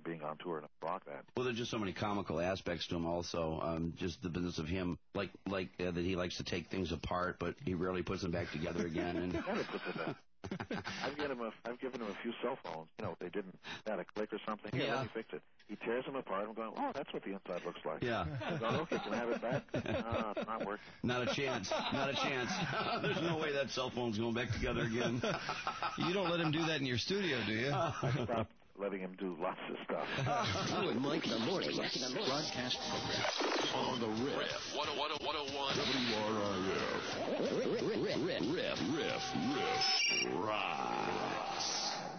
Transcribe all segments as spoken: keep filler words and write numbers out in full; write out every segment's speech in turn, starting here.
being on tour in a rock band. Well, there's just so many comical aspects to him also. Um, just the business of him, like like uh, that he likes to take things apart, but he rarely puts them back together again. And Never puts it back. I've given him a I've given him a few cell phones. You know, if they didn't had a click or something. Here, Yeah. let me fix it. He tears them apart. I'm going, oh, that's what the inside looks like. Yeah. I'm going, okay, can I have it back? No, it's not working. Not a chance. Not a chance. There's no way that cell phone's going back together again. You don't let him do that in your studio, do you? I stopped letting him do lots of stuff. Drew and Mike in the morning. Broadcast program. On the Riff. one oh one, one oh one W R I F. Riff. Riff. Riff. Riff. Riff. Rocks.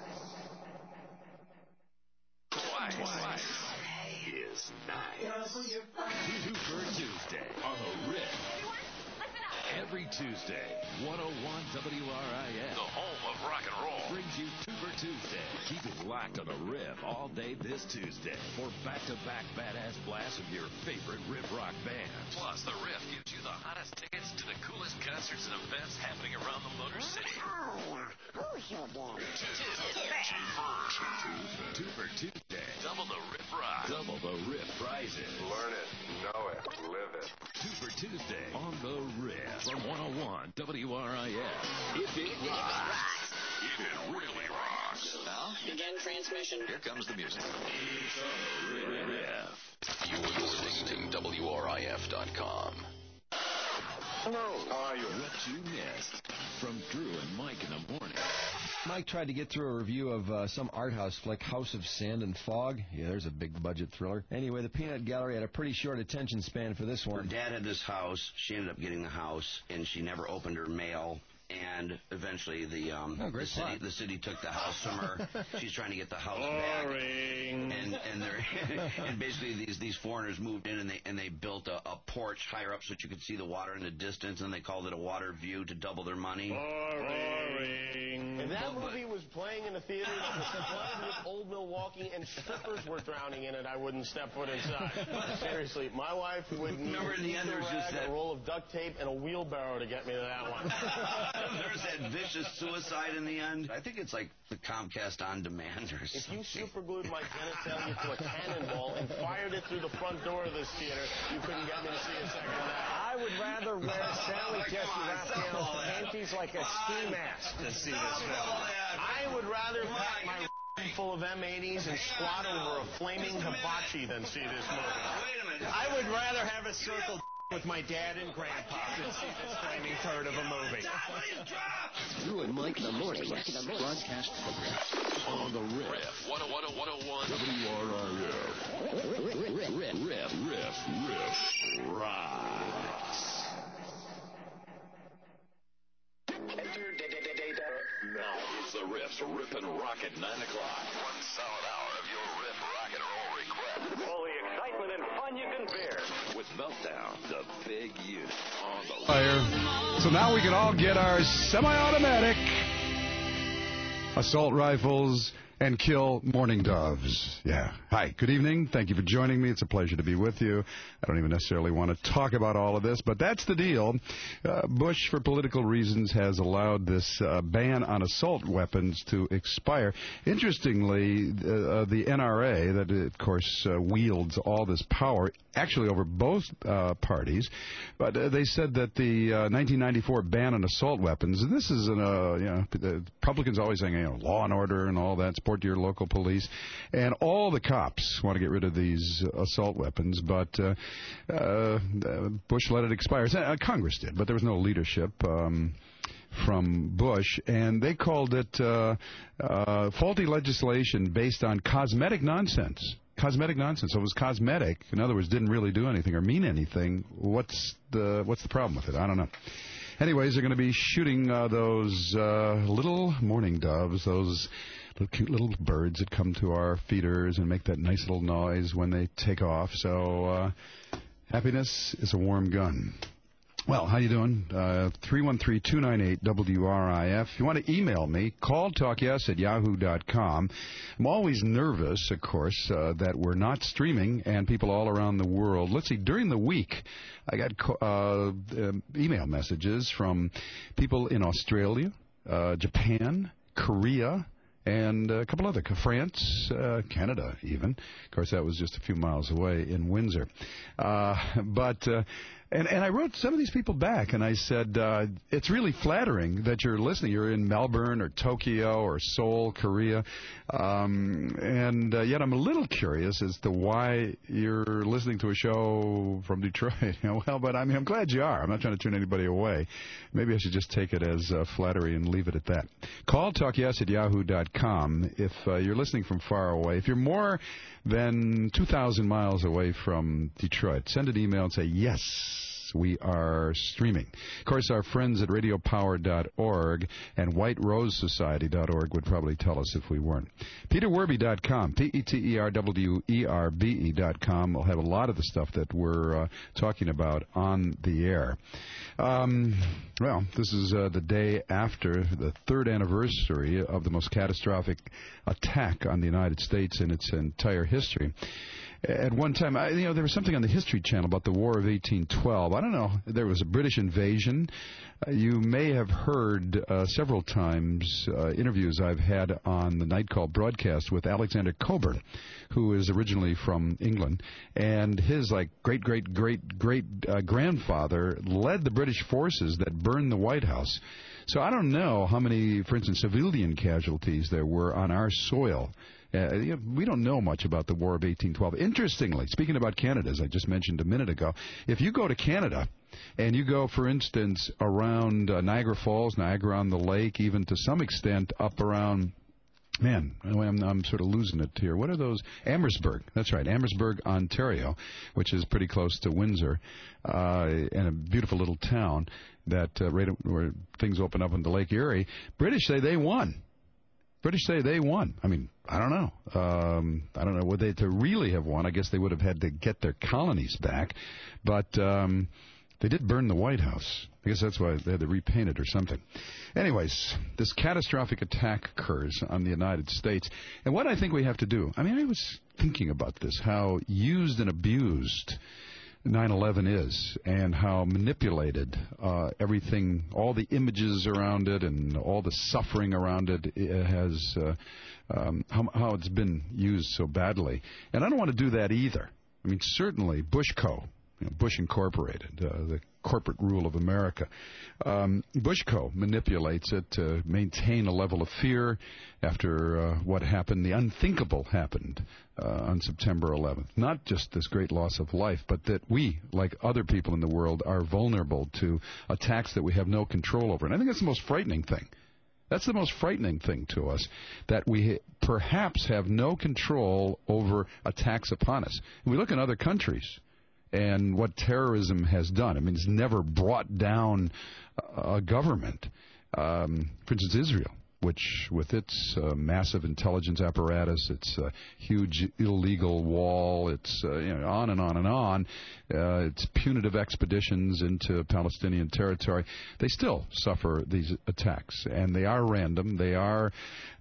Twice. Twice is nice. Super Tuesday on the Riff. Every Tuesday, one oh one W R I F, the home of rock and roll, brings you Super Tuesday. Keep it locked on the Riff all day this Tuesday for back-to-back badass blasts of your favorite Riff Rock bands. Plus, the Riff gives you the hottest tickets to the coolest concerts and events happening around the Motor City. Who's your daddy? Two for Tuesday. Double the Riff Rock. Double the Riff prizes. Learn it, know it, live it. Super Tuesday on the Riff from one oh one W R I F. If it rocks. If it really rocks. Well, begin transmission. Here comes the music. It's the Riff. You're listening to W R I F dot com. Hello, how are you? What you missed from Drew and Mike in the morning. Mike tried to get through a review of uh, some art house flick, House of Sand and Fog. Yeah, there's a big budget thriller. Anyway, the Peanut Gallery had a pretty short attention span for this her one. dad had this house. She ended up getting the house, and she never opened her mail. And eventually the um Oh, great the city plot. the city took the house from her. She's trying to get the house Boring. back. And and they're and basically these these foreigners moved in and they and they built a, a porch higher up so that you could see the water in the distance, and they called it a water view to double their money. Boring. If that movie was playing in the theater that was flooded with old Milwaukee and strippers were drowning in it, I wouldn't step foot inside. Seriously, my wife would need Remember in the end there was just that- a roll of duct tape and a wheelbarrow to get me to that one. There's that vicious suicide in the end. I think it's like the Comcast On Demand or If something. you superglued my genitalia to a cannonball and fired it through the front door of this theater, you couldn't get me to see a second of that. I would rather wear Sally Jesse Raphael's panties like a ski mask to see this film. I would rather pack my full of M eighties and squat over a flaming hibachi than see this movie. Wait a minute. I would rather have a circle with my dad and grandpa than see this flaming turd of a movie. Drew and Mike in the morning. Broadcast program. On the Riff. Riff one oh one, one oh one W R I F. Riff. Riff. Riff. Riff. Riff. Rocks. Enter data now. It's the Riff's Rip and Rock at nine o'clock. One solid hour of your Riff rock and roll request. All the excitement and fun you can bear. With Meltdown, the big unit on the Fire. So now we can all get our semi-automatic assault rifles and kill morning doves. Yeah. Hi, good evening. Thank you for joining me. It's a pleasure to be with you. I don't even necessarily want to talk about all of this, but that's the deal. Uh, Bush, for political reasons, has allowed this uh, ban on assault weapons to expire. Interestingly, uh, the N R A, that of course uh, wields all this power, actually over both uh, parties, but uh, they said that the uh, nineteen ninety-four ban on assault weapons, and this is, an, uh, you know, the Republicans always saying, you know, law and order and all that, support your local police, and all the cops want to get rid of these uh, assault weapons, but uh, uh, Bush let it expire. Uh, Congress did, but there was no leadership um, from Bush, and they called it uh, uh, faulty legislation based on cosmetic nonsense. Cosmetic nonsense. So it was cosmetic. In other words, didn't really do anything or mean anything. What's the what's the problem with it? I don't know. Anyways, they're going to be shooting uh, those uh, little mourning doves, those little cute little birds that come to our feeders and make that nice little noise when they take off. So uh, happiness is a warm gun. Well, how you doing? Uh, three one three, two nine eight, W R I F. If you want to email me, call talk yes at yahoo dot com. I'm always nervous, of course, uh, that we're not streaming and people all around the world. Let's see, during the week, I got uh, uh, email messages from people in Australia, uh, Japan, Korea, and a couple other, France, uh, Canada even. Of course, that was just a few miles away in Windsor. Uh, but... Uh, And, and I wrote some of these people back, and I said, uh, it's really flattering that you're listening. You're in Melbourne or Tokyo or Seoul, Korea, um, and uh, yet I'm a little curious as to why you're listening to a show from Detroit. You know, well, but I mean, I'm glad you are. I'm not trying to turn anybody away. Maybe I should just take it as uh, flattery and leave it at that. Call talk yes at yahoo dot com if uh, you're listening from far away. If you're more than two thousand miles away from Detroit, send an email and say, yes, we are streaming. Of course, our friends at radio power dot org and white rose society dot org would probably tell us if we weren't. peter werby dot com, P E T E R W E R B E dot com. We'll have a lot of the stuff that we're uh, talking about on the air. Um, well, this is uh, the day after the third anniversary of the most catastrophic attack on the United States in its entire history. At one time, I, you know, there was something on the History Channel about the War of eighteen twelve. I don't know. There was a British invasion. Uh, you may have heard uh, several times uh, interviews I've had on the Night Call broadcast with Alexander Cockburn, who is originally from England, and his like great great great great uh, grandfather led the British forces that burned the White House. So I don't know how many, for instance, civilian casualties there were on our soil. Uh, you know, we don't know much about the War of eighteen twelve. Interestingly, speaking about Canada, as I just mentioned a minute ago, if you go to Canada and you go, for instance, around uh, Niagara Falls, Niagara on the Lake, even to some extent up around, man, I'm, I'm sort of losing it here. What are those? Amherstburg. That's right, Amherstburg, Ontario, which is pretty close to Windsor, uh, and a beautiful little town that uh, right where things open up into Lake Erie. British say they won. British say they won. I mean, I don't know. Um, I don't know. Would they to really have won? I guess they would have had to get their colonies back. But um, they did burn the White House. I guess that's why they had to repaint it or something. Anyways, this catastrophic attack occurs on the United States. And what I think we have to do, I mean, I was thinking about this, how used and abused nine eleven is, and how manipulated uh, everything, all the images around it and all the suffering around it, it has, uh, um, how, how it's been used so badly. And I don't want to do that either. I mean, certainly Bushco, you know, Bush Incorporated, uh, the corporate rule of America, um, Bushco manipulates it to maintain a level of fear after uh, what happened, the unthinkable happened uh, on September eleventh. Not just this great loss of life, but that we, like other people in the world, are vulnerable to attacks that we have no control over. And I think that's the most frightening thing. That's the most frightening thing to us, that we perhaps have no control over attacks upon us. We look in other countries and what terrorism has done. I mean, it's never brought down a government. Um, for instance, Israel, which with its uh, massive intelligence apparatus, its uh, huge illegal wall, its uh, you know, on and on and on, uh, its punitive expeditions into Palestinian territory, they still suffer these attacks. And they are random. They are,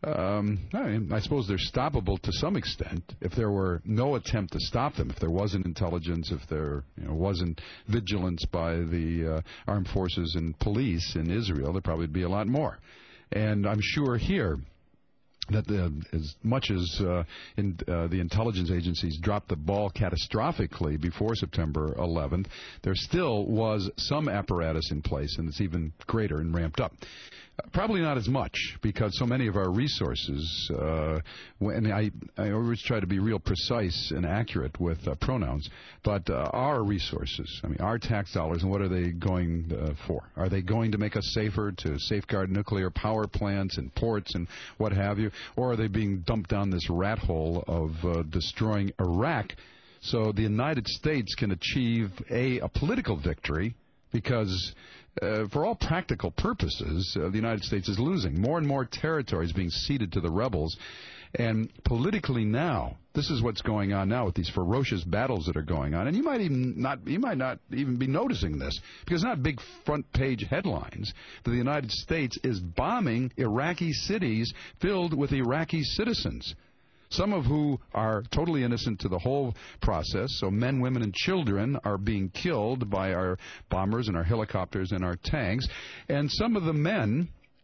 um, I mean, I suppose they're stoppable to some extent if there were no attempt to stop them, if there wasn't intelligence, if there you know, wasn't vigilance by the uh, armed forces and police in Israel, there'd probably be a lot more. And I'm sure here that the, as much as uh, in, uh, the intelligence agencies dropped the ball catastrophically before September eleventh, there still was some apparatus in place, and it's even greater and ramped up. Probably not as much, because so many of our resources, uh, and I, I always try to be real precise and accurate with uh, pronouns, but uh, our resources, I mean, our tax dollars, and what are they going uh, for? Are they going to make us safer, to safeguard nuclear power plants and ports and what have you, or are they being dumped down this rat hole of uh, destroying Iraq so the United States can achieve, A, a political victory, because Uh, for all practical purposes, uh, the United States is losing. More and more territory is being ceded to the rebels. And politically now, this is what's going on now with these ferocious battles that are going on. And you might even not, you might not even be noticing this, because it's not big front page headlines that the United States is bombing Iraqi cities filled with Iraqi citizens, some of who are totally innocent to the whole process. So men, women, and children are being killed by our bombers and our helicopters and our tanks. And some of the men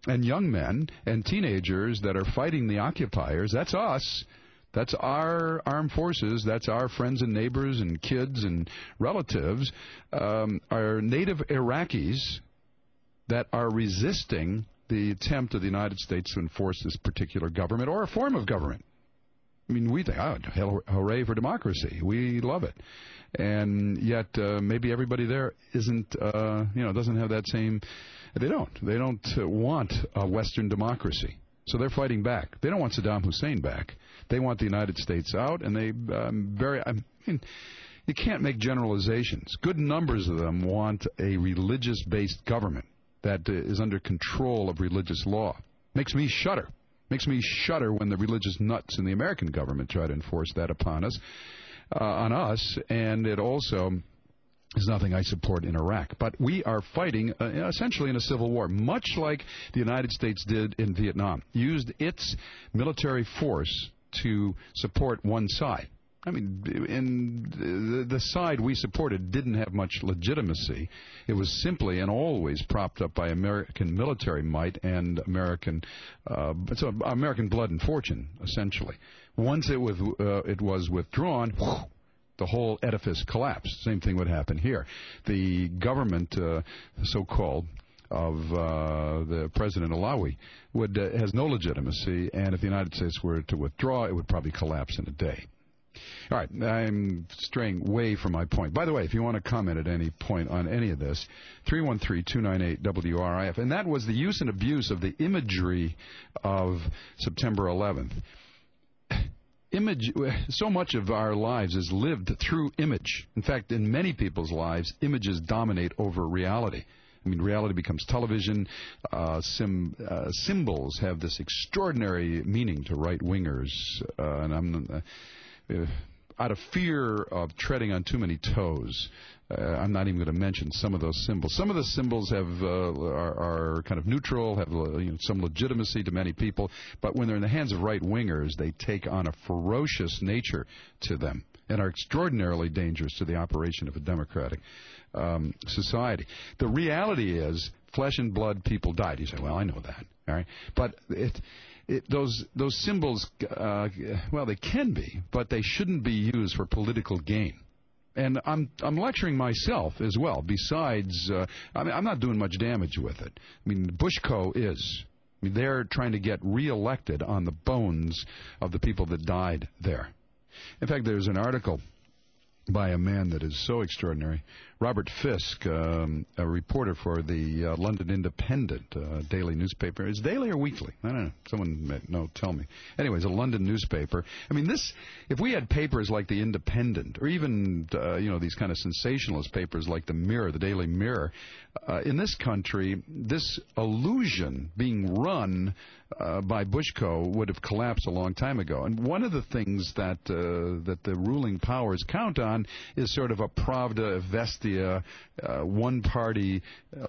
and young men and teenagers that are fighting the occupiers. That's us. That's our armed forces. That's our friends and neighbors and kids and relatives. Um, are native Iraqis that are resisting the attempt of the United States to enforce this particular government or a form of government. I mean, we think, oh, hooray for democracy. We love it. And yet uh, maybe everybody there isn't, uh, you know, doesn't have that same, they don't. They don't uh, want a Western democracy. So they're fighting back. They don't want Saddam Hussein back. They want the United States out, and they um, very, I mean, you can't make generalizations. Good numbers of them want a religious-based government that uh, is under control of religious law. Makes me shudder. Makes me shudder when the religious nuts in the American government try to enforce that upon us, uh, on us, and it also is nothing I support in Iraq. But we are fighting uh, essentially in a civil war, much like the United States did in Vietnam, used its military force to support one side. I mean, in the, the side we supported didn't have much legitimacy. It was simply and always propped up by American military might and American, uh, so American blood and fortune, essentially. Once it was, uh, it was withdrawn, whew, the whole edifice collapsed. Same thing would happen here. The government, uh, so-called, of uh, the President Alawi would uh, has no legitimacy, and if the United States were to withdraw, it would probably collapse in a day. All right, I'm straying way from my point. By the way, if you want to comment at any point on any of this, three one three, two nine eight, W R I F. And that was the use and abuse of the imagery of September eleventh. Image, so much of our lives is lived through image. In fact, in many people's lives, images dominate over reality. I mean, reality becomes television. Uh, sim, uh, symbols have this extraordinary meaning to right-wingers, uh, and I'm uh, out of fear of treading on too many toes. Uh, I'm not even going to mention some of those symbols. Some of the symbols have uh, are, are kind of neutral, have uh, you know, some legitimacy to many people, but when they're in the hands of right-wingers, they take on a ferocious nature to them and are extraordinarily dangerous to the operation of a democratic um, society. The reality is flesh and blood people died. You say, well, I know that, all right? But it... It, those those symbols, uh, well, they can be, but they shouldn't be used for political gain. And I'm I'm lecturing myself as well. Besides, uh, I mean, I'm not doing much damage with it. I mean, Bushco is. I mean, they're trying to get reelected on the bones of the people that died there. In fact, there's an article by a man that is so extraordinary, Robert Fisk, um, a reporter for the uh, London Independent uh, daily newspaper. Is daily or weekly? I don't know. Someone may know. Tell me. Anyways, a London newspaper. I mean, this. If we had papers like the Independent, or even uh, you know these kind of sensationalist papers like the Mirror, the Daily Mirror, uh, in this country, this illusion being run uh, by Bushco would have collapsed a long time ago. And one of the things that uh, that the ruling powers count on is sort of a Pravda Vestia. Uh, one-party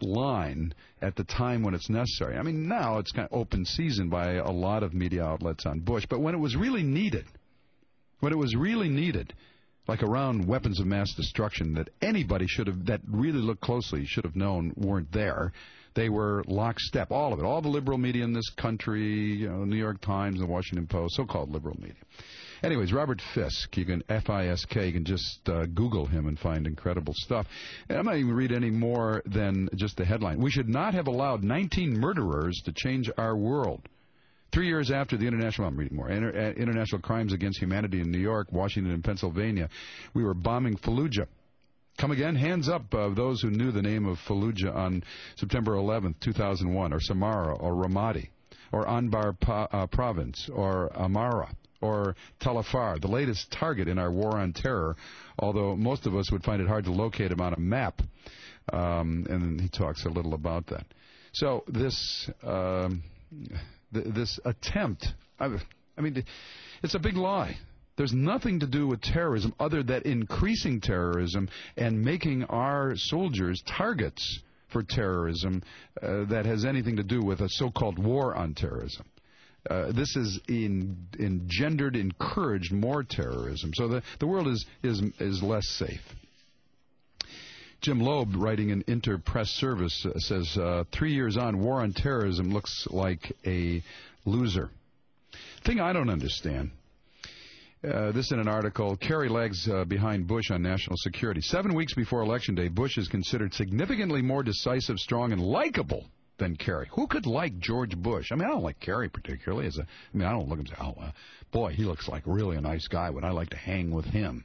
line at the time when it's necessary. I mean, now it's kind of open season by a lot of media outlets on Bush, but when it was really needed, when it was really needed, like around weapons of mass destruction that anybody should have, that really looked closely, should have known weren't there, they were lockstep, all of it, all the liberal media in this country, you know, New York Times, the Washington Post, so-called liberal media. Anyways, Robert Fisk, you can F I S K, you can just uh, Google him and find incredible stuff. And I'm not even read any more than just the headline. We should not have allowed nineteen murderers to change our world. Three years after the international, I'm reading more, inter, uh, international crimes against humanity in New York, Washington, and Pennsylvania, we were bombing Fallujah. Come again, hands up of uh, those who knew the name of Fallujah on September eleventh, two thousand one, or Samarra, or Ramadi, or Anbar pa, uh, province, or Amara, or Tel Afar, the latest target in our war on terror, although most of us would find it hard to locate him on a map. Um, and he talks a little about that. So this um, th- this attempt, I, I mean, it's a big lie. There's nothing to do with terrorism other than increasing terrorism and making our soldiers targets for terrorism uh, that has anything to do with a so-called war on terrorism. Uh, this has in, engendered, encouraged more terrorism. So the, the world is, is, is less safe. Jim Loeb, writing in Interpress Service, uh, says, uh, three years on, war on terrorism looks like a loser. Thing I don't understand, uh, this in an article, Kerry lags uh, behind Bush on national security. Seven weeks before Election Day, Bush is considered significantly more decisive, strong, and likable than Kerry. Who could like George Bush? I mean, I don't like Kerry particularly. As a, I mean, I don't look and say, oh, uh, boy, he looks like really a nice guy. Would I like to hang with him?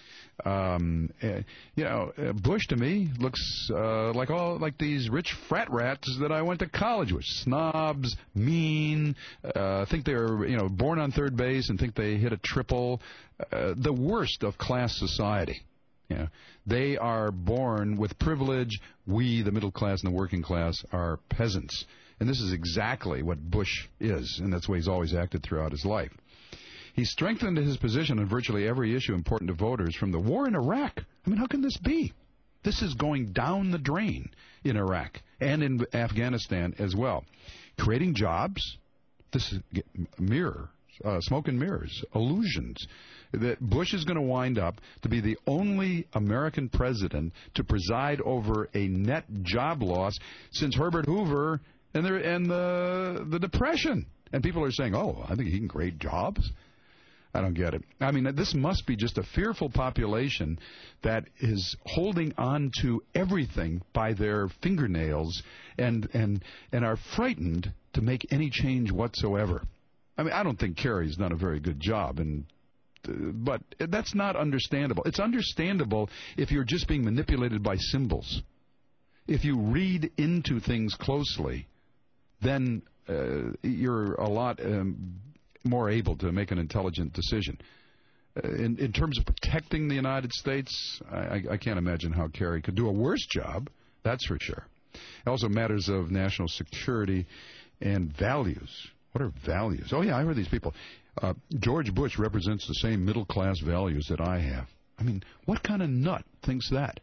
Um, uh, you know, uh, Bush to me looks uh, like all like these rich frat rats that I went to college with. Snobs, mean, uh, think they're you know born on third base and think they hit a triple. Uh, the worst of class society. You know, they are born with privilege. We, the middle class and the working class, are peasants. And this is exactly what Bush is, and that's the way he's always acted throughout his life. He strengthened his position on virtually every issue important to voters, from the war in Iraq. I mean, how can this be? This is going down the drain in Iraq and in Afghanistan as well. Creating jobs, this is mirror, uh, smoke and mirrors, illusions. That Bush is going to wind up to be the only American president to preside over a net job loss since Herbert Hoover and the, and the, the Depression. And people are saying, oh, I think he can create jobs. I don't get it. I mean, this must be just a fearful population that is holding on to everything by their fingernails and and and are frightened to make any change whatsoever. I mean, I don't think Kerry's done a very good job, and uh, but that's not understandable. It's understandable if you're just being manipulated by symbols. If you read into things closely, then uh, you're a lot um, more able to make an intelligent decision. Uh, in, in terms of protecting the United States, I, I can't imagine how Kerry could do a worse job, that's for sure. Also matters of national security and values. What are values? Oh, yeah, I heard these people. Uh, George Bush represents the same middle-class values that I have. I mean, what kind of nut thinks that?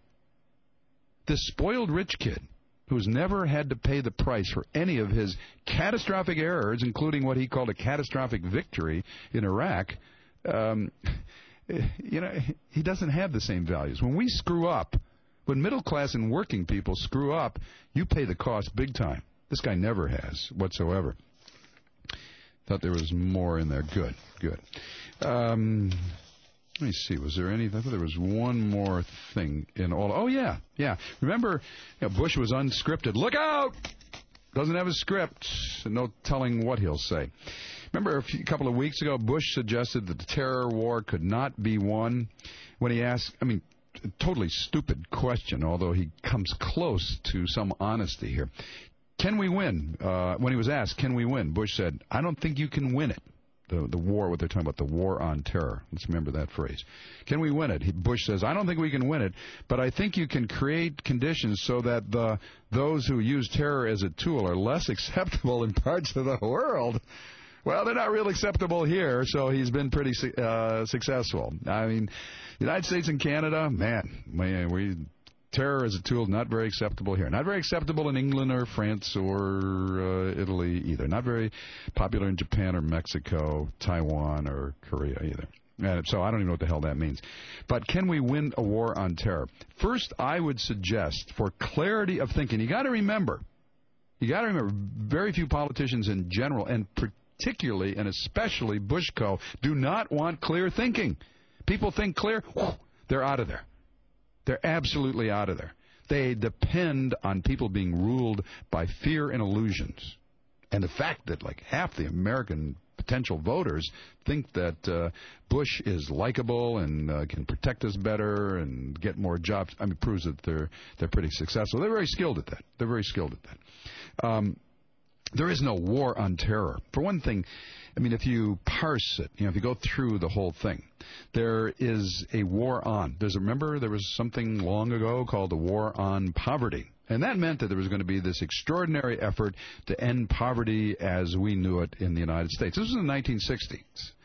This spoiled rich kid who's never had to pay the price for any of his catastrophic errors, including what he called a catastrophic victory in Iraq, um, you know, he doesn't have the same values. When we screw up, when middle class and working people screw up, you pay the cost big time. This guy never has whatsoever. Thought there was more in there. Good, good. Um, let me see. Was there any? I thought there was one more thing in all. Oh, yeah, yeah. Remember, you know, Bush was unscripted. Look out! Doesn't have a script. No telling what he'll say. Remember a few, couple of weeks ago, Bush suggested that the terror war could not be won when he asked, I mean, a totally stupid question, although he comes close to some honesty here. Can we win? Uh, when he was asked, can we win? Bush said, I don't think you can win it. The, the war, what they're talking about, the war on terror. Let's remember that phrase. Can we win it? He, Bush says, I don't think we can win it, but I think you can create conditions so that the those who use terror as a tool are less acceptable in parts of the world. Well, they're not real acceptable here, so he's been pretty uh, successful. I mean, United States and Canada, man, we... we terror as a tool, not very acceptable here. Not very acceptable in England or France or uh, Italy either. Not very popular in Japan or Mexico, Taiwan or Korea either. And so I don't even know what the hell that means. But can we win a war on terror? First, I would suggest, for clarity of thinking, you got to remember, you got to remember, very few politicians in general, and particularly and especially Bushco, do not want clear thinking. People think clear, whew, they're out of there. They're absolutely out of there. They depend on people being ruled by fear and illusions. And the fact that like half the American potential voters think that uh, Bush is likable and uh, can protect us better and get more jobs, I mean, proves that they're they're pretty successful. They're very skilled at that. They're very skilled at that. Um, there is no war on terror. For one thing, I mean, if you parse it, you know, if you go through the whole thing, there is a war on. There's, remember, there was something long ago called the War on Poverty. And that meant that there was going to be this extraordinary effort to end poverty as we knew it in the United States. This was in the nineteen sixties.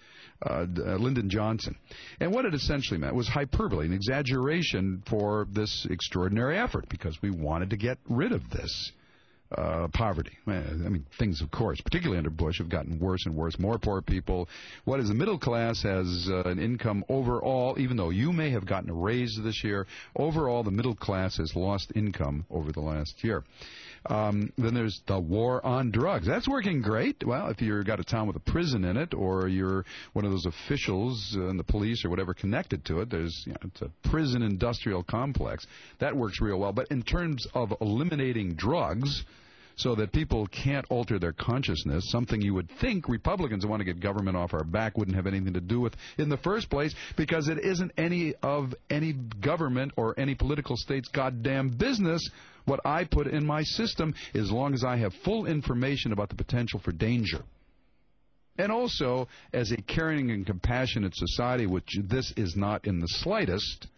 Uh, Lyndon Johnson. And what it essentially meant was hyperbole, an exaggeration for this extraordinary effort, because we wanted to get rid of this Uh, poverty. I mean, things, of course, particularly under Bush, have gotten worse and worse. More poor people. What is the middle class has uh, an income overall, even though you may have gotten a raise this year, overall the middle class has lost income over the last year. Um, then there's the war on drugs. That's working great. Well, if you've got a town with a prison in it, or you're one of those officials in the police or whatever connected to it, there's you know, it's a prison industrial complex. That works real well. But in terms of eliminating drugs, so that people can't alter their consciousness, something you would think Republicans who want to get government off our back wouldn't have anything to do with in the first place, because it isn't any of any government or any political state's goddamn business what I put in my system, as long as I have full information about the potential for danger. And also, as a caring and compassionate society, which this is not in the slightest,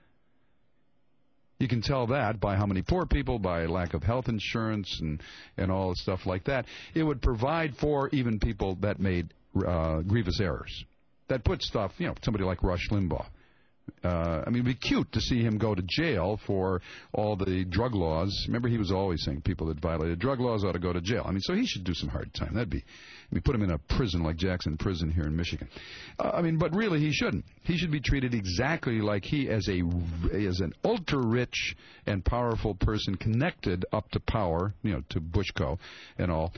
you can tell that by how many poor people, by lack of health insurance and, and all stuff like that. It would provide for even people that made uh, grievous errors, that put stuff, you know, somebody like Rush Limbaugh. Uh, I mean, it would be cute to see him go to jail for all the drug laws. Remember, he was always saying people that violated drug laws ought to go to jail. I mean, so he should do some hard time. That'd be, I mean, put him in a prison like Jackson Prison here in Michigan. Uh, I mean, but really, he shouldn't. He should be treated exactly like he, as a as an ultra-rich and powerful person connected up to power, you know, to Bushco and all.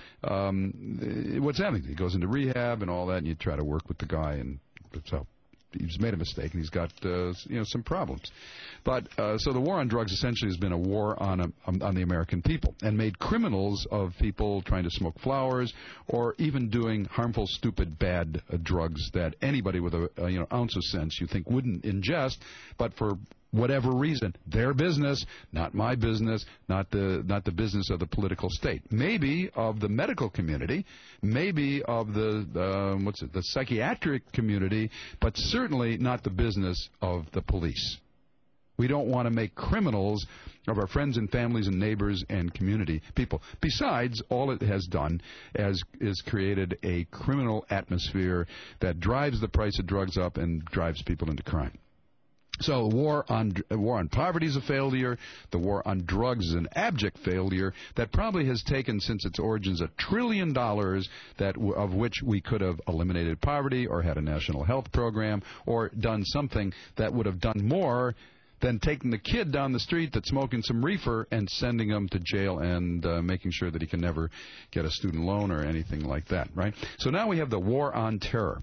Um, what's happening? He goes into rehab and all that, and you try to work with the guy, and so. He's made a mistake, and he's got uh, you know some problems. But uh, so the war on drugs essentially has been a war on a, on the American people, and made criminals of people trying to smoke flowers or even doing harmful, stupid, bad uh, drugs that anybody with a, a you know ounce of sense you think wouldn't ingest, but for whatever reason, their business, not my business, not the not the business of the political state. Maybe of the medical community, maybe of the uh, what's it, the psychiatric community, but certainly not the business of the police. We don't want to make criminals of our friends and families and neighbors and community people. Besides, all it has done is, is created a criminal atmosphere that drives the price of drugs up and drives people into crime. So war on war on poverty is a failure. The war on drugs is an abject failure that probably has taken since its origins a trillion dollars that of which we could have eliminated poverty or had a national health program or done something that would have done more than taking the kid down the street that's smoking some reefer and sending him to jail and uh, making sure that he can never get a student loan or anything like that, right? So now we have the war on terror.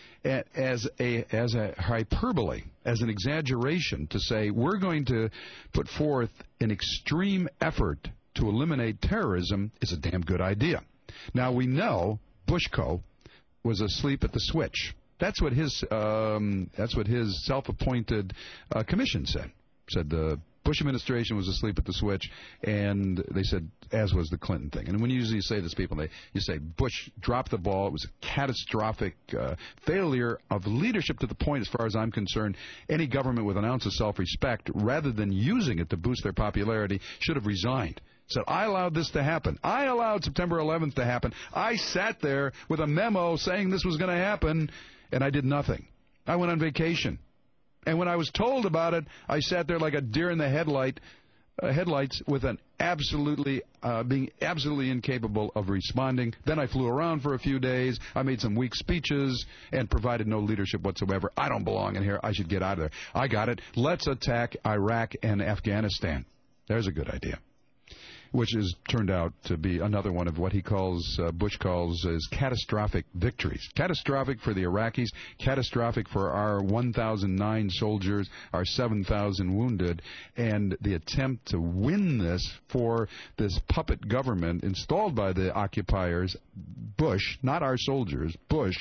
As a as a hyperbole, as an exaggeration to say we're going to put forth an extreme effort to eliminate terrorism is a damn good idea. Now, we know Bushco was asleep at the switch. That's what his um, that's what his self-appointed uh, commission said. Said the Bush administration was asleep at the switch, and they said, as was the Clinton thing. And when you usually say this to people, they, you say, Bush dropped the ball. It was a catastrophic uh, failure of leadership to the point, as far as I'm concerned, any government with an ounce of self-respect, rather than using it to boost their popularity, should have resigned. Said, I allowed this to happen. I allowed September eleventh to happen. I sat there with a memo saying this was going to happen, and I did nothing. I went on vacation. And when I was told about it, I sat there like a deer in the headlight, uh, headlights with an absolutely, uh, being absolutely incapable of responding. Then I flew around for a few days. I made some weak speeches and provided no leadership whatsoever. I don't belong in here. I should get out of there. I got it. Let's attack Iraq and Afghanistan. There's a good idea. Which has turned out to be another one of what he calls, uh, Bush calls, as catastrophic victories. Catastrophic for the Iraqis, catastrophic for our one thousand nine soldiers, our seven thousand wounded, and the attempt to win this for this puppet government installed by the occupiers, Bush, not our soldiers, Bush.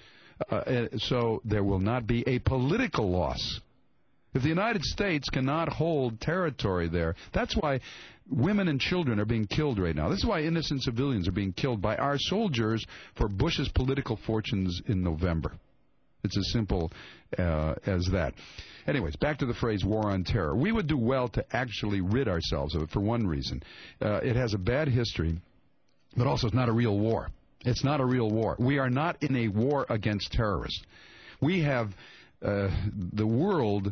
Uh, so there will not be a political loss. If the United States cannot hold territory there, that's why women and children are being killed right now. This is why innocent civilians are being killed by our soldiers for Bush's political fortunes in November. It's as simple uh, as that. Anyways, back to the phrase war on terror. We would do well to actually rid ourselves of it for one reason. Uh, it has a bad history, but also it's not a real war. It's not a real war. We are not in a war against terrorists. We have uh, the world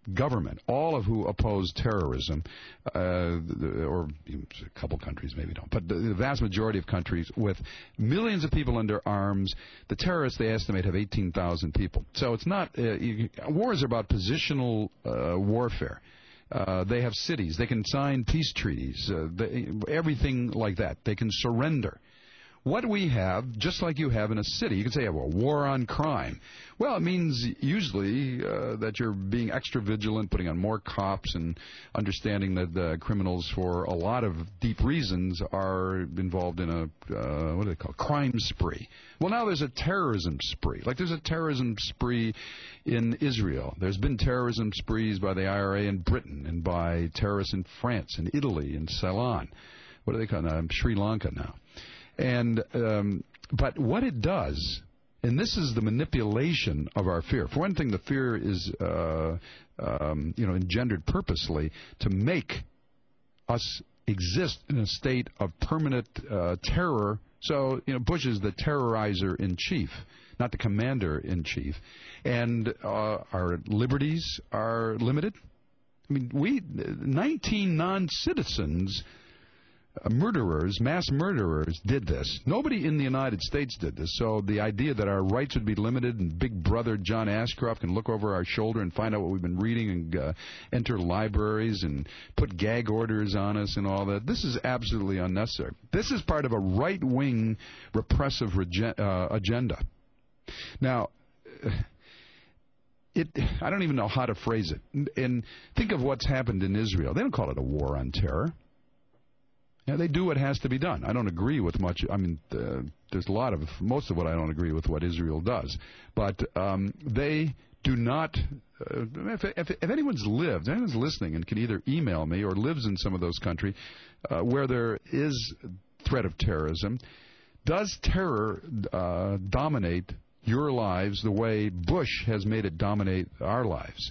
government, all of who oppose terrorism, uh, or a couple countries maybe don't, but the vast majority of countries with millions of people under arms, the terrorists, they estimate, have eighteen thousand people. So it's not, uh, you, wars are about positional uh, warfare. Uh, they have cities. They can sign peace treaties, uh, they, everything like that. They can surrender. What we have, just like you have in a city, you can say, well, war on crime. Well, it means usually uh, that you're being extra vigilant, putting on more cops, and understanding that the criminals, for a lot of deep reasons, are involved in a, uh, what do they call it, crime spree. Well, now there's a terrorism spree. Like there's a terrorism spree in Israel. There's been terrorism sprees by the I R A in Britain and by terrorists in France and Italy and Ceylon. What do they call it? Um, Sri Lanka now. And um, but what it does, and this is the manipulation of our fear. For one thing, the fear is uh, um, you know engendered purposely to make us exist in a state of permanent uh, terror. So you know Bush is the terrorizer in chief, not the commander in chief, and uh, our liberties are limited. I mean, we nineteen non-citizens. Uh, murderers, mass murderers, did this. Nobody in the United States did this. So the idea that our rights would be limited and Big Brother John Ashcroft can look over our shoulder and find out what we've been reading and uh, enter libraries and put gag orders on us and all that, this is absolutely unnecessary. This is part of a right-wing repressive regen- uh, agenda. Now, it, I don't even know how to phrase it. And think of what's happened in Israel. They don't call it a war on terror. Yeah, they do what has to be done. I don't agree with much. I mean, uh, there's a lot of, most of what I don't agree with what Israel does. But um, they do not, uh, if, if, if anyone's lived, anyone's listening and can either email me or lives in some of those countries uh, where there is threat of terrorism, does terror uh, dominate your lives the way Bush has made it dominate our lives?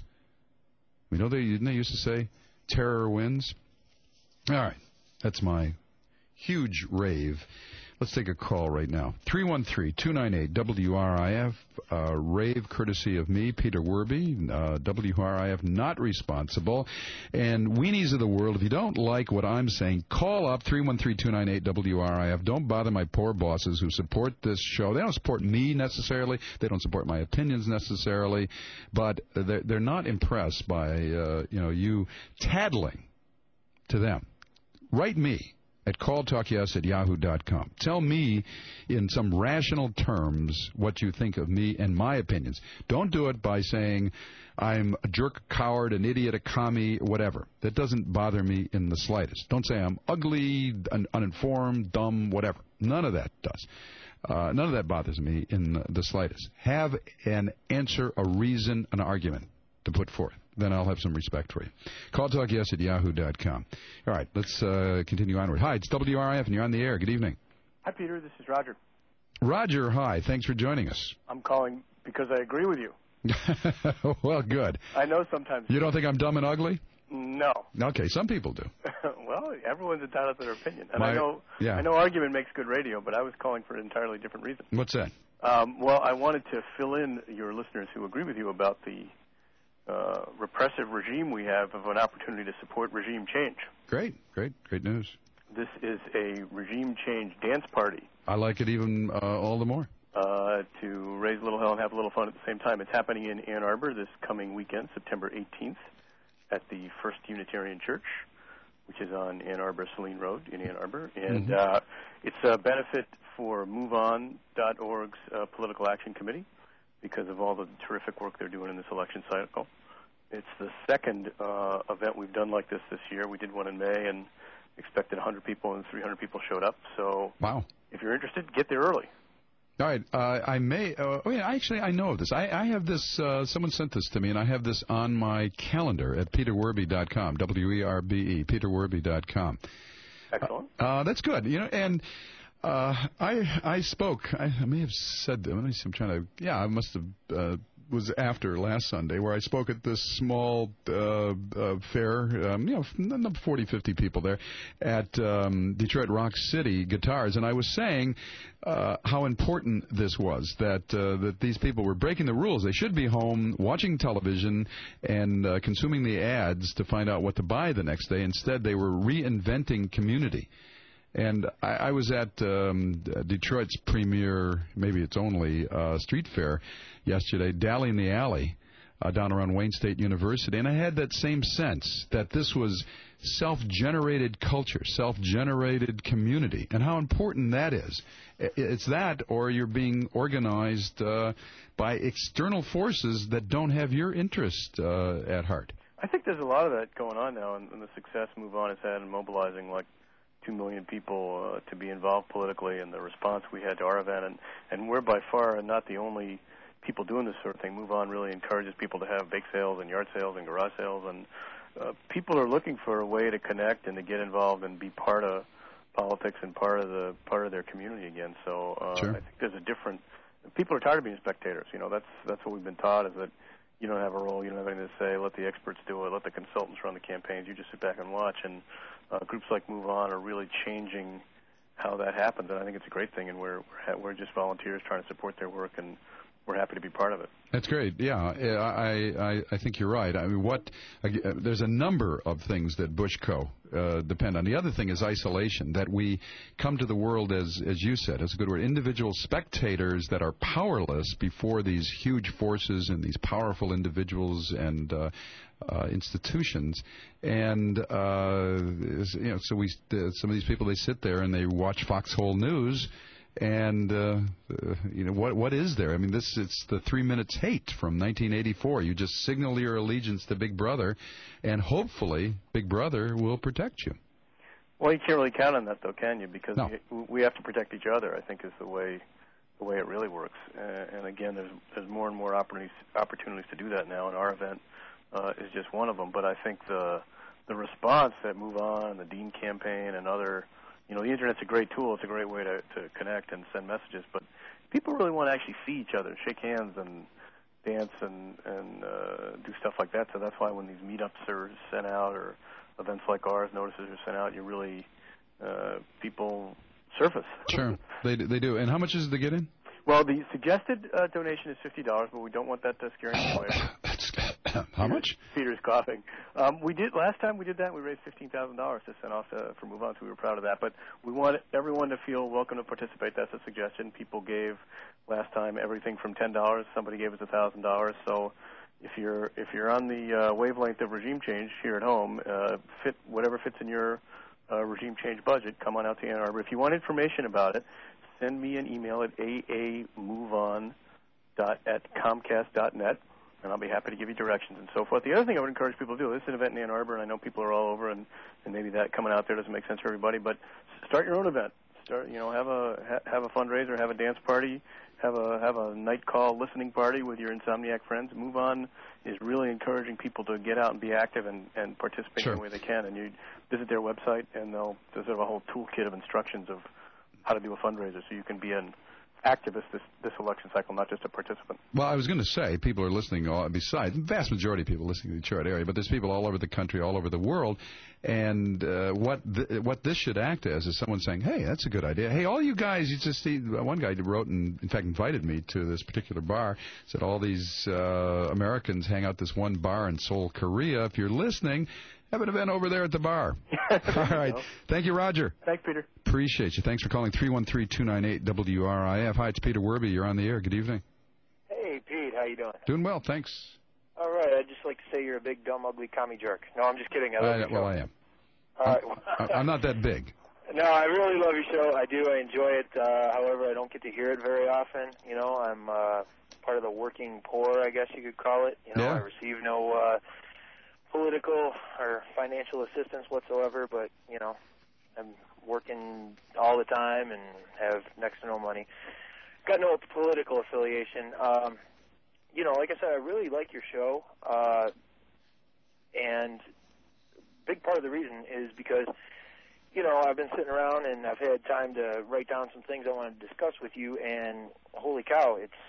We know they, didn't they used to say, terror wins? All right. That's my huge rave. Let's take a call right now. three one three, two nine eight, W R I F. Uh, rave courtesy of me, Peter Werby. Uh, W R I F not responsible. And weenies of the world, if you don't like what I'm saying, call up three one three, two nine eight, W R I F. Don't bother my poor bosses who support this show. They don't support me necessarily. They don't support my opinions necessarily. But they're, they're not impressed by uh, you know you tattling to them. Write me at call talk yes at yahoo dot com. Tell me in some rational terms what you think of me and my opinions. Don't do it by saying I'm a jerk, a coward, an idiot, a commie, whatever. That doesn't bother me in the slightest. Don't say I'm ugly, un- uninformed, dumb, whatever. None of that does. Uh, none of that bothers me in the slightest. Have an answer, a reason, an argument to put forth. Then I'll have some respect for you. Call talk yes at yahoo dot com. All right, let's uh, continue onward. Hi, it's W R I F, and you're on the air. Good evening. Hi, Peter. This is Roger. Roger, hi. Thanks for joining us. I'm calling because I agree with you. Well, good. I know sometimes... You don't think I'm dumb and ugly? No. Okay, some people do. Well, everyone's entitled to their opinion. And My, I know yeah. I know argument makes good radio, but I was calling for an entirely different reason. What's that? Um, well, I wanted to fill in your listeners who agree with you about the... Uh, repressive regime we have of an opportunity to support regime change. Great, great, great news. This is a regime change dance party. I like it even uh, all the more. Uh, to raise a little hell and have a little fun at the same time. It's happening in Ann Arbor this coming weekend, September eighteenth, at the First Unitarian Church, which is on Ann Arbor, Saline Road in Ann Arbor. And mm-hmm. uh, it's a benefit for move on dot org's uh, Political Action Committee, because of all the terrific work they're doing in this election cycle. It's the second uh, event we've done like this this year. We did one in May and expected one hundred people, and three hundred people showed up. So wow. If you're interested, get there early. All right. Uh, I may. Uh, oh, yeah. Actually, I know of this. I, I have this. Uh, someone sent this to me, and I have this on my calendar at peter werby dot com. W E R B E. peter werby dot com. Excellent. Uh, uh, that's good. You know, and. Uh, I I spoke. I, I may have said. Let me see. I'm trying to. Yeah, I must have uh, was after last Sunday, where I spoke at this small uh, uh, fair, um, you know, forty, fifty people there at um, Detroit Rock City Guitars, and I was saying uh, how important this was, that uh, that these people were breaking the rules. They should be home watching television and uh, consuming the ads to find out what to buy the next day. Instead, they were reinventing community. And I, I was at um, Detroit's premier, maybe it's only, uh, street fair yesterday, Dally in the Alley, uh, down around Wayne State University, and I had that same sense that this was self-generated culture, self-generated community, and how important that is. It's that, or you're being organized uh, by external forces that don't have your interest uh, at heart. I think there's a lot of that going on now, and, and the success Move On has had in mobilizing, like, two million people uh, to be involved politically, and the response we had to our event. And, and we're by far not the only people doing this sort of thing. Move On really encourages people to have bake sales and yard sales and garage sales. And uh, people are looking for a way to connect and to get involved and be part of politics and part of the part of their community again. So uh, sure. I think there's a different – people are tired of being spectators. You know, that's, that's what we've been taught, is that you don't have a role, you don't have anything to say, let the experts do it, let the consultants run the campaigns, you just sit back and watch. And uh, groups like Move On are really changing how that happens, and I think it's a great thing, and we're, we're, we're just volunteers trying to support their work, and we're happy to be part of it. That's great. Yeah, I I, I think you're right. I mean, what uh, there's a number of things that Bush Co. Uh, depend on. The other thing is isolation, that we come to the world, as as you said, as a good word, individual spectators that are powerless before these huge forces and these powerful individuals and uh, uh, institutions. And, uh, you know, so we uh, some of these people, they sit there and they watch Foxhole News. And, uh, uh, you know, what what is there? I mean, this it's the Three Minutes Hate from nineteen eighty-four. You just signal your allegiance to Big Brother, and hopefully Big Brother will protect you. Well, you can't really count on that, though, can you? Because no. we, we have to protect each other, I think, is the way the way it really works. Uh, and, again, there's there's more and more opportunities, opportunities to do that now, and our event uh, is just one of them. But I think the the response that Move On and the Dean campaign and other You know, the Internet's a great tool. It's a great way to, to connect and send messages. But people really want to actually see each other, shake hands and dance and, and uh, do stuff like that. So that's why when these meetups are sent out or events like ours, notices are sent out, you really, uh, people surface. Sure, they they do. And how much is it to get in? Well, the suggested uh, donation is fifty dollars, but we don't want that to scare anyone away. That's how much? Peter's coughing. Um, we did last time we did that. We raised fifteen thousand dollars to send off to, for Move On, so we were proud of that. But we want everyone to feel welcome to participate. That's a suggestion. People gave last time everything from ten dollars. Somebody gave us a thousand dollars. So if you're if you're on the uh, wavelength of regime change here at home, uh, fit whatever fits in your uh, regime change budget. Come on out to Ann Arbor. If you want information about it, send me an email at aamoveon dot at comcast dot net, and I'll be happy to give you directions and so forth. The other thing I would encourage people to do, this is an event in Ann Arbor, and I know people are all over, and, and maybe that coming out there doesn't make sense for everybody, but start your own event. Start, you know, have a ha, have a fundraiser, have a dance party, have a have a night call listening party with your Insomniac friends. Move On is really encouraging people to get out and be active and, and participate sure. in the way they can. And you visit their website, and they'll there's sort of a whole toolkit of instructions of how to do a fundraiser, so you can be an activist this, this election cycle, not just a participant. Well, I was going to say, people are listening, all, besides, the vast majority of people listening to the Detroit area, but there's people all over the country, all over the world, and uh, what th- what this should act as is someone saying, hey, that's a good idea. Hey, all you guys, you just see, one guy wrote and, in fact, invited me to this particular bar, said all these uh, Americans hang out this one bar in Seoul, Korea. If you're listening, have an event over there at the bar. All right. Thank you, Roger. Thanks, Peter. Appreciate you. Thanks for calling three one three, two nine eight, W R I F. Hi, it's Peter Werby. You're on the air. Good evening. Hey, Pete. How you doing? Doing well, thanks. All right. I'd just like to say you're a big, dumb, ugly commie jerk. No, I'm just kidding. I love I, your show. well, I am. All I'm, right. I'm not that big. No, I really love your show. I do. I enjoy it. Uh, however, I don't get to hear it very often. You know, I'm uh, part of the working poor, I guess you could call it. You know, yeah. I receive no uh, political or financial assistance whatsoever, but, you know, I'm working all the time and have next to no money. Got no political affiliation. Um, you know, like I said, I really like your show, uh, and a big part of the reason is because, you know, I've been sitting around and I've had time to write down some things I want to discuss with you, and holy cow, it's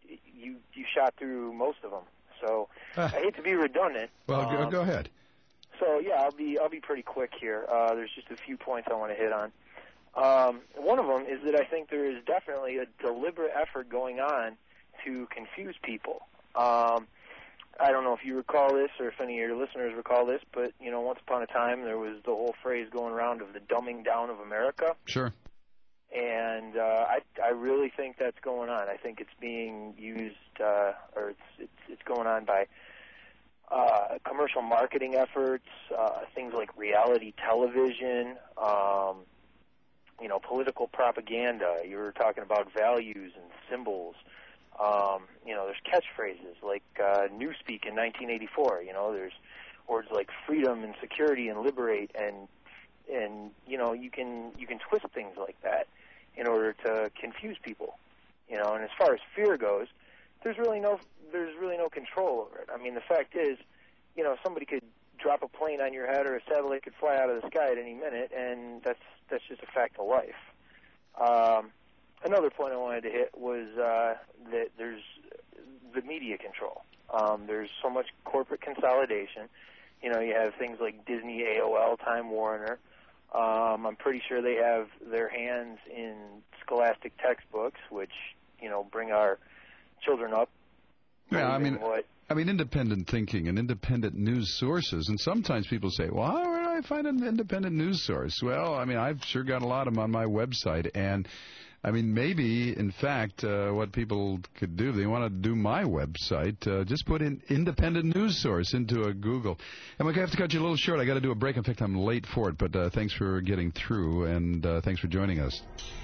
you you shot through most of them. So I hate to be redundant. Well, um, go, go ahead. So yeah, I'll be I'll be pretty quick here. Uh, there's just a few points I want to hit on. Um, one of them is that I think there is definitely a deliberate effort going on to confuse people. Um, I don't know if you recall this or if any of your listeners recall this, but, you know, once upon a time there was the whole phrase going around of the dumbing down of America. Sure. And uh, I, I really think that's going on. I think it's being used, uh, or it's, it's, it's going on by uh, commercial marketing efforts, uh, things like reality television, um, you know, political propaganda. You were talking about values and symbols. Um, you know, there's catchphrases like uh, Newspeak in nineteen eighty-four. You know, there's words like freedom and security and liberate, and and you know, you can you can twist things like that in order to confuse people. You know, and as far as fear goes, there's really no there's really no control over it. I mean, the fact is, you know, somebody could drop a plane on your head, or a satellite could fly out of the sky at any minute, and that's that's just a fact of life. Um, Another point I wanted to hit was uh, that there's the media control. Um, there's so much corporate consolidation. You know, you have things like Disney, A O L, Time Warner. Um, I'm pretty sure they have their hands in scholastic textbooks, which, you know, bring our children up. Yeah, I mean, what I mean, independent thinking and independent news sources. And sometimes people say, well, how would I find an independent news source? Well, I mean, I've sure got a lot of them on my website, and I mean, maybe, in fact, uh, what people could do, if they want to do my website, uh, just put in independent news source into a Google. And I have to cut you a little short. I got to do a break. In fact, I'm late for it, but uh, thanks for getting through, and uh, thanks for joining us.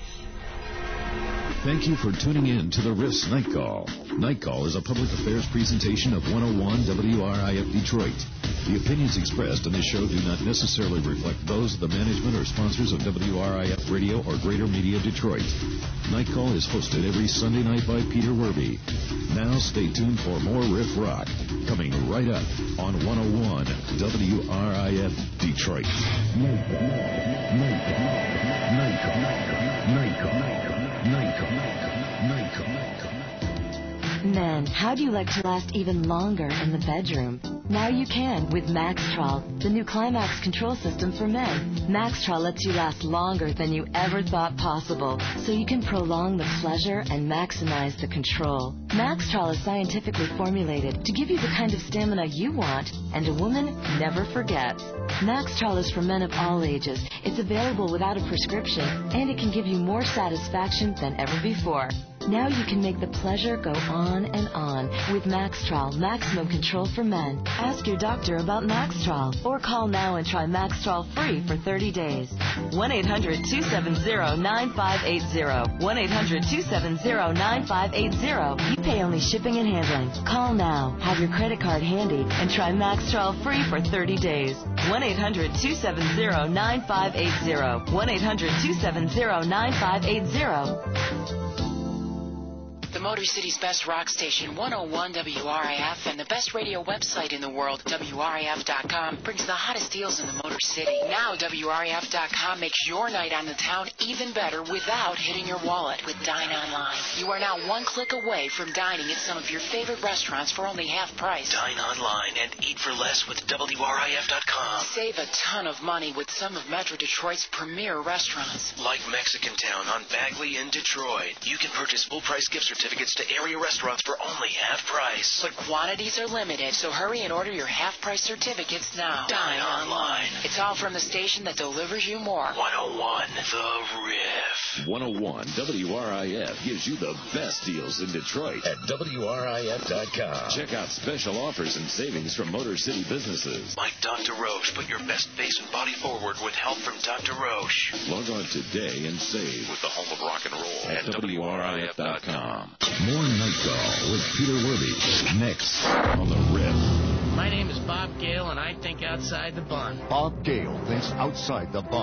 Thank you for tuning in to the Riffs Night Call. Night Call is a public affairs presentation of one oh one W R I F Detroit. The opinions expressed on this show do not necessarily reflect those of the management or sponsors of W R I F Radio or Greater Media Detroit. Night Call is hosted every Sunday night by Peter Werby. Now stay tuned for more Riff Rock, coming right up on one oh one W R I F Detroit. Night Call. Night Call. Night Call. Night Call. Night Call. Night Call. Men, how do you like to last even longer in the bedroom? Now you can with Maxtrol, the new Climax control system for men. Maxtrol lets you last longer than you ever thought possible, so you can prolong the pleasure and maximize the control. Maxtrol is scientifically formulated to give you the kind of stamina you want, and a woman never forgets. Maxtrol is for men of all ages. It's available without a prescription, and it can give you more satisfaction than ever before. Now you can make the pleasure go on and on with Maxtrol, maximum control for men. Ask your doctor about Maxtrol, or call now and try Maxtrol free for thirty days. one eight hundred two seven zero nine five eight zero. one eight hundred two seven zero nine five eight zero. You pay only shipping and handling. Call now, have your credit card handy, and try Maxtrol free for thirty days. one eight hundred two seven zero nine five eight zero. one eight hundred two seven zero nine five eight zero. The Motor City's best rock station, one oh one W R I F, and the best radio website in the world, W R I F dot com, brings the hottest deals in the Motor City. Now, W R I F dot com makes your night on the town even better without hitting your wallet with Dine Online. You are now one click away from dining at some of your favorite restaurants for only half price. Dine online and eat for less with W R I F dot com. Save a ton of money with some of Metro Detroit's premier restaurants. Like Mexican Town on Bagley in Detroit. You can purchase full-price gift certificates to area restaurants for only half price. But quantities are limited, so hurry and order your half-price certificates now. Dine online. It's all from the station that delivers you more. one oh one The Riff. one oh one W R I F gives you the best deals in Detroit at W R I F dot com. Check out special offers and savings from Motor City businesses. Like Doctor Roche, put your best face and body forward with help from Doctor Roche. Log on today and save with the home of rock and roll at W R I F dot com. More Night Call with Peter Werby next on the Riff. My name is Bob Gale, and I think outside the bun. Bob Gale thinks outside the bun.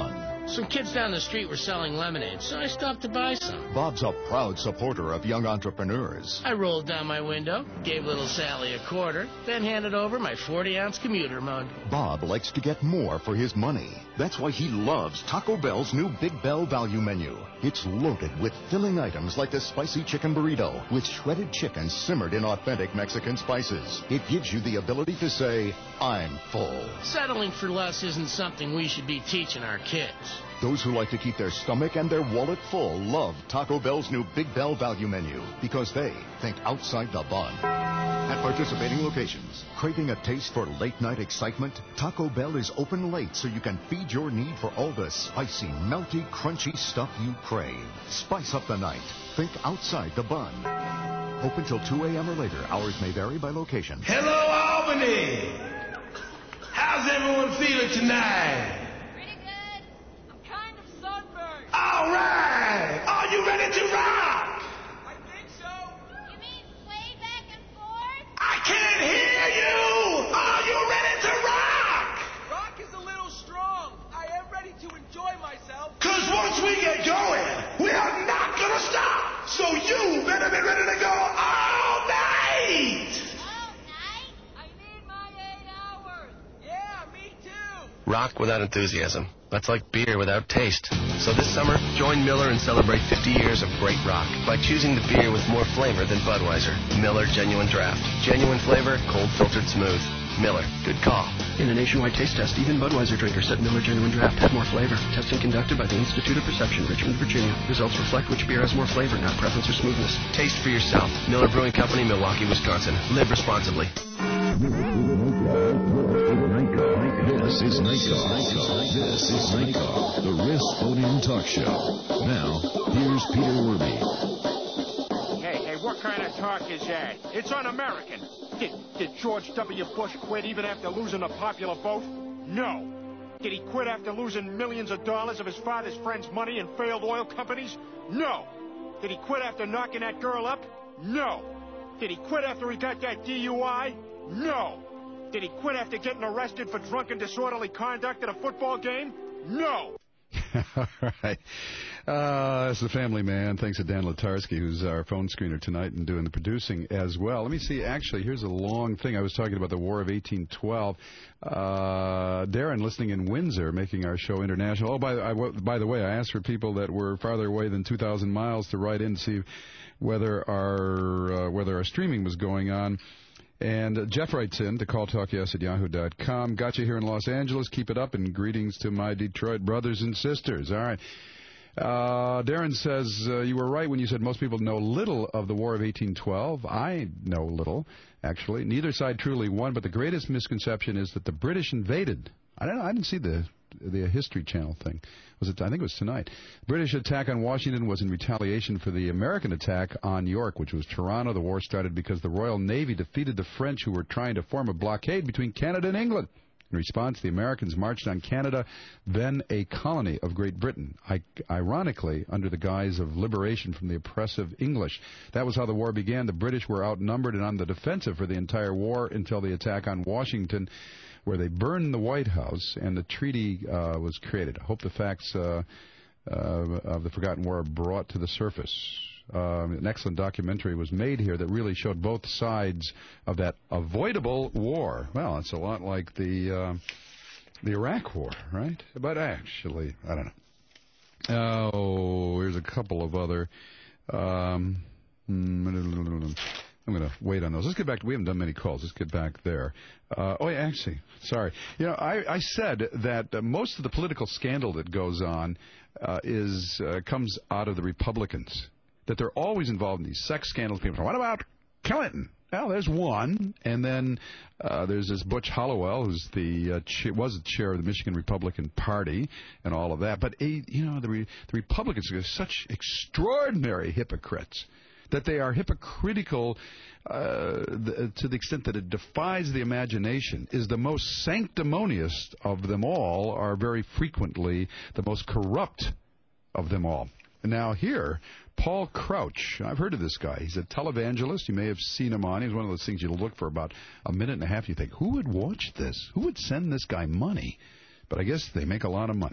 Some kids down the street were selling lemonade, so I stopped to buy some. Bob's a proud supporter of young entrepreneurs. I rolled down my window, gave little Sally a quarter, then handed over my forty-ounce commuter mug. Bob likes to get more for his money. That's why he loves Taco Bell's new Big Bell Value Menu. It's loaded with filling items like the spicy chicken burrito with shredded chicken simmered in authentic Mexican spices. It gives you the ability to say, I'm full. Settling for less isn't something we should be teaching our kids. Those who like to keep their stomach and their wallet full love Taco Bell's new Big Bell Value Menu because they think outside the bun. At participating locations, craving a taste for late-night excitement? Taco Bell is open late so you can feed your need for all the spicy, melty, crunchy stuff you crave. Spice up the night. Think outside the bun. Open till two a.m. or later. Hours may vary by location. Hello, Albany! How's everyone feeling tonight? All right! Are you ready to rock? I think so. You mean sway back and forth? I can't hear you! Are you ready to rock? Rock is a little strong. I am ready to enjoy myself. Cause once we get going, we are not gonna stop. So you better be ready to go all night! All night? I need my eight hours. Yeah, me too. Rock without enthusiasm. That's like beer without taste. So this summer, join Miller and celebrate fifty years of great rock by choosing the beer with more flavor than Budweiser. Miller Genuine Draft. Genuine flavor, cold filtered smooth. Miller. Good call. In a nationwide taste test, even Budweiser drinkers said Miller Genuine Draft had more flavor. Testing conducted by the Institute of Perception, Richmond, Virginia. Results reflect which beer has more flavor, not preference or smoothness. Taste for yourself. Miller Brewing Company, Milwaukee, Wisconsin. Live responsibly. This is Night Talk. This is Night Talk, the Risk Boating Talk Show. Now, here's Peter Werby. Hey, hey, what kind of talk is that? It's un-American. Did, did George W. Bush quit even after losing a popular vote? No. Did he quit after losing millions of dollars of his father's friends' money in failed oil companies? No. Did he quit after knocking that girl up? No. Did he quit after he got that D U I? No. Did he quit after getting arrested for drunken disorderly conduct at a football game? No. All right. Uh, that's the Family Man. Thanks to Dan Latarski, who's our phone screener tonight and doing the producing as well. Let me see. Actually, here's a long thing. I was talking about the War of eighteen twelve. Uh, Darren, listening in Windsor, making our show international. Oh, by, I, by the way, I asked for people that were farther away than two thousand miles to write in to see whether our, uh, whether our streaming was going on. And uh, Jeff writes in to call talk yes at yahoo dot com. Got you here in Los Angeles. Keep it up, and greetings to my Detroit brothers and sisters. All right. Uh, Darren says, uh, you were right when you said most people know little of the War of eighteen twelve. I know little, actually. Neither side truly won, but the greatest misconception is that the British invaded. I don't know. I didn't see the the History Channel thing. Was it? I think it was tonight. The British attack on Washington was in retaliation for the American attack on York, which was Toronto. The war started because the Royal Navy defeated the French, who were trying to form a blockade between Canada and England. In response, the Americans marched on Canada, then a colony of Great Britain, I- ironically under the guise of liberation from the oppressive English. That was how the war began. The British were outnumbered and on the defensive for the entire war until the attack on Washington, where they burned the White House and the treaty uh, was created. I hope the facts uh, uh, of the Forgotten War are brought to the surface. Um, an excellent documentary was made here that really showed both sides of that avoidable war. Well, it's a lot like the uh, the Iraq War, right? But actually, I don't know. Oh, here's a couple of other. Um, I'm going to wait on those. Let's get back to, we haven't done many calls. Let's get back there. Uh, oh, yeah, actually, sorry. You know, I, I said that uh, most of the political scandal that goes on uh, is uh, comes out of the Republicans, that they're always involved in these sex scandals. People say, what about Clinton? Well, there's one. And then uh, there's this Butch Hollowell, who's the uh, ch- was the chair of the Michigan Republican Party and all of that. But, uh, you know, the, re- the Republicans are such extraordinary hypocrites that they are hypocritical uh, the, to the extent that it defies the imagination, is the most sanctimonious of them all, are very frequently the most corrupt of them all. And now here, Paul Crouch. I've heard of this guy. He's a televangelist. You may have seen him on. He's one of those things you look for about a minute and a half. You think, who would watch this? Who would send this guy money? But I guess they make a lot of money.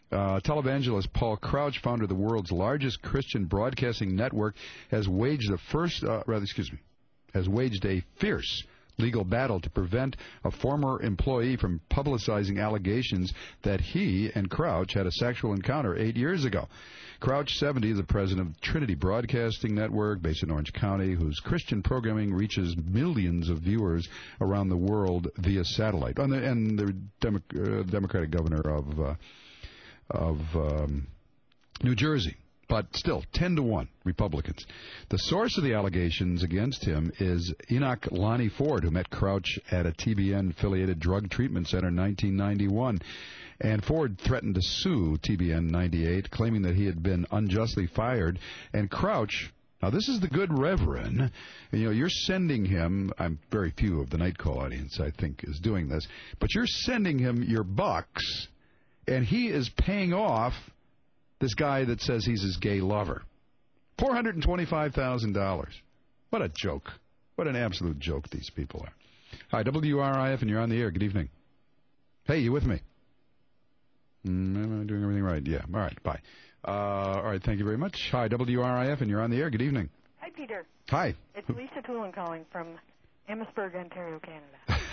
Uh, televangelist Paul Crouch, founder of the world's largest Christian broadcasting network, has waged the first, uh, rather, excuse me, has waged a fierce legal battle to prevent a former employee from publicizing allegations that he and Crouch had a sexual encounter eight years ago. Crouch, seventy, is the president of Trinity Broadcasting Network, based in Orange County, whose Christian programming reaches millions of viewers around the world via satellite. And the, and the Demo- uh, Democratic governor of uh, of um, New Jersey. But still, ten to one Republicans. The source of the allegations against him is Enoch Lonnie Ford, who met Crouch at a T B N-affiliated drug treatment center in nineteen ninety-one. And Ford threatened to sue T B N ninety-eight, claiming that he had been unjustly fired. And Crouch, now this is the good reverend, you know, you're sending him, I'm very few of the Night Call audience, I think, is doing this, but you're sending him your bucks, and he is paying off this guy that says he's his gay lover. four hundred twenty-five thousand dollars. What a joke. What an absolute joke these people are. Hi, W R I F, and you're on the air. Good evening. Hey, you with me? Mm, am I doing everything right? Yeah. All right, bye. Uh, all right, thank you very much. Hi, W R I F, and you're on the air. Good evening. Hi, Peter. Hi. It's Lisa Toulon calling from Amherstburg, Ontario, Canada.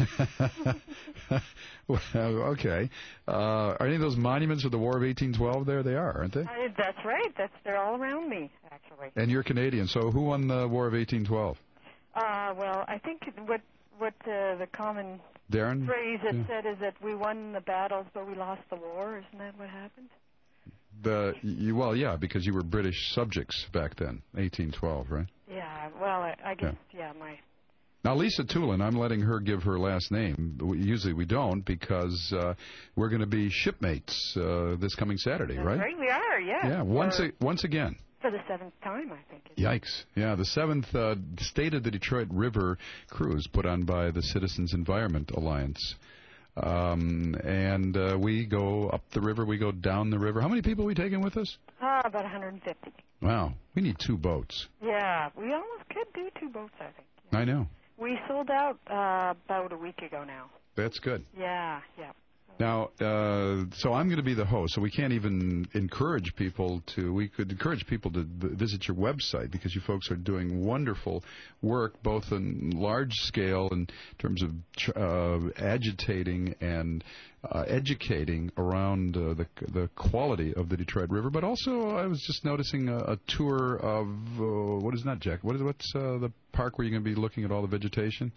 Well, okay. Uh, are any of those monuments of the War of eighteen twelve there? They are, aren't they? Uh, that's right. That's They're all around me, actually. And you're Canadian, so who won the War of eighteen twelve? Uh, well, I think what what uh, the common Darren? phrase it Yeah. said is that we won the battles, but we lost the war. Isn't that what happened? The you, well, yeah, because you were British subjects back then, eighteen twelve, right? Yeah, well, I, I guess, yeah, my... Now, Lisa Toulon, I'm letting her give her last name. We, usually we don't because uh, we're going to be shipmates uh, this coming Saturday, That's right? right, we are, yeah. Yeah, once For- a, once again. For the seventh time, I think. Yikes. Yeah, the seventh uh, State of the Detroit River cruise put on by the Citizens Environment Alliance. Um, and uh, we go up the river, we go down the river. How many people are we taking with us? Ah, about one hundred fifty. Wow, we need two boats. Yeah, we almost could do two boats, I think. I know. We sold out uh, about a week ago now. That's good. Yeah, yeah. Now, uh, so I'm going to be the host, so we can't even encourage people to, we could encourage people to v- visit your website because you folks are doing wonderful work, both in large scale in terms of tr- uh, agitating and uh, educating around uh, the the quality of the Detroit River, but also I was just noticing a, a tour of, uh, what is that, Jack? What is What's uh, the park where you're going to be looking at all the vegetation?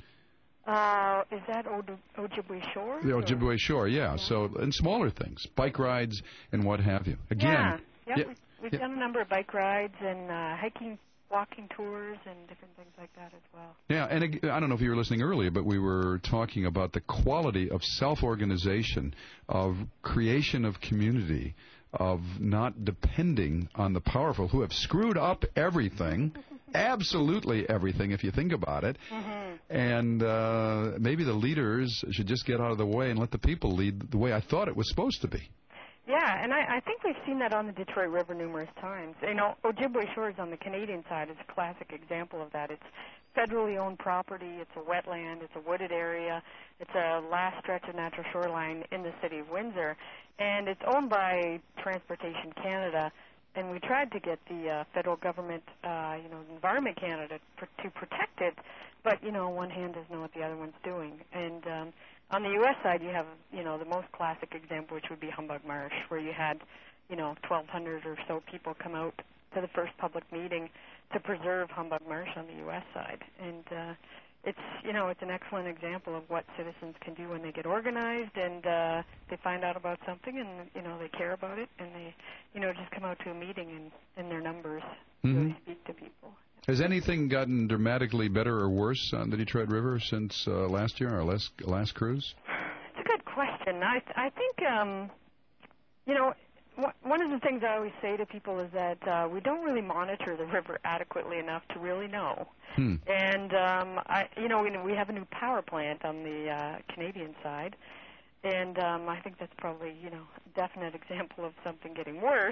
Uh, is that Oj- Ojibwe Shore? The Ojibwe Shore, yeah. yeah. So, and smaller things, bike rides and what have you. Again, yeah, yeah, yeah we've, we've yeah. done a number of bike rides and uh, hiking, walking tours, and different things like that as well. Yeah, and ag- I don't know if you were listening earlier, but we were talking about the quality of self-organization, of creation of community, of not depending on the powerful who have screwed up everything, absolutely everything, if you think about it. Mm-hmm. And uh, maybe the leaders should just get out of the way and let the people lead the way I thought it was supposed to be. Yeah, and I, I think we've seen that on the Detroit River numerous times. You know, Ojibwe Shores on the Canadian side is a classic example of that. It's federally owned property. It's a wetland. It's a wooded area. It's a last stretch of natural shoreline in the city of Windsor, and it's owned by Transportation Canada. And we tried to get the uh, federal government, uh, you know, Environment Canada pr- to protect it, but, you know, one hand doesn't know what the other one's doing. And um, on the U S side, you have, you know, the most classic example, which would be Humbug Marsh, where you had, you know, twelve hundred or so people come out to the first public meeting to preserve Humbug Marsh on the U S side. And uh, it's, you know, it's an excellent example of what citizens can do when they get organized and uh, they find out about something and, you know, they care about it and they, you know, just come out to a meeting and in their numbers Mm-hmm. really speak to people. Has anything gotten dramatically better or worse on the Detroit River since uh, last year, our last, last cruise? It's a good question. I, I think, um, you know, one of the things I always say to people is that uh, we don't really monitor the river adequately enough to really know. Hmm. And, um, I, you know, we, we have a new power plant on the uh, Canadian side, and um, I think that's probably, you know, a definite example of something getting worse.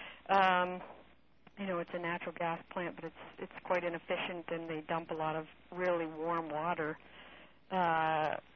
Um, you know, it's a natural gas plant, but it's it's quite inefficient, and they dump a lot of really warm water uh,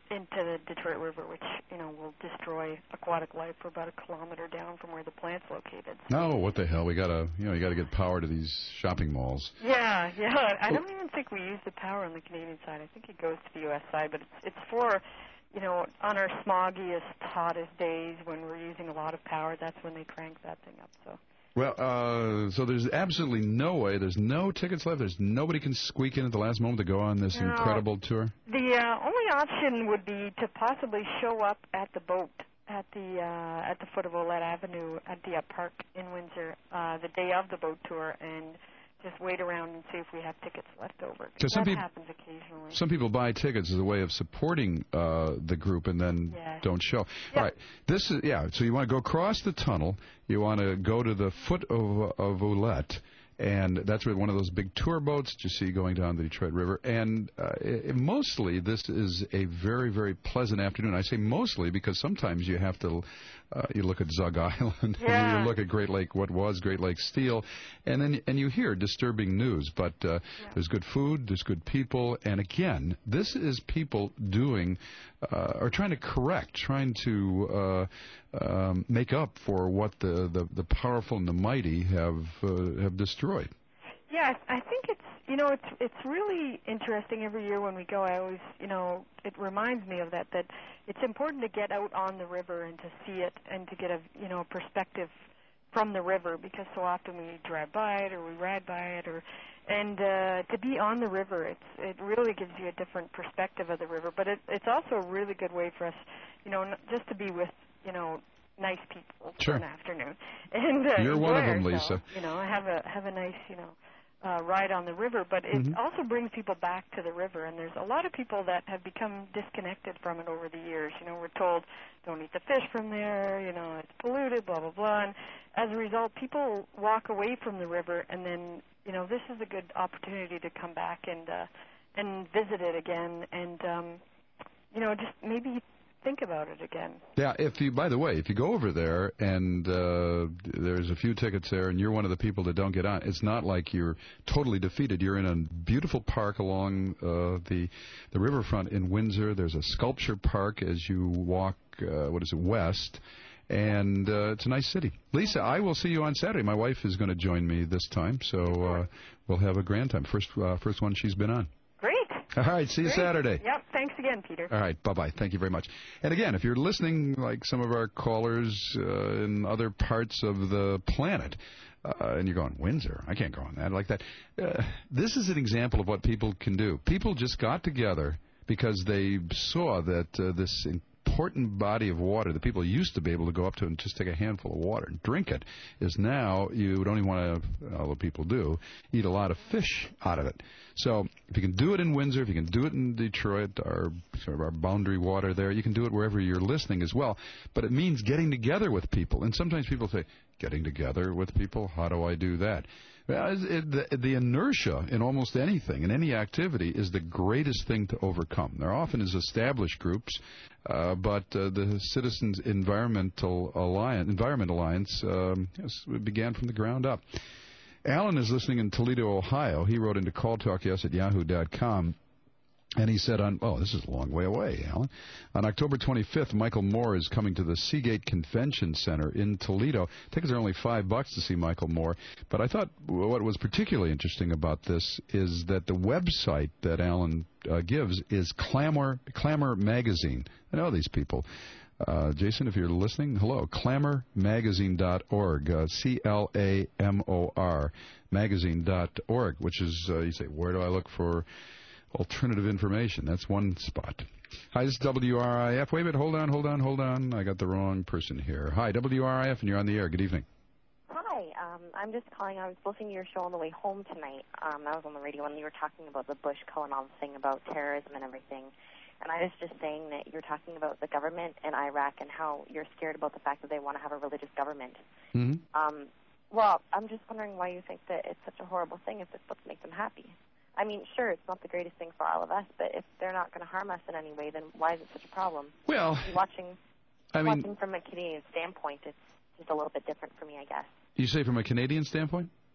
into the Detroit River, which, you know, will destroy aquatic life for about a kilometer down from where the plant's located. No, what the hell? We gotta, you know, you gotta get power to these shopping malls. Yeah, yeah. I don't even think we use the power on the Canadian side. I think it goes to the U S side, but it's, it's for, you know, on our smoggiest, hottest days when we're using a lot of power. That's when they crank that thing up. So. Well, uh, so there's absolutely no way. There's no tickets left. There's nobody can squeak in at the last moment to go on this No. incredible tour. The uh, only option would be to possibly show up at the boat at the uh, at the foot of Olette Avenue at the uh, park in Windsor uh, the day of the boat tour and just wait around and see if we have tickets left over. Because some that peop- happens occasionally. Some people buy tickets as a way of supporting uh, the group and then Yeah. don't show. Yeah. All right, this is yeah. So you want to go across the tunnel. You want to go to the foot of of Olette. And that's where one of those big tour boats that you see going down the Detroit River. And uh, it, mostly this is a very, very pleasant afternoon. I say mostly because sometimes you have to, uh, you look at Zug Island, Yeah. and you look at Great Lake, what was Great Lake Steel, and then and you hear disturbing news. But uh, yeah. there's good food, there's good people, and again, this is people doing uh, or trying to correct, trying to uh, um, make up for what the, the, the powerful and the mighty have uh, have destroyed. Yeah, I think it's, you know, it's it's really interesting every year when we go. I always, you know, it reminds me of that, that it's important to get out on the river and to see it and to get a, you know, perspective from the river, because so often we drive by it or we ride by it, or and uh, to be on the river, it's it really gives you a different perspective of the river. But it, it's also a really good way for us, you know, n- just to be with, you know, nice people Sure. for an afternoon. And uh, You're one of enjoy them, ourselves, Lisa. You know, have a have a nice, you know, uh, ride on the river. But it Mhm. also brings people back to the river, and there's a lot of people that have become disconnected from it over the years. You know, we're told don't eat the fish from there. You know, it's polluted, blah blah blah. And as a result, people walk away from the river, and then, you know, this is a good opportunity to come back and uh, and visit it again, and um, you know, just maybe think about it again. Yeah, if you, by the way, if you go over there and uh, there's a few tickets there and you're one of the people that don't get on, it's not like you're totally defeated. You're in a beautiful park along uh, the the riverfront in Windsor. There's a sculpture park as you walk, uh, what is it, west, and uh, it's a nice city. Lisa, I will see you on Saturday. My wife is going to join me this time, so uh, we'll have a grand time. First, uh, first one she's been on. Great. All right, see you Great. Saturday. Yep. Thanks again, Peter. All right, bye-bye. Thank you very much. And again, if you're listening, like some of our callers uh, in other parts of the planet, uh, and you're going, Windsor, I can't go on that, like that. Uh, this is an example of what people can do. People just got together because they saw that uh, this important body of water that people used to be able to go up to and just take a handful of water and drink it is now you don't even want to, although people do, eat a lot of fish out of it. So if you can do it in Windsor, if you can do it in Detroit, our sort of our boundary water there, you can do it wherever you're listening as well. But it means getting together with people. And sometimes people say, getting together with people? How do I do that? Well, it, the, the inertia in almost anything, in any activity, is the greatest thing to overcome. There often is established groups, uh, but uh, the Citizens Environmental Alliance, Environment Alliance um, yes, it began from the ground up. Alan is listening in Toledo, Ohio. He wrote into call talk yes at yahoo dot com. And he said, on, oh, this is a long way away, Alan. On October twenty-fifth, Michael Moore is coming to the Seagate Convention Center in Toledo. Tickets are only five bucks to see Michael Moore. But I thought what was particularly interesting about this is that the website that Alan uh, gives is Clamor, Clamor Magazine. I know these people. Uh, Jason, if you're listening, hello, clamor magazine dot org, uh, C L A M O R, magazine dot org, which is, uh, you say, where do I look for alternative information? That's one spot. Hi, this is W R I F. Wait a minute, hold on, hold on, hold on. I got the wrong person here. Hi, W R I F, and you're on the air. Good evening. Hi, um, I'm just calling. I was listening to your show on the way home tonight. Um, I was on the radio when you were talking about the Bush Cohen thing about terrorism and everything. And I was just saying that you're talking about the government in Iraq and how you're scared about the fact that they want to have a religious government. Mm-hmm. Um, well, I'm just wondering why you think that it's such a horrible thing if it's supposed to make them happy. I mean, sure, it's not the greatest thing for all of us, but if they're not going to harm us in any way, then why is it such a problem? Well, watching, I mean, watching from a Canadian standpoint, it's just a little bit different for me, I guess. You say from a Canadian standpoint?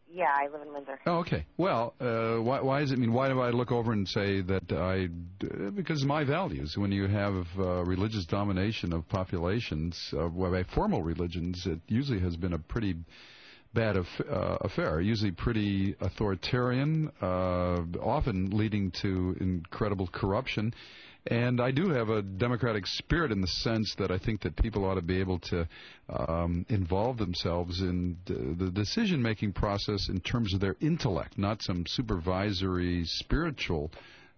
Yeah, I live in Windsor. Oh, okay. Well, uh, why, why is it? I mean, why do I look over and say that I? Because of my values. When you have uh, religious domination of populations, uh, well, by formal religions, it usually has been a pretty bad aff- uh, affair. Usually pretty authoritarian, uh, often leading to incredible corruption. And I do have a democratic spirit in the sense that I think that people ought to be able to um, involve themselves in d- the decision-making process in terms of their intellect, not some supervisory, spiritual,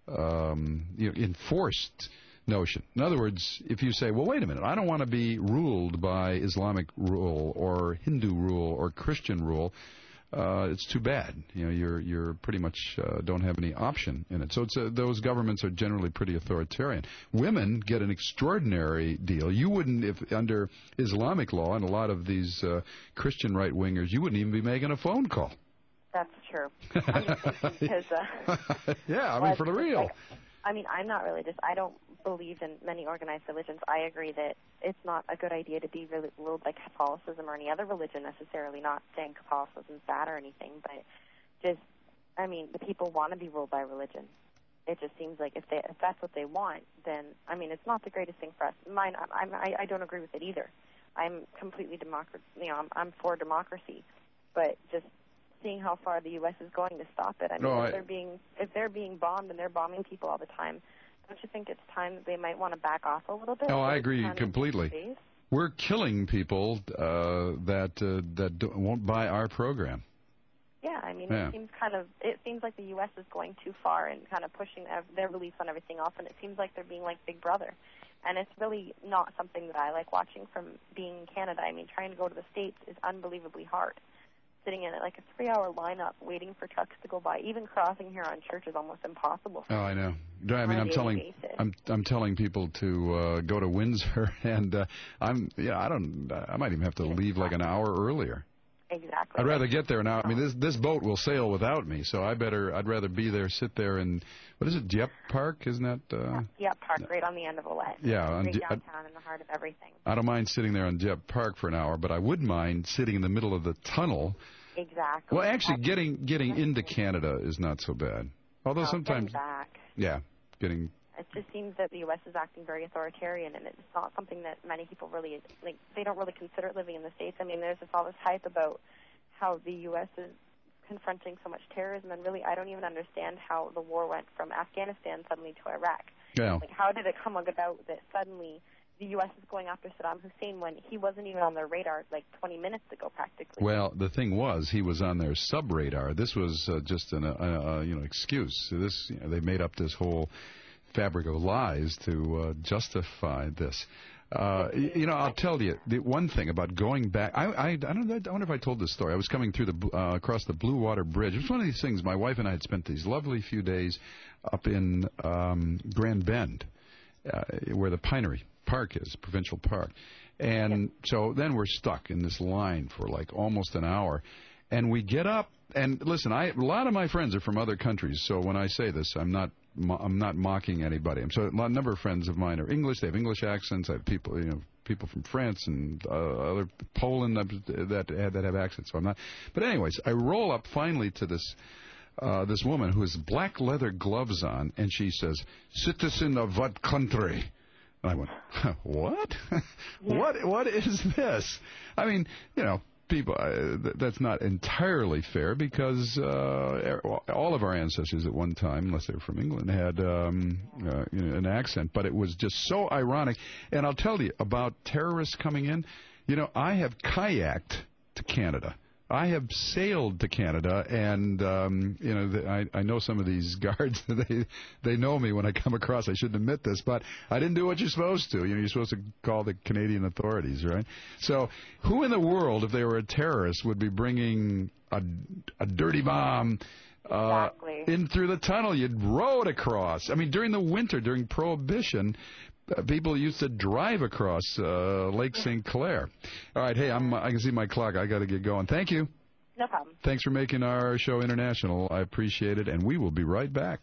um, you know, enforced notion. In other words, if you say, well, wait a minute, I don't want to be ruled by Islamic rule or Hindu rule or Christian rule, Uh, it's too bad. You know, you're you're pretty much uh, don't have any option in it. So it's uh, those governments are generally pretty authoritarian. Women get an extraordinary deal. You wouldn't, if under Islamic law and a lot of these uh, Christian right wingers, you wouldn't even be making a phone call. That's true. I'm just thinking because. Uh, yeah, I mean for the real. Like, I mean, I'm not religious. I don't believe in many organized religions. I agree that it's not a good idea to be really ruled by Catholicism or any other religion necessarily, not saying Catholicism's bad or anything, but just, I mean, the people want to be ruled by religion. It just seems like if they if that's what they want, then, I mean, it's not the greatest thing for us. Mine, I'm, I, I don't agree with it either. I'm completely democracy, you know, I'm, I'm for democracy, but just seeing how far the U S is going to stop it. I mean, no, if I... they're being if they're being bombed and they're bombing people all the time, don't you think it's time that they might want to back off a little bit? No, I agree completely. We're killing people uh, that uh, that do, won't buy our program. Yeah, I mean, yeah. it seems kind of it seems like the U S is going too far and kind of pushing their beliefs on everything else, and it seems like they're being like Big Brother. And it's really not something that I like watching from being in Canada. I mean, trying to go to the States is unbelievably hard. Sitting in like a three-hour lineup waiting for trucks to go by. Even crossing here on Church is almost impossible. Oh, I know. I mean, I'm telling basis. I'm I'm telling people to uh, go to Windsor, and uh, I'm yeah, I don't I might even have to leave like an hour earlier. Exactly. I'd rather get there now. I mean, this this boat will sail without me, so I better I'd rather be there, sit there, and what is it, Dieppe Park? Isn't that? Uh, Dieppe Park, right on the end of Ouellette. Yeah, on right Di- downtown in the heart of everything. I don't mind sitting there on Dieppe Park for an hour, but I would mind sitting in the middle of the tunnel. Exactly. Well, actually, getting getting into Canada is not so bad. Although no, sometimes, getting back. yeah, getting. It just seems that the U S is acting very authoritarian, and it's not something that many people really like. They don't really consider living in the States. I mean, there's this, all this hype about how the U S is confronting so much terrorism, and really, I don't even understand how the war went from Afghanistan suddenly to Iraq. Yeah. Like, how did it come about that suddenly the U S is going after Saddam Hussein when he wasn't even on their radar like twenty minutes ago, practically? Well, the thing was, he was on their sub-radar. This was uh, just an uh, uh, you know excuse. This you know, they made up this whole fabric of lies to uh, justify this. Uh, you know, I'll tell you the one thing about going back. I, I, I don't know. I wonder if I told this story. I was coming through the uh, across the Blue Water Bridge. It was one of these things. My wife and I had spent these lovely few days up in um, Grand Bend, uh, where the Pinery Park is, Provincial Park, and so then we're stuck in this line for like almost an hour, and we get up. And listen, I a lot of my friends are from other countries, so when I say this, I'm not. I'm not mocking anybody. I'm so a number of friends of mine are English. They have English accents. I have people, you know, people from France and uh, other Poland that that have accents. So I'm not. But anyways, I roll up finally to this uh, this woman who has black leather gloves on, and she says, "Citizen of what country?" And I went, "What? what? What is this?" I mean, you know. People, uh, th- that's not entirely fair because uh, all of our ancestors at one time, unless they were from England, had um, uh, you know, an accent. But it was just so ironic. And I'll tell you about terrorists coming in. You know, I have kayaked to Canada. I have sailed to Canada, and um, you know, the, I, I know some of these guards. They they know me when I come across. I shouldn't admit this, but I didn't do what you're supposed to. You know, you're supposed to call the Canadian authorities, right? So, who in the world, if they were a terrorist, would be bringing a a dirty bomb uh, exactly. in through the tunnel? You'd row it across. I mean, during the winter, during Prohibition. Uh, people used to drive across uh, Lake Saint Clair. All right, hey, I'm, I can see my clock. I got to get going. Thank you. No problem. Thanks for making our show international. I appreciate it, and we will be right back.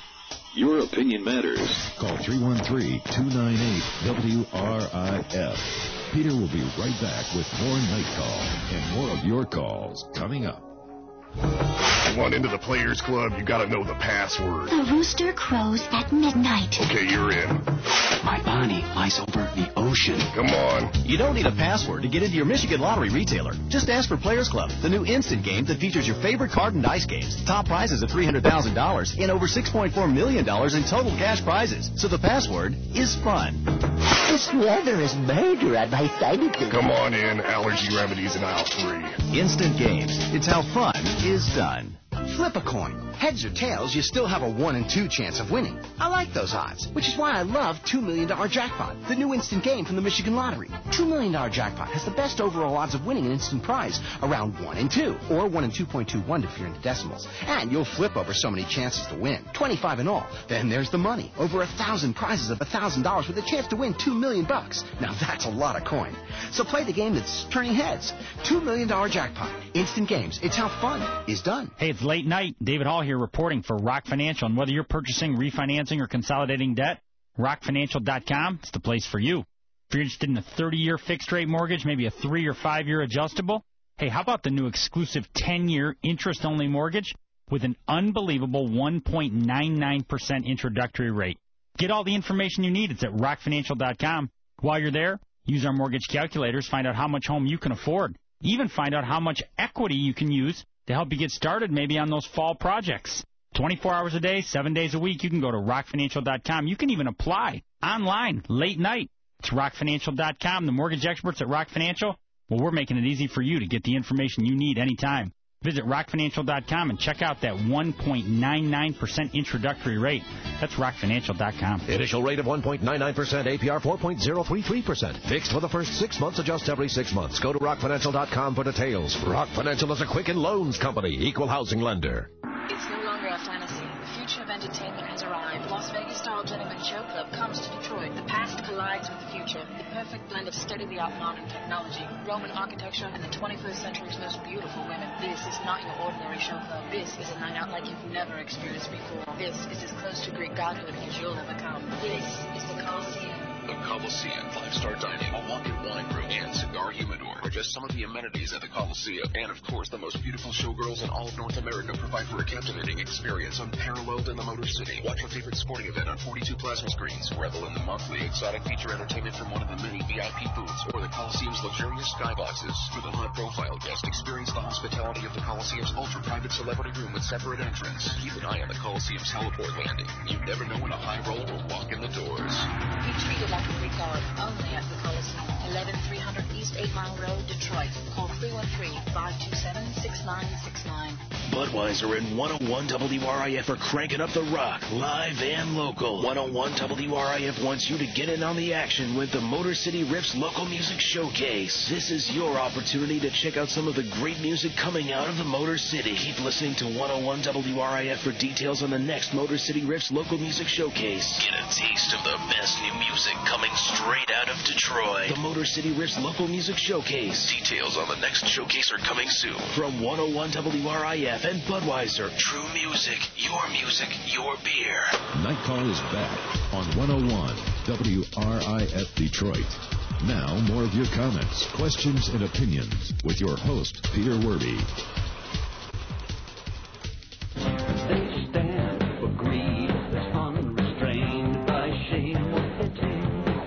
Your opinion matters. Call three one three, two nine eight, W R I F. Peter will be right back with more Night Call and more of your calls coming up. You want into the Players Club, you gotta know the password. The rooster crows at midnight. Okay, you're in. My body lies over the ocean. Come on. You don't need a password to get into your Michigan Lottery retailer. Just ask for Players Club, the new instant game that features your favorite card and dice games. Top prizes of three hundred thousand dollars and over six point four million dollars in total cash prizes. So the password is fun. This weather is murder on my side of the... Come on in. Allergy remedies in aisle three. Instant games. It's how fun is done. Flip a coin. Heads or tails, you still have a one in two chance of winning. I like those odds, which is why I love two million dollar Jackpot, the new instant game from the Michigan Lottery. two million dollar Jackpot has the best overall odds of winning an instant prize, around one in two, or one in two point two one if you're into decimals. And you'll flip over so many chances to win, twenty-five in all. Then there's the money, over a thousand prizes of one thousand dollars with a chance to win two million bucks. Now that's a lot of coin. So play the game that's turning heads. two million dollar Jackpot. Instant games. It's how fun is done. Hey, it's late night. David Hall here reporting for Rock Financial. And whether you're purchasing, refinancing, or consolidating debt, rock financial dot com is the place for you. If you're interested in a thirty-year fixed-rate mortgage, maybe a three- or five-year adjustable, hey, how about the new exclusive ten-year interest-only mortgage with an unbelievable one point nine nine percent introductory rate? Get all the information you need. It's at rock financial dot com. While you're there, use our mortgage calculators, find out how much home you can afford. Even find out how much equity you can use to help you get started maybe on those fall projects. twenty-four hours a day, seven days a week, you can go to rock financial dot com. You can even apply online, late night. It's rock financial dot com. The mortgage experts at Rock Financial, well, we're making it easy for you to get the information you need anytime. Visit rock financial dot com and check out that one point nine nine percent introductory rate. That's rock financial dot com. Initial rate of one point nine nine percent, A P R four point zero three three percent. Fixed for the first six months, adjust every six months. Go to rock financial dot com for details. Rock Financial is a Quicken Loans company, equal housing lender. It's no longer a fantasy. The future of entertainment has arrived. Las Vegas-style Gentleman Show Club comes to Detroit. The past collides with the future. The perfect blend of state-of-the-art modern technology, Roman architecture, and the twenty-first century's most beautiful women. This is not your ordinary show club. This is a night out like you've never experienced before. This is as close to Greek godhood as you'll ever come. This is the Coliseum. The Coliseum, five-star dining, a walk-in wine room, and cigar humidor are just some of the amenities at the Coliseum. And, of course, the most beautiful showgirls in all of North America provide for a captivating experience unparalleled in the Motor City. Watch your favorite sporting event on forty-two plasma screens, revel in the monthly exotic feature entertainment from one of the many V I P booths, or the Coliseum's luxurious skyboxes. For the high-profile guest, experience the hospitality of the Coliseum's ultra-private celebrity room with separate entrance. Keep an eye on the Coliseum's heliport landing. You never know when a high roller will walk in the doors. Be treated like a Greek god, only at the Coliseum. eleven three hundred East eight Mile Road, Detroit. Call three one three, five two seven, six nine six nine. Budweiser and one oh one W R I F are cranking up the rock, live and local. one oh one W R I F wants you to get in on the action with the Motor City Riffs Local Music Showcase. This is your opportunity to check out some of the great music coming out of the Motor City. Keep listening to one oh one W R I F for details on the next Motor City Riffs Local Music Showcase. Get a taste of the best new music coming straight out of Detroit. The Motor City Riffs Local Music Showcase. Details on the next showcase are coming soon. From one oh one W R I F and Budweiser. True music, your music, your beer. Night Call is back on one oh one W R I F Detroit. Now, more of your comments, questions, and opinions with your host, Peter Werby. They stand for greed that's unrestrained by shame or pity.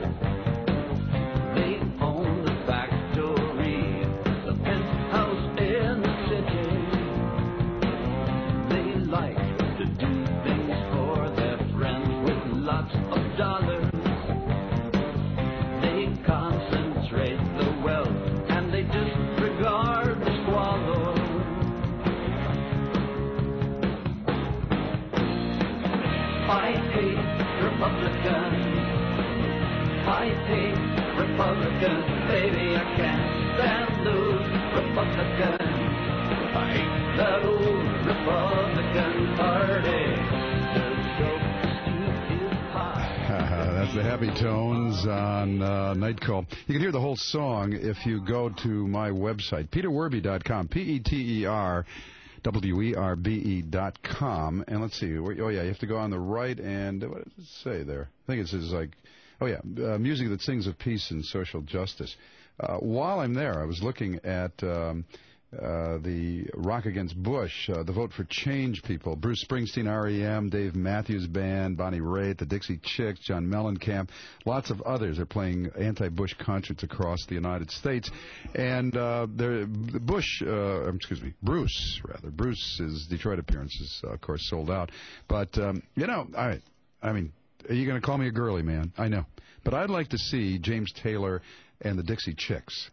They own the factory, the penthouse in the city. They like to do things for their friends with lots of dollars. They concentrate the wealth and they disregard the squalor. I hate Republicans. I hate Republicans. Baby, I can't stand those Republicans. I hate that old Republican Party. That's the Happy Tones on uh, Night Call. You can hear the whole song if you go to my website, peter werby dot com, P E T E R W E R B E dot com. And let's see. Oh, yeah, you have to go on the right, and what does it say there? I think it says, like, oh, yeah, uh, music that sings of peace and social justice. Uh, while I'm there, I was looking at um, Uh, the Rock Against Bush, uh, the Vote for Change people, Bruce Springsteen, R E M, Dave Matthews Band, Bonnie Raitt, the Dixie Chicks, John Mellencamp, lots of others are playing anti-Bush concerts across the United States. And uh, Bush, uh, excuse me, Bruce, rather, Bruce's Detroit appearance is, uh, of course, sold out. But, um, you know, I, I mean, are you going to call me a girly, man? I know. But I'd like to see James Taylor and the Dixie Chicks.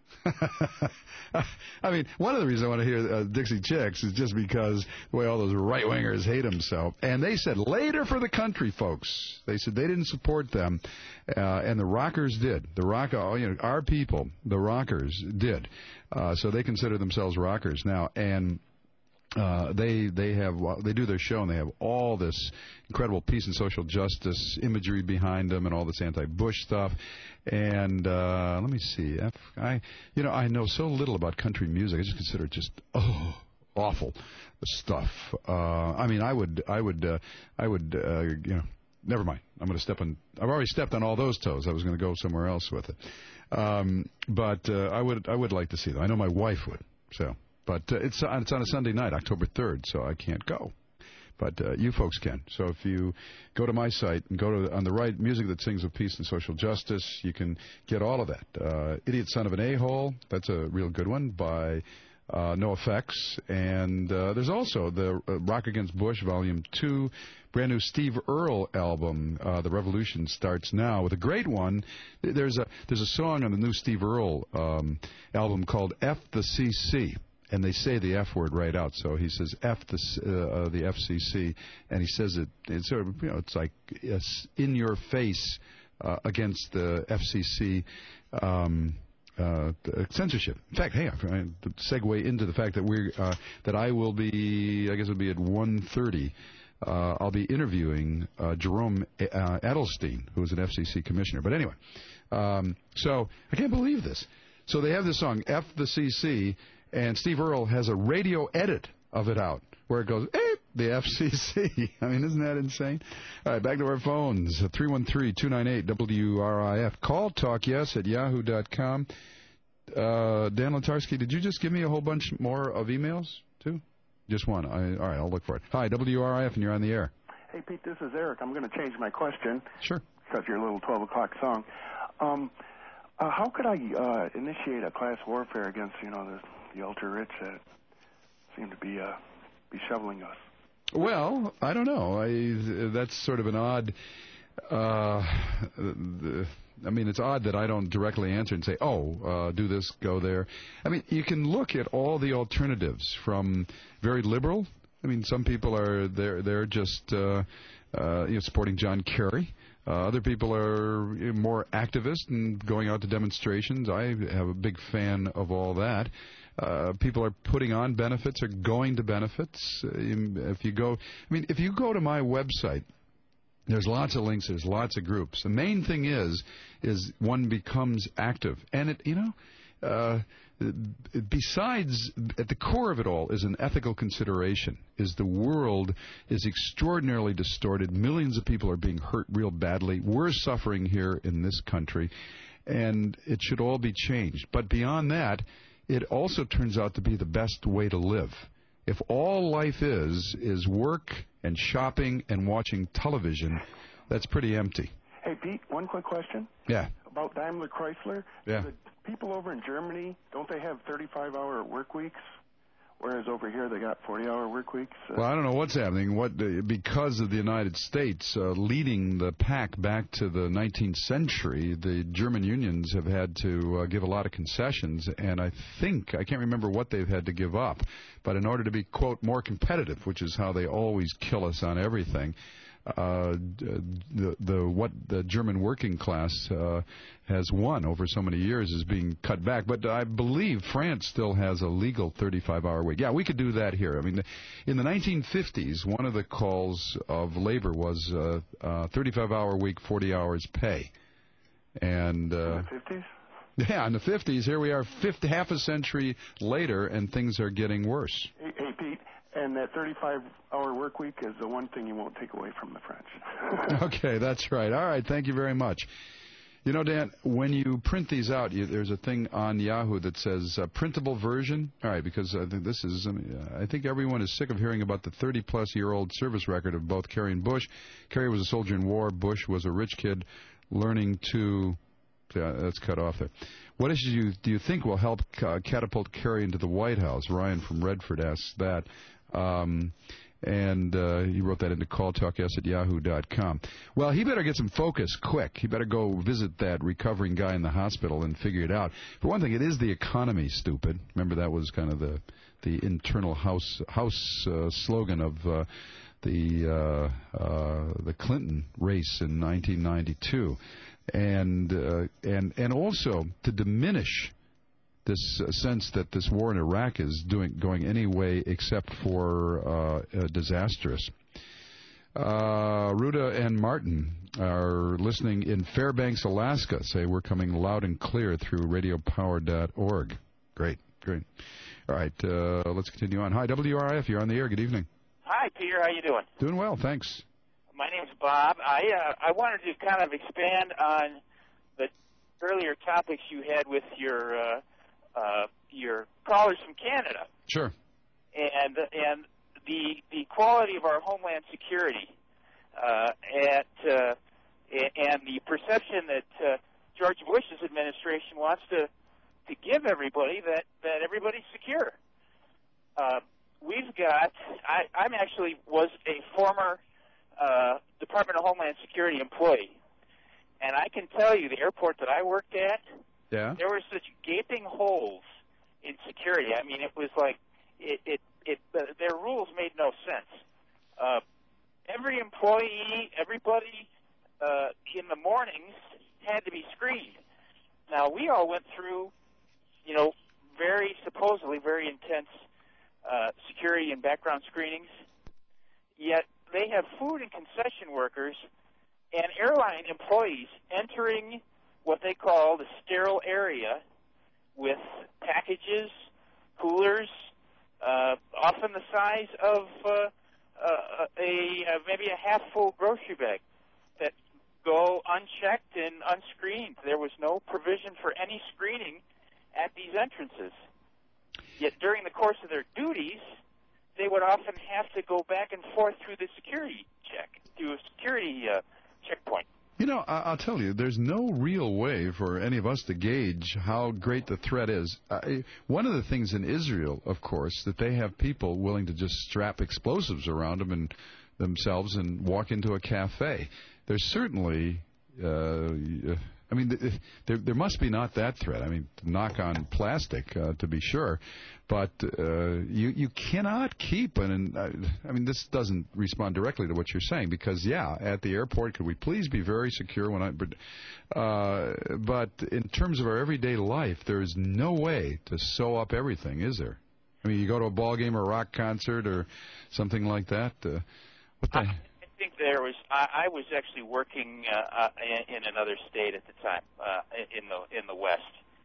I mean, one of the reasons I want to hear uh, Dixie Chicks is just because the way all those right-wingers hate them so. And they said, later for the country folks. They said they didn't support them, uh, and the rockers did. The rock, uh, you know, our people, the rockers, did. Uh, so they consider themselves rockers now. And Uh, they they have they do their show and they have all this incredible peace and social justice imagery behind them and all this anti-Bush stuff. And uh, let me see, F, I you know I know so little about country music. I just consider it just oh awful stuff. Uh, I mean I would I would uh, I would uh, you know never mind. I'm going to step on. I've already stepped on all those toes. I was going to go somewhere else with it. Um, but uh, I would I would like to see them. I know my wife would. So. But uh, it's uh, it's on a Sunday night, October third, so I can't go. But uh, you folks can. So if you go to my site and go to on the right, music that sings of peace and social justice, you can get all of that. Uh, Idiot Son of an A-Hole, that's a real good one by uh, NoFX. And uh, there's also the uh, Rock Against Bush, Volume two, brand new Steve Earle album, uh, The Revolution Starts Now, with a great one. There's a, there's a song on the new Steve Earle um, album called F the C C. And they say the F word right out. So he says F the uh, uh, the F C C, and he says it. It's sort of, you know, it's like it's in your face uh, against the F C C um, uh, censorship. In fact, hey, I segue into the fact that we uh, that I will be. I guess it'll be at one thirty. Uh, I'll be interviewing uh, Jerome uh, Adelstein, who is an F C C commissioner. But anyway, um, so I can't believe this. So they have this song F the C C. And Steve Earle has a radio edit of it out where it goes, eh, the F C C. I mean, isn't that insane? All right, back to our phones. three one three, two nine eight, W R I F. Call Talk Yes at yahoo dot com. Uh, Dan Latarski, did you just give me a whole bunch more of emails, too? Just one. I, all right, I'll look for it. Hi, W R I F, and you're on the air. Hey, Pete, this is Eric. I'm going to change my question. Sure. Because your little twelve o'clock song. Um, uh, how could I uh, initiate a class warfare against, you know, the... the ultra-rich that seem to be uh, be shoveling us? Well, I don't know. I, that's sort of an odd... Uh, the, I mean, it's odd that I don't directly answer and say, oh, uh, do this, go there. I mean, you can look at all the alternatives from very liberal. I mean, some people are they're, they're just uh, uh, you know, supporting John Kerry. Uh, other people are more activist and going out to demonstrations. I have a big fan of all that. Uh, people are putting on benefits or going to benefits. Uh, if you go, I mean, if you go to my website, there's lots of links. There's lots of groups. The main thing is, is one becomes active, and it, you know, uh, besides, at the core of it all is an ethical consideration. Is the world is extraordinarily distorted. Millions of people are being hurt real badly. We're suffering here in this country, and it should all be changed. But beyond that, it also turns out to be the best way to live. If all life is, is work and shopping and watching television, that's pretty empty. Hey, Pete, one quick question. Yeah. About Daimler Chrysler. Yeah. The people over in Germany, don't they have thirty-five hour work weeks? Whereas over here they got forty hour work weeks. Uh, well, I don't know what's happening. What uh, because of the United States uh, leading the pack back to the nineteenth century, the German unions have had to uh, give a lot of concessions, and I think I can't remember what they've had to give up, but in order to be quote more competitive, which is how they always kill us on everything. Uh, the the what the German working class uh, has won over so many years is being cut back, but I believe France still has a legal thirty-five hour week. Yeah, we could do that here. I mean, in the nineteen fifties, one of the calls of labor was uh, uh, thirty-five hour week, forty hours pay, and uh, in the fifties. Yeah, in the fifties. Here we are, fifty, half a century later, and things are getting worse. Hey, hey Pete. And that thirty-five hour work week is the one thing you won't take away from the French. Okay, that's right. All right, thank you very much. You know, Dan, when you print these out, you, there's a thing on Yahoo that says uh, printable version. All right, because I think this is, I, mean, I think everyone is sick of hearing about the thirty-plus-year-old service record of both Kerry and Bush. Kerry was a soldier in war. Bush was a rich kid learning to, uh, that's cut off there. What issues you, do you think will help uh, catapult Kerry into the White House? Ryan from Redford asks that. Um, and uh, he wrote that into call talk s at yahoo dot com. Well, he better get some focus quick. He better go visit that recovering guy in the hospital and figure it out. For one thing, it is the economy, stupid. Remember, that was kind of the the internal House House uh, slogan of uh, the uh, uh, the Clinton race in nineteen ninety-two, and uh, and and also to diminish this uh, sense that this war in Iraq is doing going any way except for uh, uh, disastrous. Uh, Ruda and Martin are listening in Fairbanks, Alaska. Say we're coming loud and clear through radio power dot org. Great, great. All right, uh, let's continue on. Hi, W R I F. You're on the air. Good evening. Hi, Peter. How you doing? Doing well, thanks. My name's Bob. I uh, I wanted to kind of expand on the earlier topics you had with your uh, uh, your callers from Canada. Sure. And and the the quality of our homeland security uh, at uh, and the perception that uh, George Bush's administration wants to to give everybody that that everybody's secure. Uh, we've got. I, I'm actually was a former uh, Department of Homeland Security employee, and I can tell you the airport that I worked at. Yeah. There were such gaping holes in security. I mean, it was like it. it, it uh, their rules made no sense. Uh, every employee, everybody uh, in the mornings had to be screened. Now we all went through, you know, very supposedly very intense uh, security and background screenings. Yet they have food and concession workers and airline employees entering what they call the sterile area with packages, coolers, uh, often the size of uh, uh, a uh, maybe a half-full grocery bag that go unchecked and unscreened. There was no provision for any screening at these entrances. Yet during the course of their duties, they would often have to go back and forth through the security check, through a security uh, checkpoint. You know, I'll tell you, there's no real way for any of us to gauge how great the threat is. Uh, one of the things in Israel, of course, that they have people willing to just strap explosives around them and themselves and walk into a cafe. There's certainly, uh, I mean, there there must be not that threat. I mean, to knock on plastic, uh, to be sure, but uh, you you cannot keep an. I mean, this doesn't respond directly to what you're saying because, yeah, at the airport, could we please be very secure when I? But, uh, but in terms of our everyday life, there is no way to sew up everything, is there? I mean, you go to a ball game or a rock concert or something like that. Uh, what the? I, I think there was. I, I was actually working uh, uh, in, in another state at the time, uh, in the in the West.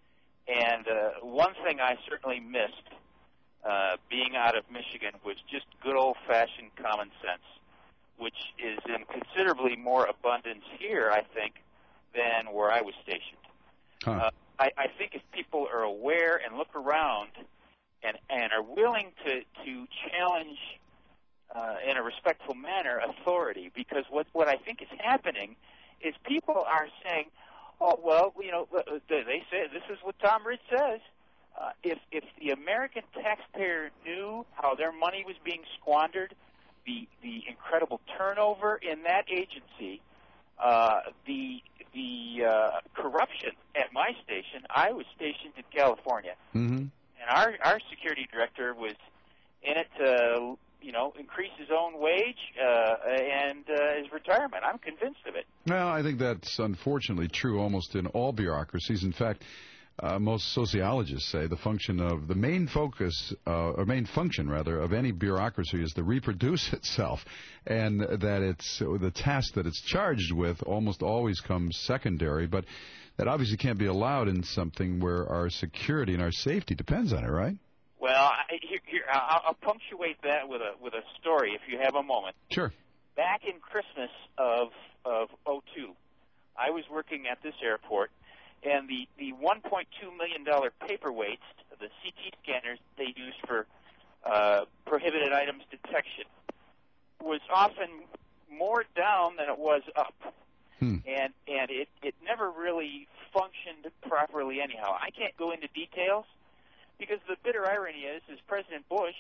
And uh, one thing I certainly missed uh, being out of Michigan was just good old-fashioned common sense, which is in considerably more abundance here, I think, than where I was stationed. Huh. Uh, I, I think if people are aware and look around and, and are willing to, to challenge uh, in a respectful manner authority, because what, what I think is happening is people are saying, oh, well, you know, they say this is what Tom Ridge says. Uh, if if the American taxpayer knew how their money was being squandered, the the incredible turnover in that agency, uh, the the uh, corruption at my station. I was stationed in California, mm-hmm. and our our security director was in it to, you know, increase his own wage uh, and uh, his retirement. I'm convinced of it. Well, I think that's unfortunately true almost in all bureaucracies. In fact, uh, most sociologists say the function of the main focus, uh, or main function rather, of any bureaucracy is to reproduce itself, and that it's the task that it's charged with almost always comes secondary. But that obviously can't be allowed in something where our security and our safety depends on it, right? Well, I, here, here, I'll, I'll punctuate that with a with a story, if you have a moment. Sure. Back in Christmas of of oh two, I was working at this airport, and the, the one point two million dollars paperweights, the C T scanners they used for uh, prohibited items detection, was often more down than it was up. Hmm. And and it, it never really functioned properly anyhow. I can't go into details because the bitter irony is, is President Bush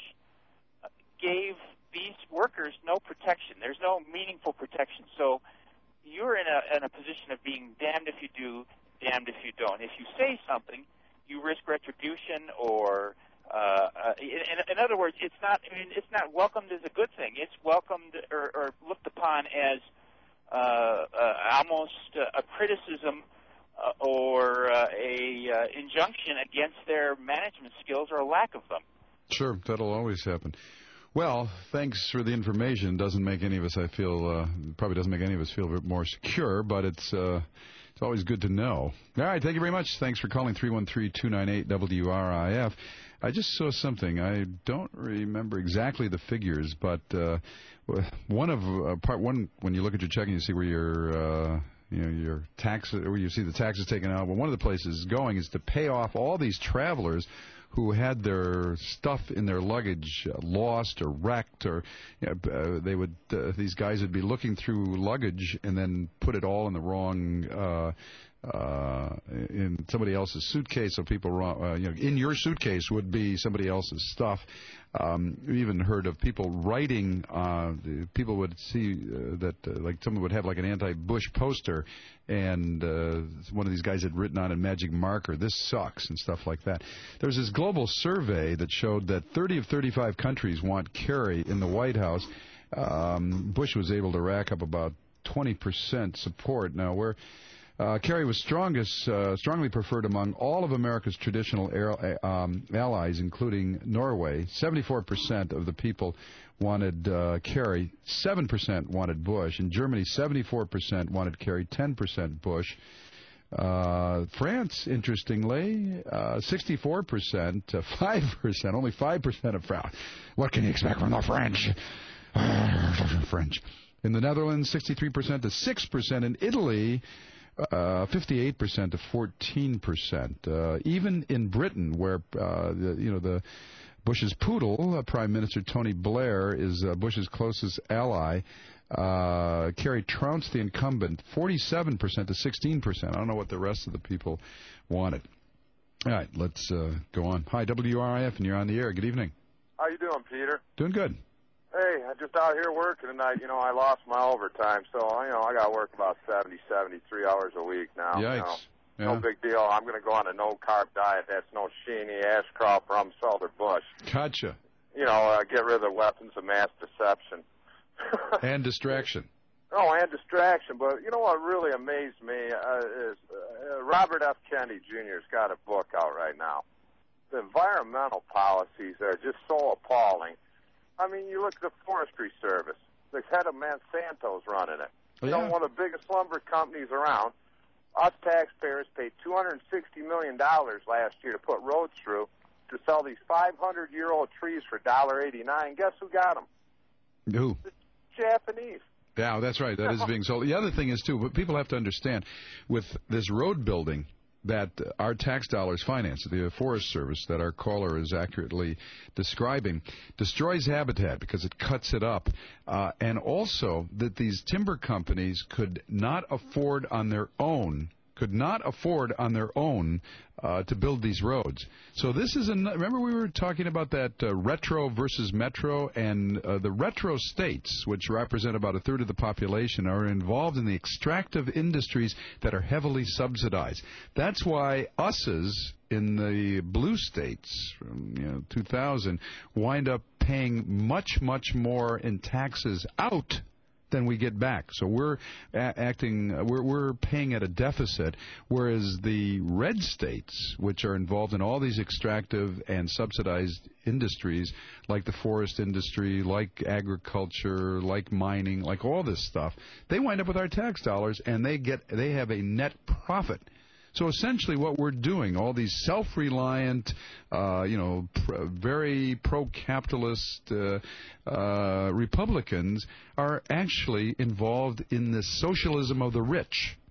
gave these workers no protection. There's no meaningful protection. So you're in a in a position of being damned if you do, damned if you don't. If you say something, you risk retribution, or uh, uh, in, in other words, it's not. I mean, it's not welcomed as a good thing. It's welcomed or, or looked upon as uh, uh, almost uh, a criticism uh, or uh, a uh, injunction against their management skills or a lack of them. Sure, that'll always happen. Well, thanks for the information. Doesn't make any of us, I feel, uh, probably doesn't make any of us feel more secure, but it's uh, it's always good to know. All right, thank you very much. Thanks for calling three one three, two nine eight, W R I F. I just saw something. I don't remember exactly the figures, but uh, one of uh, part one, when you look at your check and you see where your uh, you know your tax, where you see the taxes taken out. Well, one of the places going is to pay off all these travelers who had their stuff in their luggage uh, lost or wrecked, or you know, uh, they would uh, these guys would be looking through luggage and then put it all in the wrong uh, uh, in somebody else's suitcase. So people, uh, you know, in your suitcase would be somebody else's stuff. Um, we even heard of people writing. Uh, people would see uh, that, uh, like, someone would have like an anti-Bush poster, and uh, one of these guys had written on a magic marker, "This sucks," and stuff like that. There was this global survey that showed that thirty of thirty-five countries want Kerry in the White House. Um, Bush was able to rack up about twenty percent support. Now, where Uh, Kerry was strongest, uh, strongly preferred among all of America's traditional air, um, allies, including Norway. seventy-four percent of the people wanted uh, Kerry. seven percent wanted Bush. In Germany, seventy-four percent wanted Kerry. ten percent Bush. Uh, France, interestingly, uh, sixty-four percent, uh, five percent, only five percent of France. What can you expect from the French? French. In the Netherlands, sixty-three percent to six percent. In Italy, Uh, fifty-eight percent to fourteen percent. Uh, even in Britain, where uh, the, you know the Bush's poodle, uh, Prime Minister Tony Blair, is uh, Bush's closest ally, uh, Kerry trounced the incumbent forty-seven percent to sixteen percent. I don't know what the rest of the people wanted. All right, let's uh, go on. Hi, W R I F, and you're on the air. Good evening. How you doing, Peter? Doing good. Hey, I'm just out here working tonight. You know, I lost my overtime, so, you know, I got to work about seventy, seventy-three hours a week now. Yikes. You know, yeah. No big deal. I'm going to go on a no-carb diet. That's no Sheeny, Ashcroft, Rumsfeld, or Bush. Gotcha. You know, uh, get rid of the weapons of mass deception. And distraction. Oh, and distraction. But you know what really amazed me uh, is uh, Robert F. Kennedy Junior's got a book out right now. The environmental policies are just so appalling. I mean, you look at the Forestry Service. The head of Monsanto's running it. You yeah. know, one of the biggest lumber companies around. Us taxpayers paid two hundred sixty million dollars last year to put roads through to sell these five hundred year old trees for one dollar eighty-nine. Guess who got them? Who? The Japanese. Yeah, that's right. That is being sold. The other thing is, too, what people have to understand, with this road building that our tax dollars finance, the Forest Service that our caller is accurately describing, destroys habitat because it cuts it up, uh, and also that these timber companies could not afford on their own, could not afford on their own uh, to build these roads. So this is, an, remember we were talking about that uh, retro versus metro, and uh, the retro states, which represent about a third of the population, are involved in the extractive industries that are heavily subsidized. That's why us's in the blue states from you know, two thousand wind up paying much, much more in taxes out than we get back. So we're a- acting, uh, we're, we're paying at a deficit, whereas the red states, which are involved in all these extractive and subsidized industries, like the forest industry, like agriculture, like mining, like all this stuff, they wind up with our tax dollars, and they get, they have a net profit. So essentially what we're doing, all these self-reliant, uh, you know, pr- very pro-capitalist uh, uh, Republicans are actually involved in the socialism of the rich.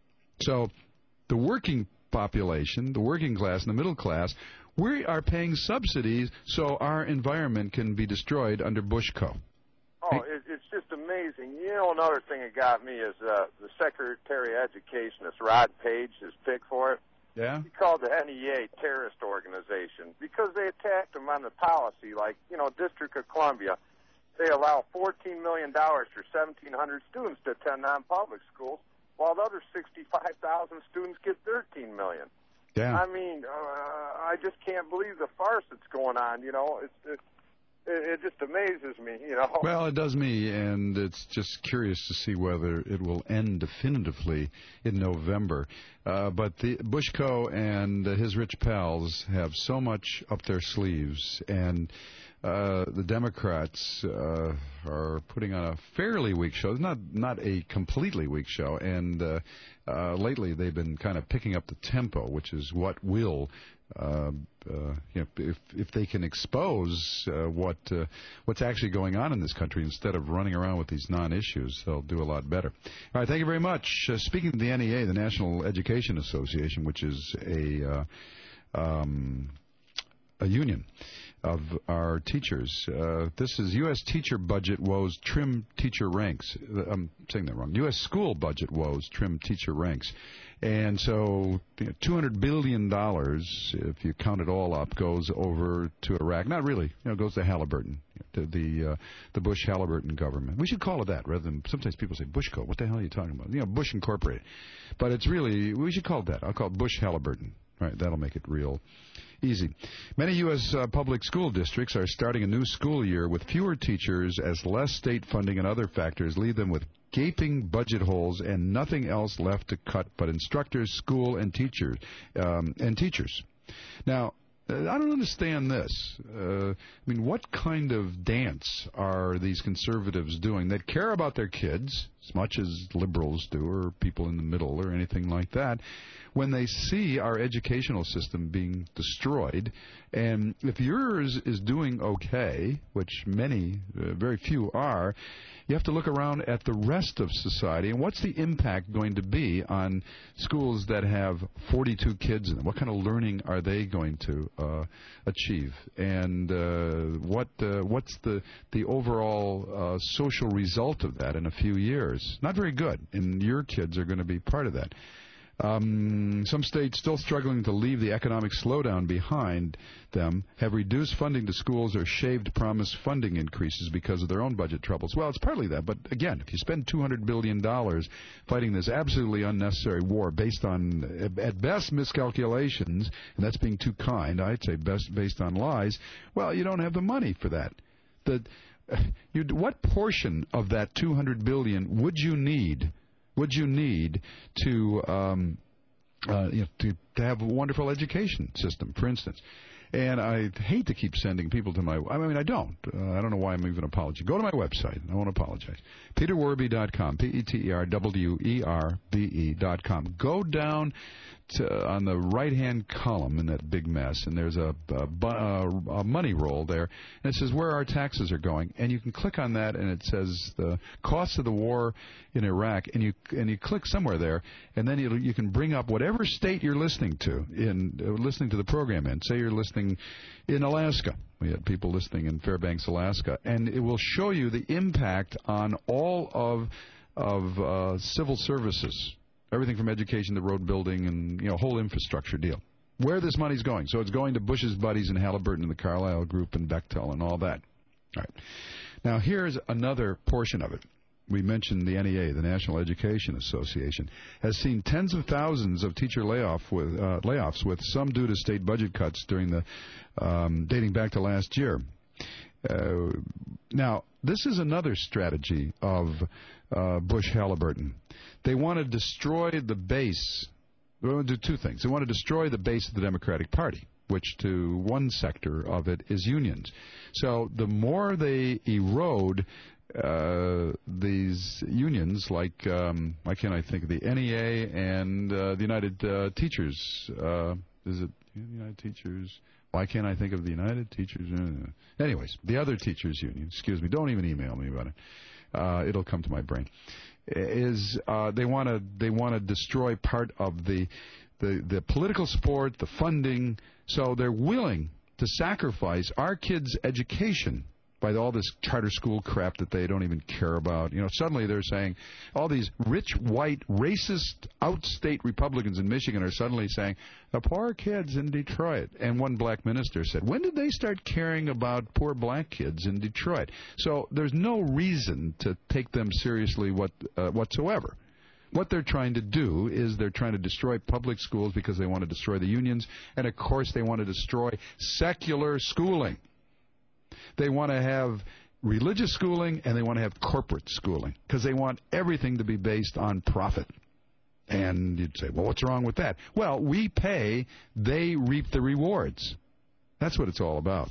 So the working population, the working class and the middle class, we are paying subsidies so our environment can be destroyed under Bushco. Oh, it, it's just amazing. You know, another thing that got me is uh, the Secretary of Education, this Rod Page, his pick for it. Yeah? He called the N E A terrorist organization because they attacked him on the policy. Like, you know, District of Columbia, they allow fourteen million dollars for seventeen hundred students to attend non-public schools, while the other sixty-five thousand students get thirteen million dollars. Yeah. I mean, uh, I just can't believe the farce that's going on, you know. It's, it's It, it just amazes me, you know. Well, it does me, and it's just curious to see whether it will end definitively in November. Uh, but the Bushco and uh, his rich pals have so much up their sleeves, and uh, the Democrats uh, are putting on a fairly weak show. Not not a completely weak show, and uh, uh, lately they've been kind of picking up the tempo, which is what will Uh, uh, you know, if if they can expose uh, what uh, what's actually going on in this country instead of running around with these non-issues, they'll do a lot better. All right, thank you very much. Uh, speaking of the N E A, the National Education Association, which is a uh, um, a union of our teachers. Uh, this is U S teacher budget woes, trim teacher ranks. I'm saying that wrong. U S school budget woes, trim teacher ranks. And so you know, two hundred billion dollars, if you count it all up, goes over to Iraq. Not really. You know, it goes to Halliburton, to the uh, the Bush-Halliburton government. We should call it that rather than, sometimes people say Bushco. What the hell are you talking about? You know, Bush Incorporated. But it's really, we should call it that. I'll call it Bush-Halliburton. All right, that'll make it real easy. Many U S Uh, public school districts are starting a new school year with fewer teachers as less state funding and other factors leave them with gaping budget holes and nothing else left to cut but instructors, school, and teachers. Um, and teachers. Now, I don't understand this. Uh, I mean, what kind of dance are these conservatives doing that care about their kids as much as liberals do or people in the middle or anything like that when they see our educational system being destroyed? And if yours is doing okay, which many, uh, very few are, you have to look around at the rest of society. And what's the impact going to be on schools that have forty-two kids in them? What kind of learning are they going to uh, achieve? And uh, what uh, what's the, the overall uh, social result of that in a few years? Not very good. And your kids are going to be part of that. Um, some states still struggling to leave the economic slowdown behind them have reduced funding to schools or shaved promised funding increases because of their own budget troubles. Well, it's partly that, but again, if you spend two hundred billion dollars fighting this absolutely unnecessary war based on, at best, miscalculations, and that's being too kind, I'd say best based on lies, well, you don't have the money for that. The, you, what portion of that two hundred billion dollars would you need would you need to, um, uh, you know, to, to have a wonderful education system, for instance? And I hate to keep sending people to my, I mean, I don't. Uh, I don't know why I'm even apologizing. Go to my website. I won't apologize. Peter Werby dot com, P E T E R W E R B E dot com. Go down to, on the right-hand column in that big mess, and there's a, a, a money roll there, and it says where our taxes are going. And you can click on that, and it says the cost of the war in Iraq, and you and you click somewhere there, and then you you can bring up whatever state you're listening to, in uh, listening to the program in. Say you're listening in Alaska. We had people listening in Fairbanks, Alaska, and it will show you the impact on all of of uh, civil services. Everything from education to road building and, you know, whole infrastructure deal. Where this money's going. So it's going to Bush's buddies and Halliburton and the Carlyle Group and Bechtel and all that. All right. Now, here's another portion of it. We mentioned the N E A, the National Education Association, has seen tens of thousands of teacher layoff with, uh, layoffs, with some due to state budget cuts during the um, dating back to last year. Uh, now, this is another strategy of uh, Bush-Halliburton. They want to destroy the base. They want to do two things. They want to destroy the base of the Democratic Party, which to one sector of it is unions. So the more they erode uh, these unions, like, um, why can't I think of the N E A and uh, the United uh, Teachers, uh, is it United Teachers? Why can't I think of the United Teachers? Anyways, the other teachers union, excuse me, don't even email me about it. Uh, it'll come to my brain. is uh, they want to they want to destroy part of the, the the political support, the funding. So they're willing to sacrifice our kids' education by all this charter school crap that they don't even care about. You know, suddenly they're saying all these rich, white, racist, outstate Republicans in Michigan are suddenly saying, the poor kids in Detroit. And one black minister said, when did they start caring about poor black kids in Detroit? So there's no reason to take them seriously what, uh, whatsoever. What they're trying to do is they're trying to destroy public schools because they want to destroy the unions. And, of course, they want to destroy secular schooling. They want to have religious schooling, and they want to have corporate schooling because they want everything to be based on profit. And you'd say, well, what's wrong with that? Well, we pay, they reap the rewards. That's what it's all about.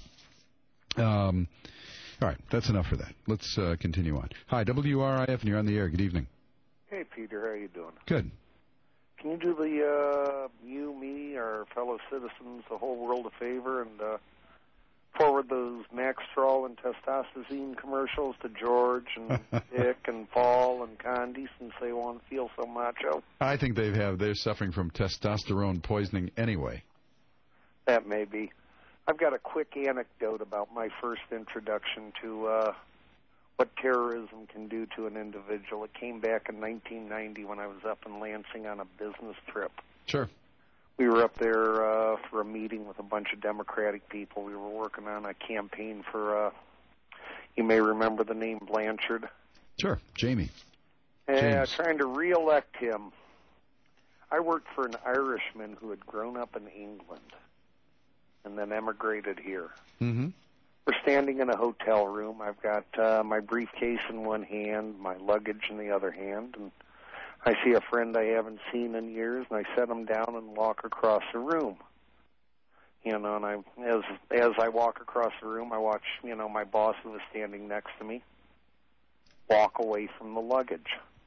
Um, all right, that's enough for that. Let's uh, continue on. Hi, W R I F, and you're on the air. Good evening. Hey, Peter, how you doing? Good. Can you do the, uh, you, me, our fellow citizens, the whole world a favor and uh, forward those Maxtrol and testosterone commercials to George and Dick and Paul and Condi since they won't feel so macho? I think they have. They're suffering from testosterone poisoning anyway. That may be. I've got a quick anecdote about my first introduction to uh, what terrorism can do to an individual. It came back in nineteen ninety when I was up in Lansing on a business trip. Sure. We were up there uh, for a meeting with a bunch of Democratic people. We were working on a campaign for, uh, you may remember the name Blanchard. Sure, Jamie. Yeah, trying to re-elect him. I worked for an Irishman who had grown up in England and then emigrated here. Mm-hmm. We're standing in a hotel room. I've got uh, my briefcase in one hand, my luggage in the other hand, and I see a friend I haven't seen in years, and I set him down and walk across the room. You know, and I, as as I walk across the room, I watch, you know, my boss who was standing next to me walk away from the luggage.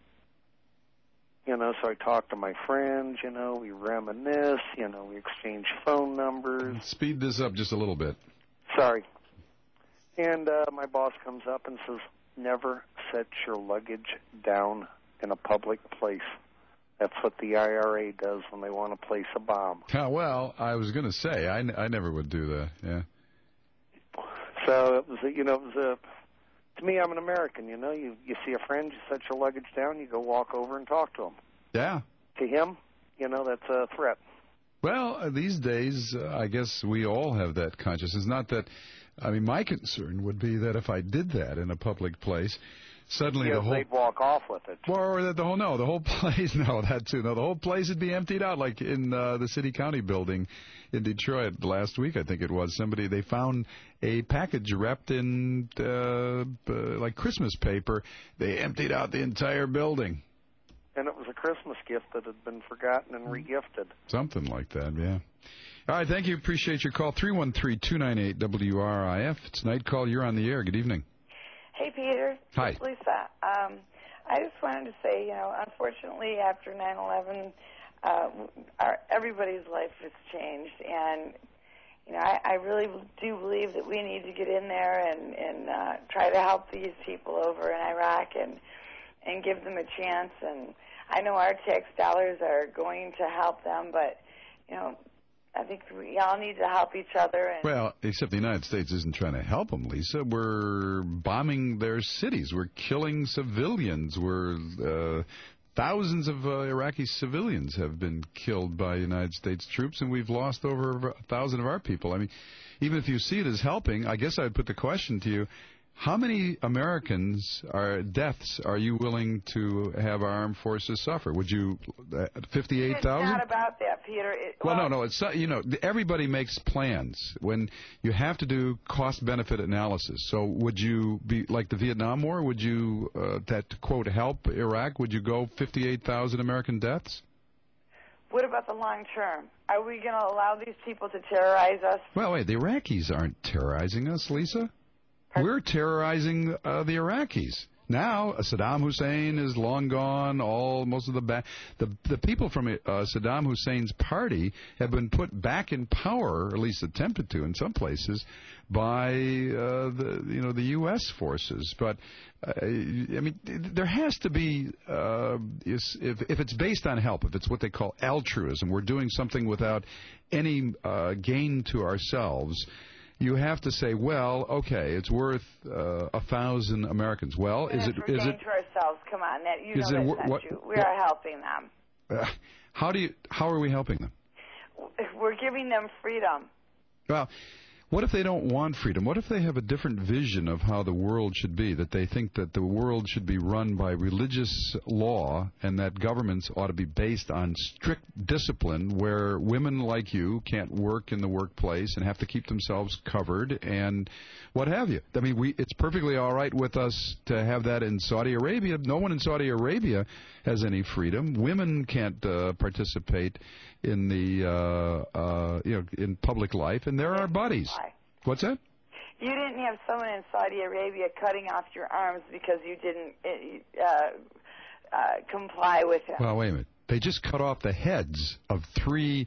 You know, so I talk to my friends, you know, we reminisce, you know, we exchange phone numbers. Speed this up just a little bit. Sorry. And uh, my boss comes up and says, never set your luggage down in a public place. That's what the I R A does when they want to place a bomb. Oh, well, I was going to say, I, I never would do that, yeah. So, it was, a, you know, it was a, to me, I'm an American, you know. You, you see a friend, you set your luggage down, you go walk over and talk to him. Yeah. To him, you know, that's a threat. Well, uh, these days, uh, I guess we all have that consciousness. Not that, I mean, my concern would be that if I did that in a public place, suddenly yeah, the whole they'd walk off with it. Or that the whole no, the whole place no, that too. No, the whole place would be emptied out, like in uh, the city county building in Detroit last week. I think it was somebody they found a package wrapped in uh, uh, like Christmas paper. They emptied out the entire building. And it was a Christmas gift that had been forgotten and regifted. Something like that, yeah. All right, thank you. Appreciate your call. three one three, two nine eight, W R I F. It's Night Call. You're on the air. Good evening. Hey, Peter. Hi. It's Lisa. Um, I just wanted to say, you know, unfortunately, after nine eleven, uh, our, everybody's life has changed. And, you know, I, I really do believe that we need to get in there and, and uh, try to help these people over in Iraq and, and give them a chance. And I know our tax dollars are going to help them, but, you know, I think we all need to help each other. And well, except the United States isn't trying to help them, Lisa. We're bombing their cities. We're killing civilians. We're uh, thousands of uh, Iraqi civilians have been killed by United States troops, and we've lost over a thousand of our people. I mean, even if you see it as helping, I guess I'd put the question to you, how many Americans are deaths are you willing to have our armed forces suffer? Would you, uh, fifty-eight thousand? It's not about that, Peter. It, well, well, no, no. It's you know everybody makes plans when you have to do cost-benefit analysis. So, would you be like the Vietnam War? Would you uh, that quote help Iraq? Would you go fifty-eight thousand American deaths? What about the long term? Are we going to allow these people to terrorize us? Well, wait. The Iraqis aren't terrorizing us, Lisa. We're terrorizing uh, the Iraqis. Now, uh, Saddam Hussein is long gone. All most of the ba- the the people from uh, Saddam Hussein's party have been put back in power, or at least attempted to in some places, by uh, the you know the U S forces. But uh, I mean, there has to be uh, is, if if it's based on help, if it's what they call altruism, we're doing something without any uh, gain to ourselves. You have to say, well, okay, it's worth uh, a thousand Americans. Well, and is it is it to ourselves? Come on, that you is know it, that's not what, true. We what, are helping them. Uh, how do you? How are we helping them? We're giving them freedom. Well, what if they don't want freedom? What if they have a different vision of how the world should be? That they think that the world should be run by religious law and that governments ought to be based on strict discipline where women like you can't work in the workplace and have to keep themselves covered and what have you. I mean, we, it's perfectly all right with us to have that in Saudi Arabia. No one in Saudi Arabia has any freedom. Women can't uh, participate in the uh, uh, you know in public life, and they're our buddies. What's that? You didn't have someone in Saudi Arabia cutting off your arms because you didn't uh, uh, comply with him. Well, wait a minute. They just cut off the heads of three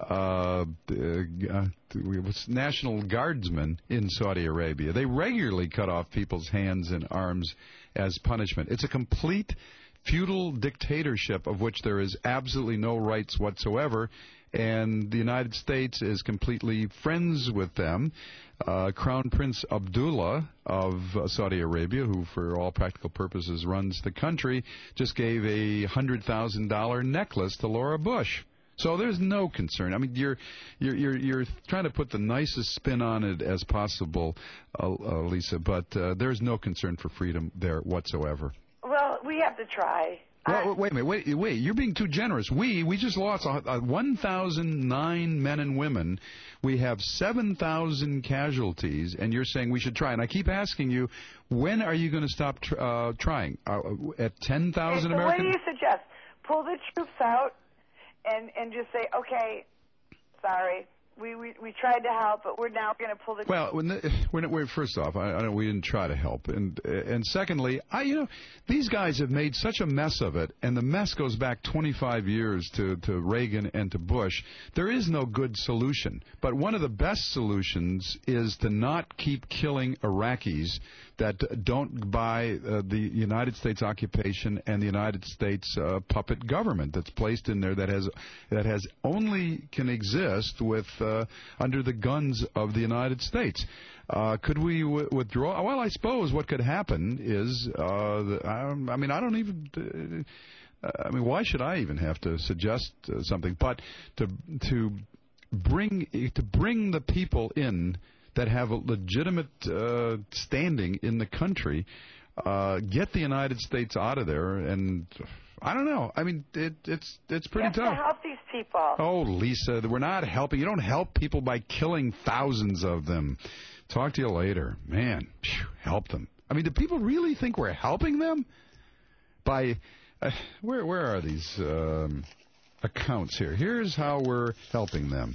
uh, uh, National Guardsmen in Saudi Arabia. They regularly cut off people's hands and arms as punishment. It's a complete feudal dictatorship of which there is absolutely no rights whatsoever, and the United States is completely friends with them. Uh, Crown Prince Abdullah of uh, Saudi Arabia, who for all practical purposes runs the country, just gave a one hundred thousand dollars necklace to Laura Bush. So there's no concern. I mean, you're you're you're, you're trying to put the nicest spin on it as possible, uh, uh, Lisa, but uh, there's no concern for freedom there whatsoever. Well, we have to try. Well, wait a minute. Wait, wait. You're being too generous. We we just lost uh, one thousand nine men and women. We have seven thousand casualties, and you're saying we should try. And I keep asking you, when are you going to stop tr- uh, trying? Uh, at ten thousand okay, so Americans? What do you suggest? Pull the troops out and, and just say, okay, sorry. We, we we tried to help, but we're now going to pull the. Well, when the, when we're first off, I, I don't, we didn't try to help, and and secondly, I you know these guys have made such a mess of it, and the mess goes back twenty-five years to to Reagan and to Bush. There is no good solution, but one of the best solutions is to not keep killing Iraqis that don't buy uh, the United States occupation and the United States uh, puppet government that's placed in there that has that has only can exist with. Uh, Uh, under the guns of the United States. Uh, could we w- withdraw? Well, I suppose what could happen is, uh, the, I, I mean, I don't even, uh, I mean, why should I even have to suggest uh, something? But to to bring to bring the people in that have a legitimate uh, standing in the country, uh, get the United States out of there, and I don't know. I mean, it, it's it's pretty you have tough. To help these people. Oh, Lisa, we're not helping. You don't help people by killing thousands of them. Talk to you later. Man, phew, help them. I mean, do people really think we're helping them? By, uh, where where are these um, accounts here? Here's how we're helping them.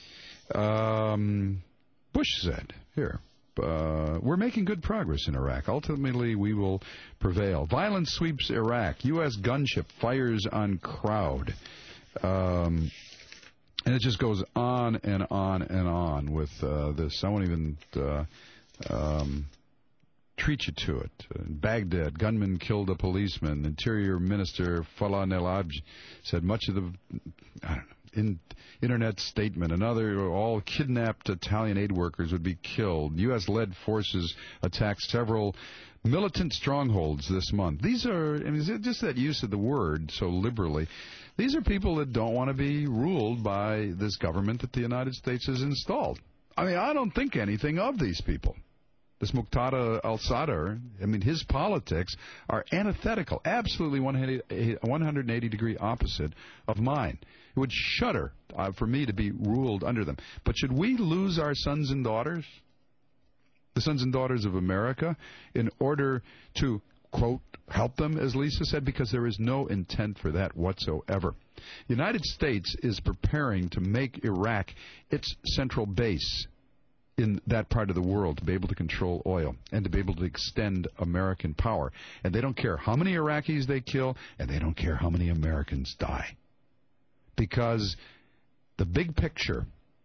Um, Bush said, here. Uh, we're making good progress in Iraq. Ultimately, we will prevail. Violence sweeps Iraq. U S gunship fires on crowd. Um, and it just goes on and on and on with uh, this. I won't even uh, um, treat you to it. In Baghdad, gunman killed a policeman. Interior Minister Falah Nelabj said much of the I don't know, in, internet statement, another, all kidnapped Italian aid workers would be killed. U S-led forces attacked several militant strongholds this month. These are, I mean, just that use of the word so liberally. These are people that don't want to be ruled by this government that the United States has installed. I mean, I don't think anything of these people. This Muqtada al-Sadr, I mean, his politics are antithetical, absolutely one hundred eighty degree opposite of mine. It would shudder uh, for me to be ruled under them. But should we lose our sons and daughters, the sons and daughters of America, in order to, quote, help them, as Lisa said, because there is no intent for that whatsoever. The United States is preparing to make Iraq its central base. in that part of the world to be able to control oil and to be able to extend American power. And they don't care how many Iraqis they kill, and they don't care how many Americans die. Because the big picture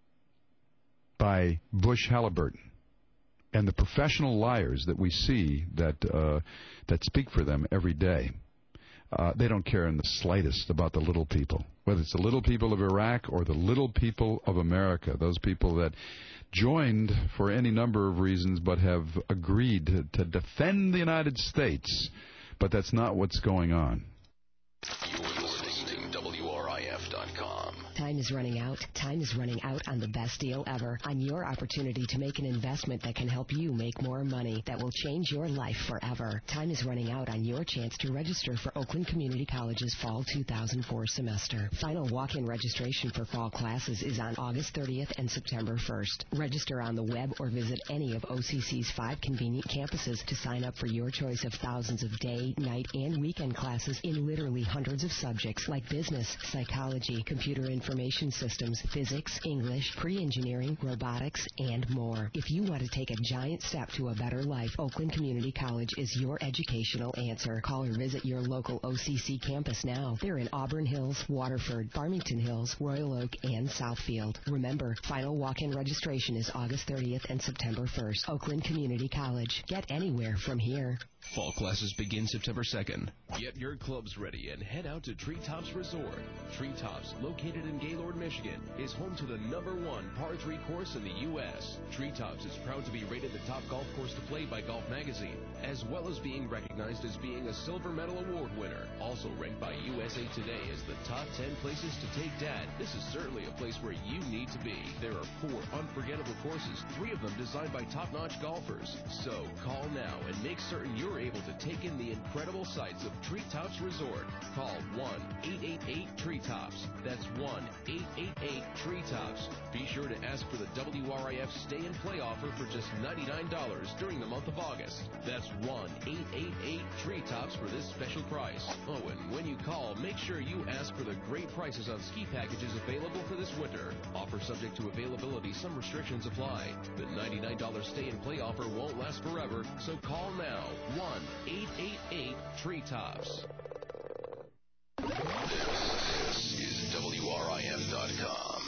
by Bush Halliburton and the professional liars that we see that uh, that speak for them every day, uh, they don't care in the slightest about the little people, whether it's the little people of Iraq or the little people of America, those people that joined for any number of reasons but have agreed to, to defend the United States. But that's not what's going on. You're listening to W R I F dot com. Time is running out. Time is running out on the best deal ever. On your opportunity to make an investment that can help you make more money, that will change your life forever. Time is running out on your chance to register for Oakland Community College's Fall two thousand four semester. Final walk-in registration for fall classes is on August thirtieth and September first. Register on the web or visit any of O C C's five convenient campuses to sign up for your choice of thousands of day, night, and weekend classes in literally hundreds of subjects like business, psychology, computer information systems, physics, English, pre-engineering, robotics, and more. If you want to take a giant step to a better life, Oakland Community College is your educational answer. Call or visit your local O C C campus now. They're in Auburn Hills, Waterford, Farmington Hills, Royal Oak, and Southfield. Remember, final walk-in registration is August thirtieth and September first. Oakland Community College. Get anywhere from here. Fall classes begin September second. Get your clubs ready and head out to Treetops Resort. Treetops, located in Gaylord, Michigan, is home to the number one par three course in the U S Treetops is proud to be rated the top golf course to play by Golf Magazine, as well as being recognized as being a Silver Medal Award winner. Also ranked by U S A Today as the top ten places to take Dad. This is certainly a place where you need to be. There are four unforgettable courses, three of them designed by top-notch golfers. So call now and make certain you're able to take in the incredible sights of Treetops Resort. Call one eight eight eight Treetops. That's one eight eight eight Treetops. Be sure to ask for the W R I F Stay and Play offer for just ninety-nine dollars during the month of August. That's one eight eight eight Treetops for this special price. Oh, and when you call, make sure you ask for the great prices on ski packages available for this winter. Offer subject to availability. Some restrictions apply. The ninety-nine dollars Stay and Play offer won't last forever, so call now. one eight eight eight Treetops. This is W R I F dot com.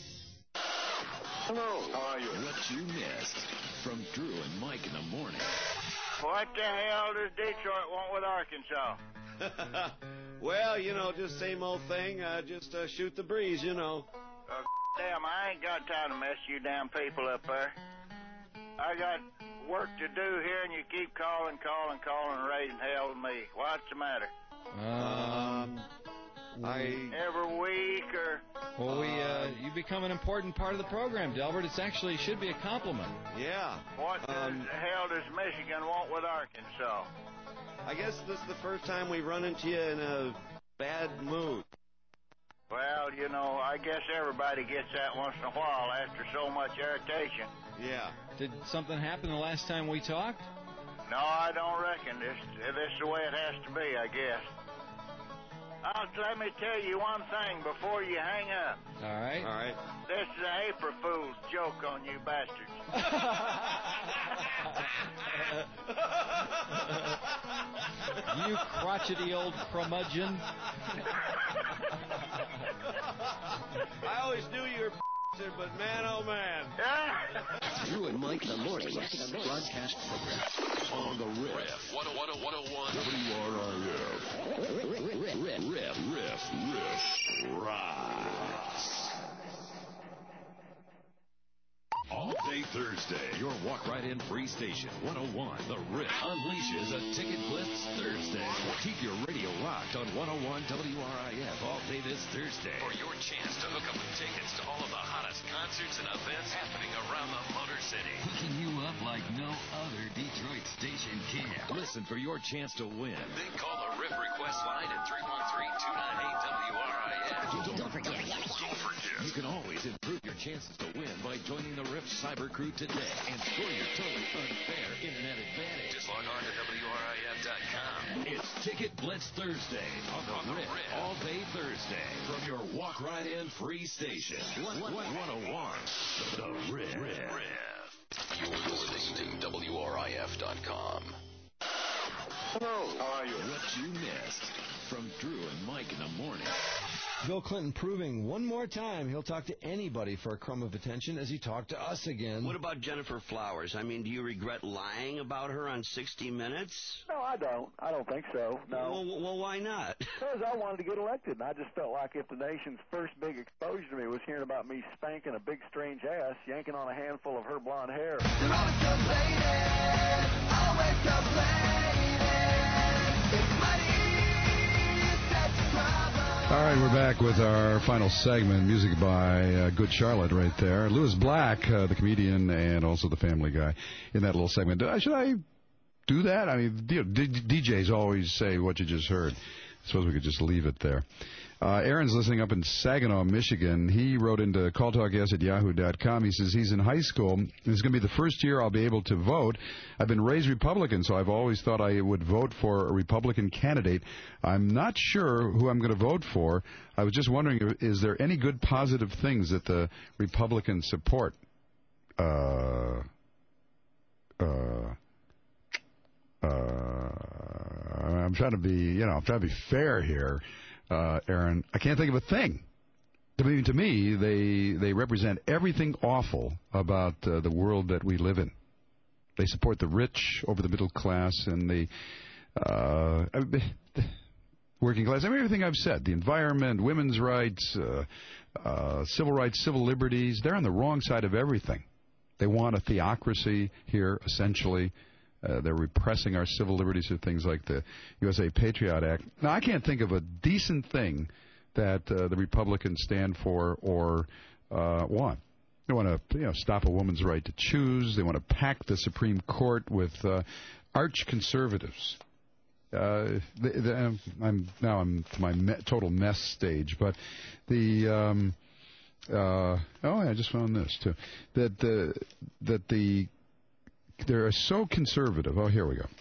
Hello, how are you? What you missed from Drew and Mike in the morning. What the hell does Detroit want with Arkansas? Well, you know, just same old thing. Uh, just uh, shoot the breeze, you know. Uh, damn, I ain't got time to mess you damn people up there. I got work to do here, and you keep calling, calling, calling, and raising hell with me. What's the matter? Um, I every week or well, we uh, you become an important part of the program, Delbert. It's actually should be a compliment. Yeah. What um, the hell does Michigan want with Arkansas? I guess this is the first time we run into you in a bad mood. Well, you know, I guess everybody gets that once in a while after so much irritation. Yeah. Did something happen the last time we talked? No, I don't reckon. This, this is the way it has to be, I guess. Uh, let me tell you one thing before you hang up. All right. All right. This is an April Fool's joke on you bastards. You crotchety old curmudgeon. I always knew you were but man, oh man. Drew and Mike in the morning. Broadcast program on the Riff. one oh one W R I F. Riff, Riff, Riff, Riff, rocks. All day Thursday, your walk right in free station, one oh one. The Riff unleashes a Ticket Blitz Thursday. Keep your radio rocked on one oh one W R I F all day this Thursday for your chance to hook up with tickets to all of the hottest concerts and events happening around the Motor City. Hooking you up like no other Detroit station can. Listen for your chance to win. Then call the Riff request line at three one three, two nine eight, W R I F. Don't, don't forget. Don't forget. You can always improve your chances to win by joining the Riff Cyber Crew today and score your totally unfair internet advantage. Just log on to W R I F dot com. It's Ticket Blitz Thursday on the, on the Riff. Riff all day Thursday from your walk right in free station. one oh one The Riff. Riff. Hello. How are you? What you missed from Drew and Mike in the morning. Bill Clinton proving one more time he'll talk to anybody for a crumb of attention as he talked to us again. What about Jennifer Flowers? I mean, do you regret lying about her on sixty minutes? No, I don't. I don't think so. No. Well, well why not? Because I wanted to get elected, and I just felt like if the nation's first big exposure to me was hearing about me spanking a big strange ass, yanking on a handful of her blonde hair. You're always complaining, always complaining. It's money, that's the problem. All right, we're back with our final segment, music by uh, Good Charlotte right there. Louis Black, uh, the comedian, and also the Family Guy in that little segment. Uh, should I do that? I mean, you know, D- DJs always say what you just heard. I suppose we could just leave it there. Uh, Aaron's listening up in Saginaw, Michigan. He wrote into call talk yes at yahoo dot com. He says he's in high school. This is going to be the first year I'll be able to vote. I've been raised Republican, so I've always thought I would vote for a Republican candidate. I'm not sure who I'm going to vote for. I was just wondering, is there any good positive things that the Republicans support? Uh, uh, uh, I'm trying to be, you know, I'm trying to be fair here. Uh, Aaron, I can't think of a thing. I mean, to me, they they represent everything awful about uh, the world that we live in. They support the rich over the middle class and the uh, working class. I mean, everything I've said, the environment, women's rights, uh, uh, civil rights, civil liberties, they're on the wrong side of everything. They want a theocracy here, essentially. Uh, they're repressing our civil liberties through things like the U S A Patriot Act. Now, I can't think of a decent thing that uh, the Republicans stand for or uh, want. They want to, you know, stop a woman's right to choose. They want to pack the Supreme Court with uh, arch conservatives. Uh, the, the, um, I'm now I'm to my me- total mess stage, but the um, uh, oh, I just found this too that the that the They're so conservative. Oh, here we go.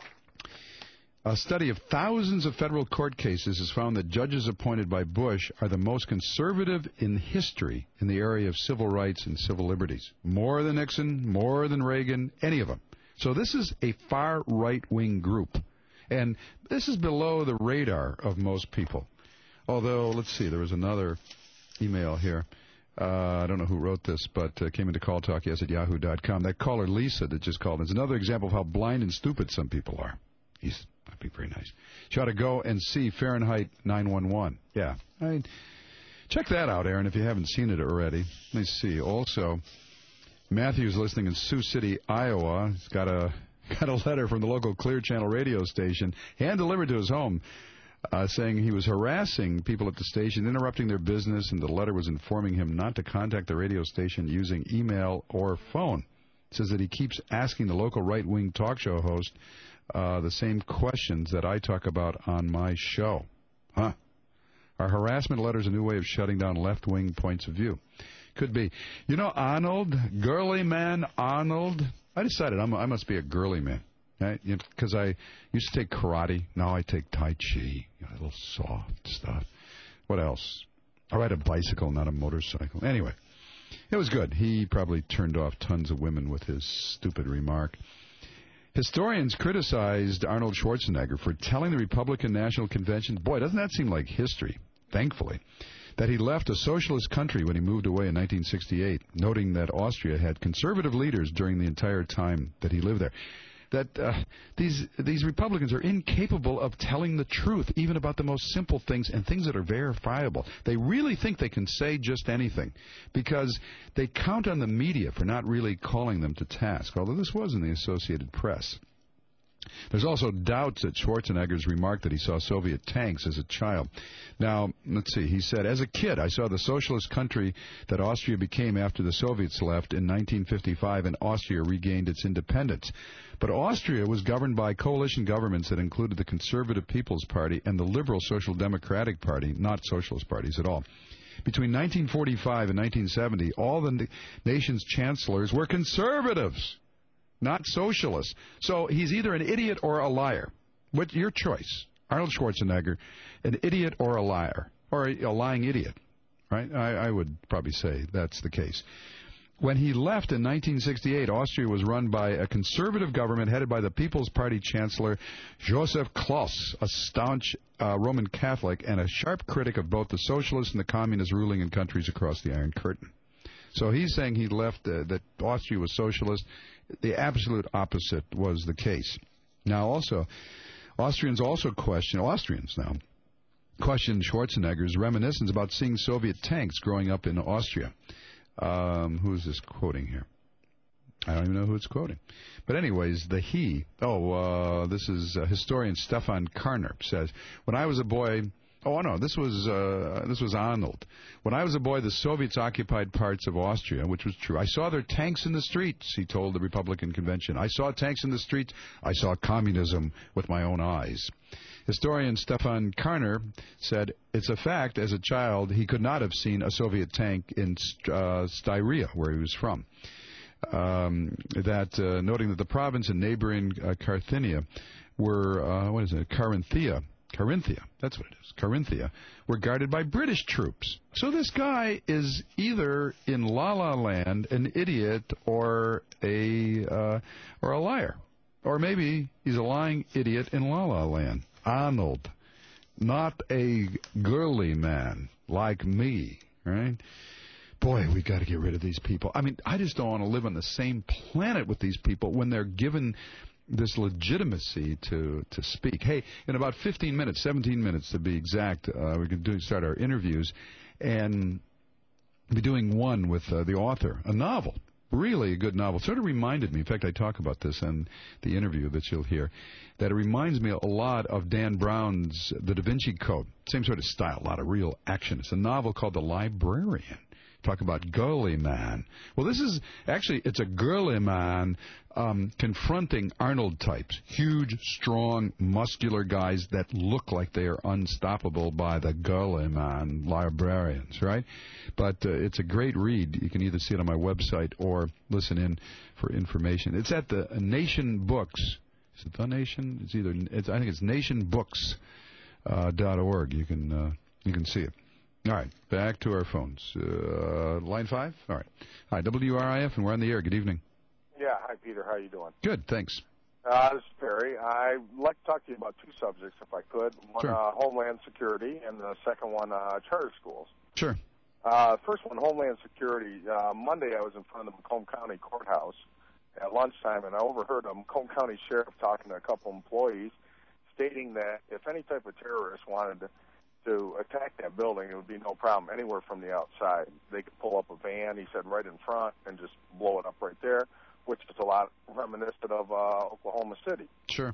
A study of thousands of federal court cases has found that judges appointed by Bush are the most conservative in history in the area of civil rights and civil liberties. More than Nixon, more than Reagan, any of them. So this is a far right-wing group. And this is below the radar of most people. Although, let's see, there was another email here. Uh, I don't know who wrote this, but uh, came into Call Talk yes at yahoo dot com. That caller, Lisa, that just called, is another example of how blind and stupid some people are. He's, that'd be very nice. She ought to go and see Fahrenheit nine one one. Yeah. I mean, check that out, Aaron, if you haven't seen it already. Let me see. Also, Matthew's listening in Sioux City, Iowa. He's got a, got a letter from the local Clear Channel radio station, hand-delivered to his home. Uh, saying he was harassing people at the station, interrupting their business, and the letter was informing him not to contact the radio station using email or phone. It says that he keeps asking the local right-wing talk show host uh, the same questions that I talk about on my show. Huh. Are harassment letters a new way of shutting down left-wing points of view? Could be. You know, Arnold, girly man Arnold, I decided I'm, I must be a girly man. Because you know, I used to take karate. Now I take Tai Chi. You know, a little soft stuff. What else? I ride a bicycle, not a motorcycle. Anyway, it was good. He probably turned off tons of women with his stupid remark. Historians criticized Arnold Schwarzenegger for telling the Republican National Convention, boy, doesn't that seem like history, thankfully, that he left a socialist country when he moved away in nineteen sixty-eight, noting that Austria had conservative leaders during the entire time that he lived there. That uh, these these Republicans are incapable of telling the truth, even about the most simple things and things that are verifiable. They really think they can say just anything because they count on the media for not really calling them to task, although this was in the Associated Press. There's also doubts at Schwarzenegger's remark that he saw Soviet tanks as a child. Now, let's see. He said, as a kid, I saw the socialist country that Austria became after the Soviets left in nineteen fifty-five and Austria regained its independence. But Austria was governed by coalition governments that included the Conservative People's Party and the Liberal Social Democratic Party, not socialist parties at all. Between nineteen forty-five and nineteen seventy, all the nation's chancellors were conservatives, not socialists. So he's either an idiot or a liar. What's your choice? Arnold Schwarzenegger, an idiot or a liar, or a, a lying idiot, right? I, I would probably say that's the case. When he left in nineteen sixty-eight, Austria was run by a conservative government headed by the People's Party Chancellor Joseph Klaus, a staunch uh, Roman Catholic and a sharp critic of both the socialists and the communists ruling in countries across the Iron Curtain. So he's saying he left, uh, that Austria was socialist. The absolute opposite was the case. Now also, Austrians also question, Austrians now, question Schwarzenegger's reminiscence about seeing Soviet tanks growing up in Austria. Um, who is this quoting here? I don't even know who it's quoting. But anyways, the he, oh, uh, this is uh, historian Stefan Karner says, when I was a boy, oh, no, this was, uh, this was Arnold. When I was a boy, the Soviets occupied parts of Austria, which was true. I saw their tanks in the streets, he told the Republican convention. I saw tanks in the streets. I saw communism with my own eyes. Historian Stefan Karner said, it's a fact, as a child, he could not have seen a Soviet tank in uh, Styria, where he was from. Um, that, uh, noting that the province and neighboring uh, Carthinia were, uh, what is it, Carinthia, Carinthia, that's what it is, Carinthia, were guarded by British troops. So this guy is either in La La Land, an idiot, or a, uh, or a liar. Or maybe he's a lying idiot in La La Land. Arnold, not a girly man like me, right? Boy, we got to get rid of these people. I mean, I just don't want to live on the same planet with these people when they're given this legitimacy to to speak. Hey, in about fifteen minutes, seventeen minutes to be exact, uh, we can do start our interviews and be doing one with uh, the author, a novel. Really a good novel. Sort of reminded me, in fact, I talk about this in the interview that you'll hear, that it reminds me a lot of Dan Brown's The Da Vinci Code. Same sort of style, a lot of real action. It's a novel called The Librarian. Talk about girly man. Well, this is, actually, it's a girly man um, confronting Arnold types. Huge, strong, muscular guys that look like they are unstoppable by the girly man librarians, right? But uh, it's a great read. You can either see it on my website or listen in for information. It's at the uh, Nation Books. Is it The Nation? It's either, it's, I think it's nation books dot org. You can, uh, you can see it. All right, back to our phones. Uh, line five? All right. Hi, W R I F, and we're on the air. Good evening. Yeah, hi, Peter. How you doing? Good, thanks. Uh, this is Perry. I'd like to talk to you about two subjects, if I could. One, sure. uh, Homeland Security, and the second one, uh, charter schools. Sure. Uh, first one, Homeland Security. Uh, Monday, I was in front of the Macomb County Courthouse at lunchtime, and I overheard a Macomb County sheriff talking to a couple employees, stating that if any type of terrorist wanted to to attack that building, it would be no problem anywhere from the outside. They could pull up a van, he said, right in front and just blow it up right there, which is a lot reminiscent of uh, Oklahoma City. Sure.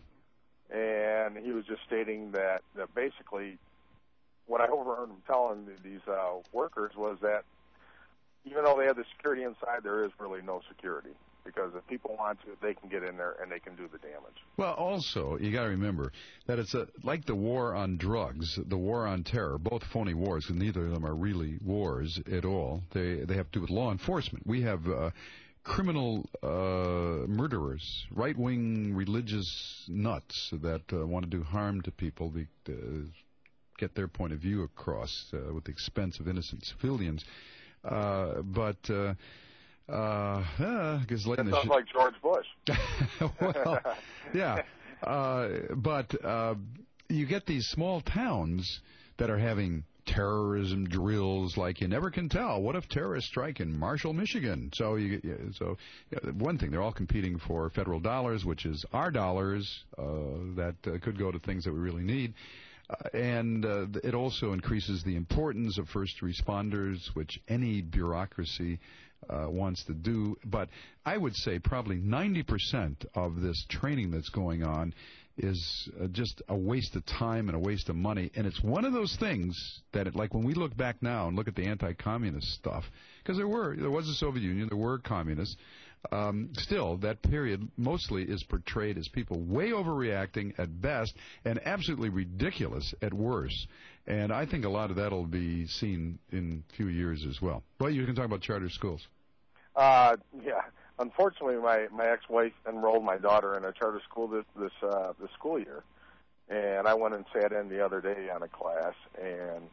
And he was just stating that, that basically what I overheard him telling these uh, workers was that even though they have the security inside, there is really no security. Because if people want to, they can get in there and they can do the damage. Well, also, you got to remember that it's a, like the war on drugs, the war on terror, both phony wars, and neither of them are really wars at all. They they have to do with law enforcement. We have uh, criminal uh, murderers, right-wing religious nuts that uh, want to do harm to people, to uh, get their point of view across uh, with the expense of innocent civilians. Uh, but... Uh, Uh, uh, that sounds like George Bush. Well, yeah. Uh, but uh, you get these small towns that are having terrorism drills like you never can tell. What if terrorists strike in Marshall, Michigan? So, you, so yeah, one thing, they're all competing for federal dollars, which is our dollars uh, that uh, could go to things that we really need. Uh, and uh, it also increases the importance of first responders, which any bureaucracy uh, wants to do. But I would say probably ninety percent of this training that's going on is uh, just a waste of time and a waste of money. And it's one of those things that, it, like when we look back now and look at the anti-communist stuff, because there were, there was a Soviet Union, there were communists, Um, still, that period mostly is portrayed as people way overreacting at best and absolutely ridiculous at worst. And I think a lot of that will be seen in a few years as well. Well, you can talk about charter schools. Uh, yeah. Unfortunately, my, my ex-wife enrolled my daughter in a charter school this this, uh, this school year. And I went and sat in the other day on a class, and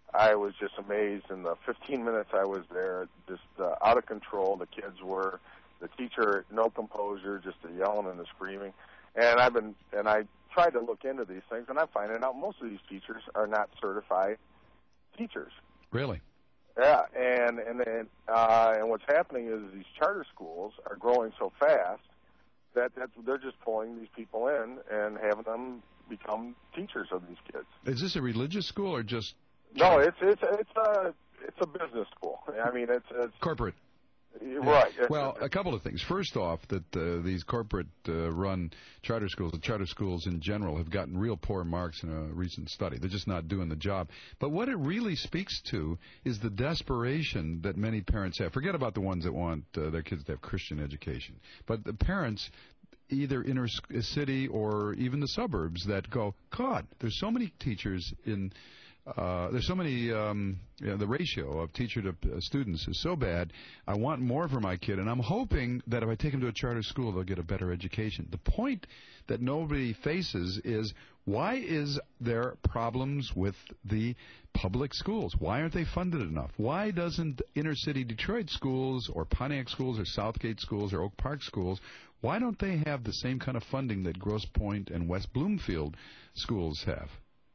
I was just amazed in the fifteen minutes I was there, just uh, out of control the kids were. The teacher, no composure, just the yelling and the screaming. And I've been, and I tried to look into these things, and I'm finding out most of these teachers are not certified teachers. Really? Yeah, and and then uh, and what's happening is these charter schools are growing so fast that that they're just pulling these people in and having them become teachers of these kids. Is this a religious school or just? No, it's it's it's a it's a business school. I mean, it's it's corporate. Right. Yeah. Well, a couple of things. First off, that uh, these corporate-run uh, charter schools, the charter schools in general, have gotten real poor marks in a recent study. They're just not doing the job. But what it really speaks to is the desperation that many parents have. Forget about the ones that want uh, their kids to have Christian education. But the parents, either inner city or even the suburbs, that go, God, there's so many teachers in... Uh, there's so many, um, you know, the ratio of teacher to uh, students is so bad. I want more for my kid, and I'm hoping that if I take him to a charter school, they'll get a better education. The point that nobody faces is, why is there problems with the public schools? Why aren't they funded enough? Why doesn't inner city Detroit schools or Pontiac schools or Southgate schools or Oak Park schools, why don't they have the same kind of funding that Grosse Pointe and West Bloomfield schools have?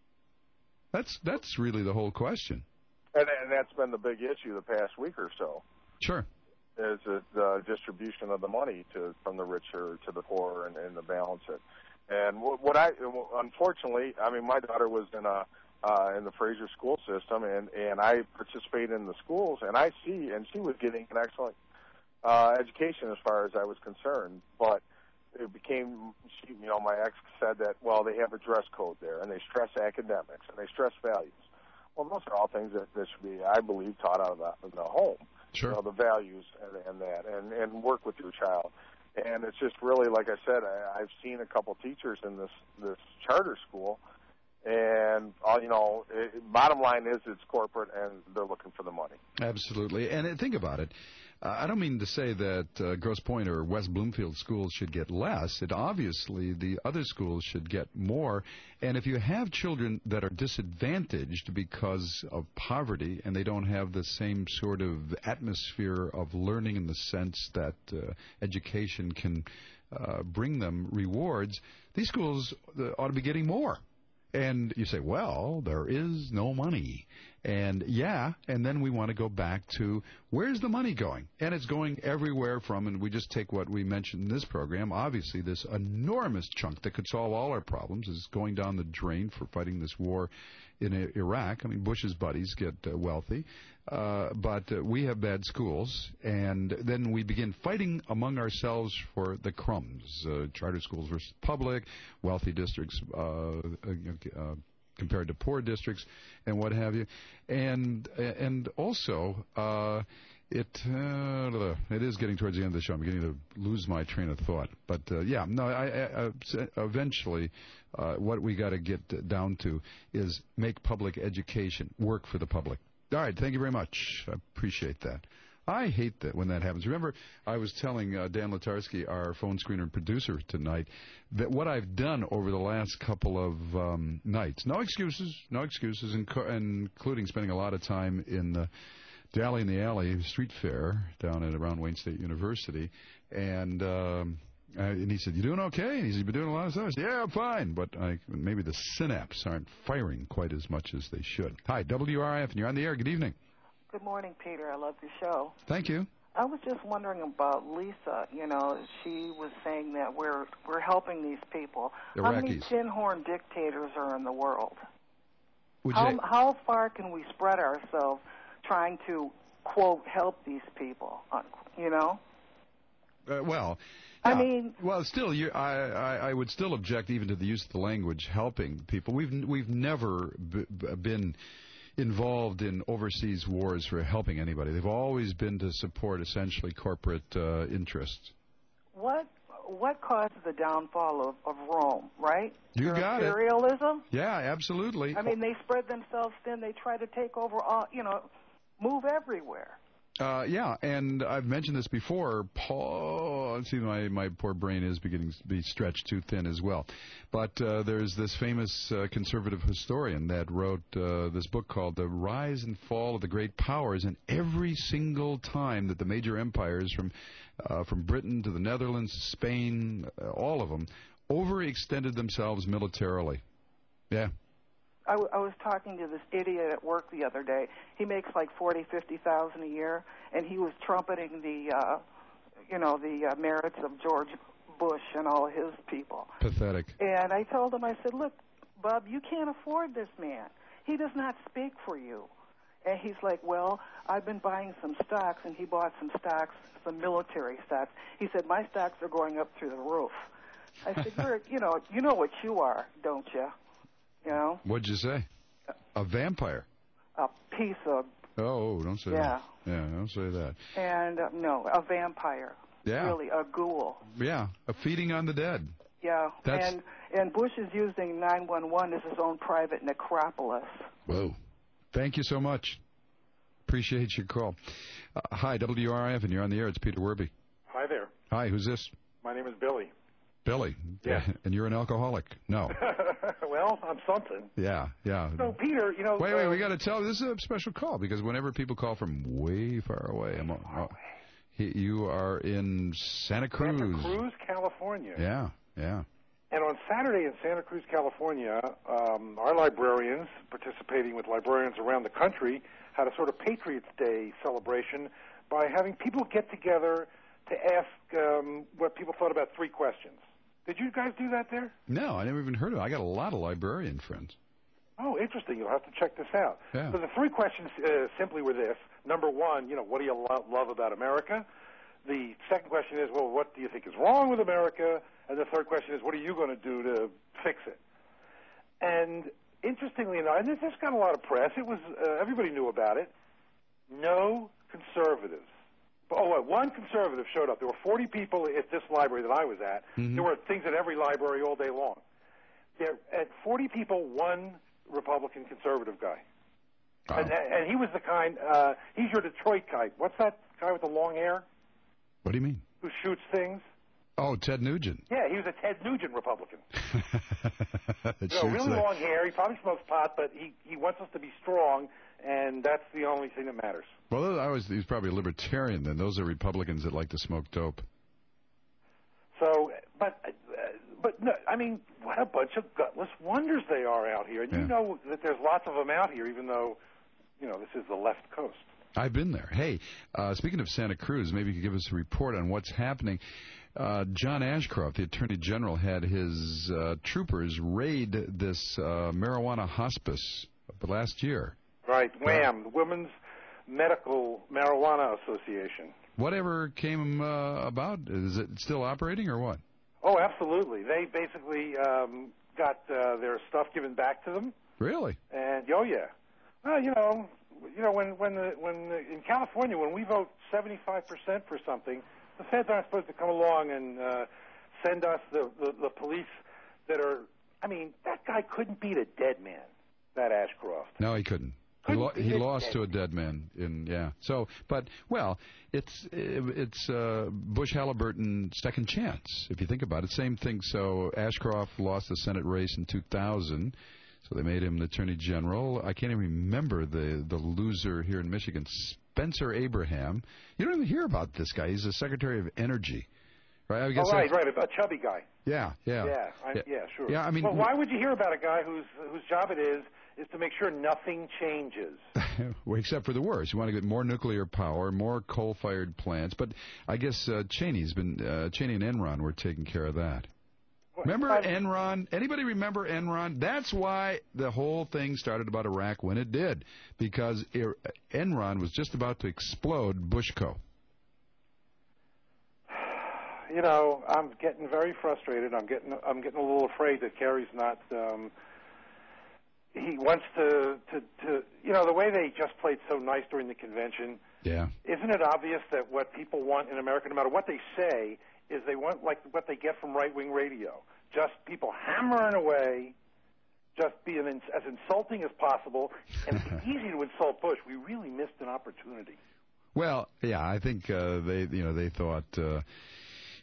That's that's really the whole question. And, and that's been the big issue the past week or so. Sure. Is the, the distribution of the money to from the richer to the poor and, and to balance it. And what, what I, unfortunately, I mean, my daughter was in a uh, in the Fraser school system, and and I participated in the schools, and I see, and she was getting an excellent uh, education as far as I was concerned, but it became, she, you know, my ex said that, well, they have a dress code there, and they stress academics, and they stress values. Well, those are all things that, that should be, I believe, taught out of the, in the home. Sure. You know, the values and, and that, and, and work with your child. And it's just really, like I said, I, I've seen a couple teachers in this, this charter school, and, all, you know, it, bottom line is it's corporate, and they're looking for the money. Absolutely. And uh, think about it. Uh, I don't mean to say that uh, Grosse Pointe or West Bloomfield schools should get less. It obviously, the other schools should get more. And if you have children that are disadvantaged because of poverty and they don't have the same sort of atmosphere of learning in the sense that uh, education can uh, bring them rewards, these schools uh, ought to be getting more. And you say, well, there is no money. And, yeah, and then we want to go back to where's the money going? And it's going everywhere from, and we just take what we mentioned in this program, obviously this enormous chunk that could solve all our problems is going down the drain for fighting this war in Iraq. I mean, Bush's buddies get uh, wealthy, uh, but uh, we have bad schools, and then we begin fighting among ourselves for the crumbs. Uh, charter schools versus public, wealthy districts uh, uh, compared to poor districts, and what have you. And and also, uh, it uh, it is getting towards the end of the show. I'm beginning to lose my train of thought. But, uh, yeah, no, I, I, I, eventually uh, what we got to get down to is make public education work for the public. All right, thank you very much. I appreciate that. I hate that when that happens. Remember, I was telling uh, Dan Latarsky, our phone screener and producer tonight, that what I've done over the last couple of um, nights, no excuses, no excuses, inc- including spending a lot of time in the Dally in the Alley street fair down at around Wayne State University, and um, uh, and he said, "You doing okay?" And he said, "You've been doing a lot of stuff." I said, "Yeah, I'm fine," but I, maybe the synapses aren't firing quite as much as they should. Hi, W R I F, and you're on the air. Good evening. Good morning, Peter. I love the show. Thank you. I was just wondering about Lisa. You know, she was saying that we're we're helping these people. Iraqis. How many tin horn dictators are in the world? Would how, you... how far can we spread ourselves trying to, quote, help these people, you know? Uh, well... I Yeah. mean, well, still, you, I, I, I would still object even to the use of the language "helping people." We've we've never b- b- been involved in overseas wars for helping anybody. They've always been to support essentially corporate uh, interests. what what caused the downfall of, of Rome, right? You Their got it. imperialism? Yeah, absolutely. I mean, they spread themselves thin. They try to take over all, you know, move everywhere. Uh, yeah, and I've mentioned this before. Paul, it seems my, my poor brain is beginning to be stretched too thin as well. But uh, there's this famous uh, conservative historian that wrote uh, this book called The Rise and Fall of the Great Powers, and every single time that the major empires from uh, from Britain to the Netherlands, Spain, uh, all of them, overextended themselves militarily. Yeah. I, w- I was talking to this idiot at work the other day. He makes like forty, fifty thousand a year, and he was trumpeting the, uh, you know, the uh, merits of George Bush and all of his people. Pathetic. And I told him, I said, look, Bob, you can't afford this man. He does not speak for you. And he's like, well, I've been buying some stocks, and he bought some stocks, some military stocks. He said, my stocks are going up through the roof. I said, you're, you know, you know what you are, don't you? You know? What'd you say? A vampire. A piece of... Oh, don't say Yeah. that. Yeah, don't say that. And, uh, no, a vampire. Yeah. Really, a ghoul. Yeah, a feeding on the dead. Yeah. That's... And, and Bush is using nine one one as his own private necropolis. Whoa. Thank you so much. Appreciate your call. Uh, hi, W R I F, and you're on the air. It's Peter Werby. Hi there. Hi, who's this? My name is Billy. Billy. Yeah. And you're an alcoholic? No. Well, I'm something. Yeah, yeah. So, Peter, you know... Wait, wait, uh, we got to tell... This is a special call, because whenever people call from way far away... I'm, uh, he, you are in Santa Cruz. Santa Cruz, California. Yeah, yeah. And on Saturday in Santa Cruz, California, um, our librarians, participating with librarians around the country, had a sort of Patriots Day celebration by having people get together to ask um, what people thought about three questions. Did you guys do that there? No, I never even heard of it. I got a lot of librarian friends. Oh, interesting. You'll have to check this out. Yeah. So the three questions uh, simply were this. Number one, you know, what do you lo- love about America? The second question is, well, what do you think is wrong with America? And the third question is, what are you going to do to fix it? And interestingly enough, and this, this got a lot of press. It was uh, everybody knew about it. No conservatives. Oh, uh, one conservative showed up. There were forty people at this library that I was at. Mm-hmm. There were things at every library all day long. There, at forty people, one Republican conservative guy. Wow. And, and he was the kind, uh, he's your Detroit guy. What's that guy with the long hair? What do you mean? Who shoots things? Oh, Ted Nugent. Yeah, he was a Ted Nugent Republican. It You know, really shoots long hair. He probably smokes pot, but he, he wants us to be strong, and that's the only thing that matters. Well, I was, he's probably a libertarian then. Those are Republicans that like to smoke dope. So, but, uh, but no, I mean, what a bunch of gutless wonders they are out here. And Yeah. you know that there's lots of them out here, even though, you know, this is the left coast. I've been there. Hey, uh, speaking of Santa Cruz, maybe you could give us a report on what's happening. Uh, John Ashcroft, the Attorney General, had his uh, troopers raid this uh, marijuana hospice last year. Right, WHAM, the Women's Medical Marijuana Association. Whatever came uh, about? Is it still operating or what? Oh, absolutely. They basically um, got uh, their stuff given back to them. Really? And oh yeah, well, you know, you know, when when the, when the, in California, when we vote seventy-five percent for something, the feds aren't supposed to come along and uh, send us the, the the police that are. I mean, that guy couldn't beat a dead man. That Ashcroft. No, he couldn't. He, lo- he lost to a dead man. In yeah. So, but well, it's it's uh, Bush Halliburton second chance if you think about it. Same thing. So Ashcroft lost the Senate race in two thousand. So they made him the Attorney General. I can't even remember the the loser here in Michigan, Spencer Abraham. You don't even hear about this guy. He's the Secretary of Energy. Right? I guess oh, right, right, a chubby guy. Yeah, yeah. Yeah, I, yeah. yeah, sure. Yeah, I mean, well, why would you hear about a guy whose whose job it is is to make sure nothing changes? Well, except for the worst. You want to get more nuclear power, more coal-fired plants. But I guess uh, Cheney's been uh, Cheney and Enron were taking care of that. What? Remember I, Enron? Anybody remember Enron? That's why the whole thing started about Iraq when it did, because Enron was just about to explode Bushco. You know, I'm getting very frustrated. I'm getting I'm getting a little afraid that Kerry's not. Um, he wants to, to to you know the way they just played so nice during the convention. Yeah. Isn't it obvious that what people want in America, no matter what they say, is they want like what they get from right-wing radio, just people hammering away, just being in, as insulting as possible, and it's easy to insult Bush. We really missed an opportunity. Well, yeah, I think uh, they you know they thought. Uh,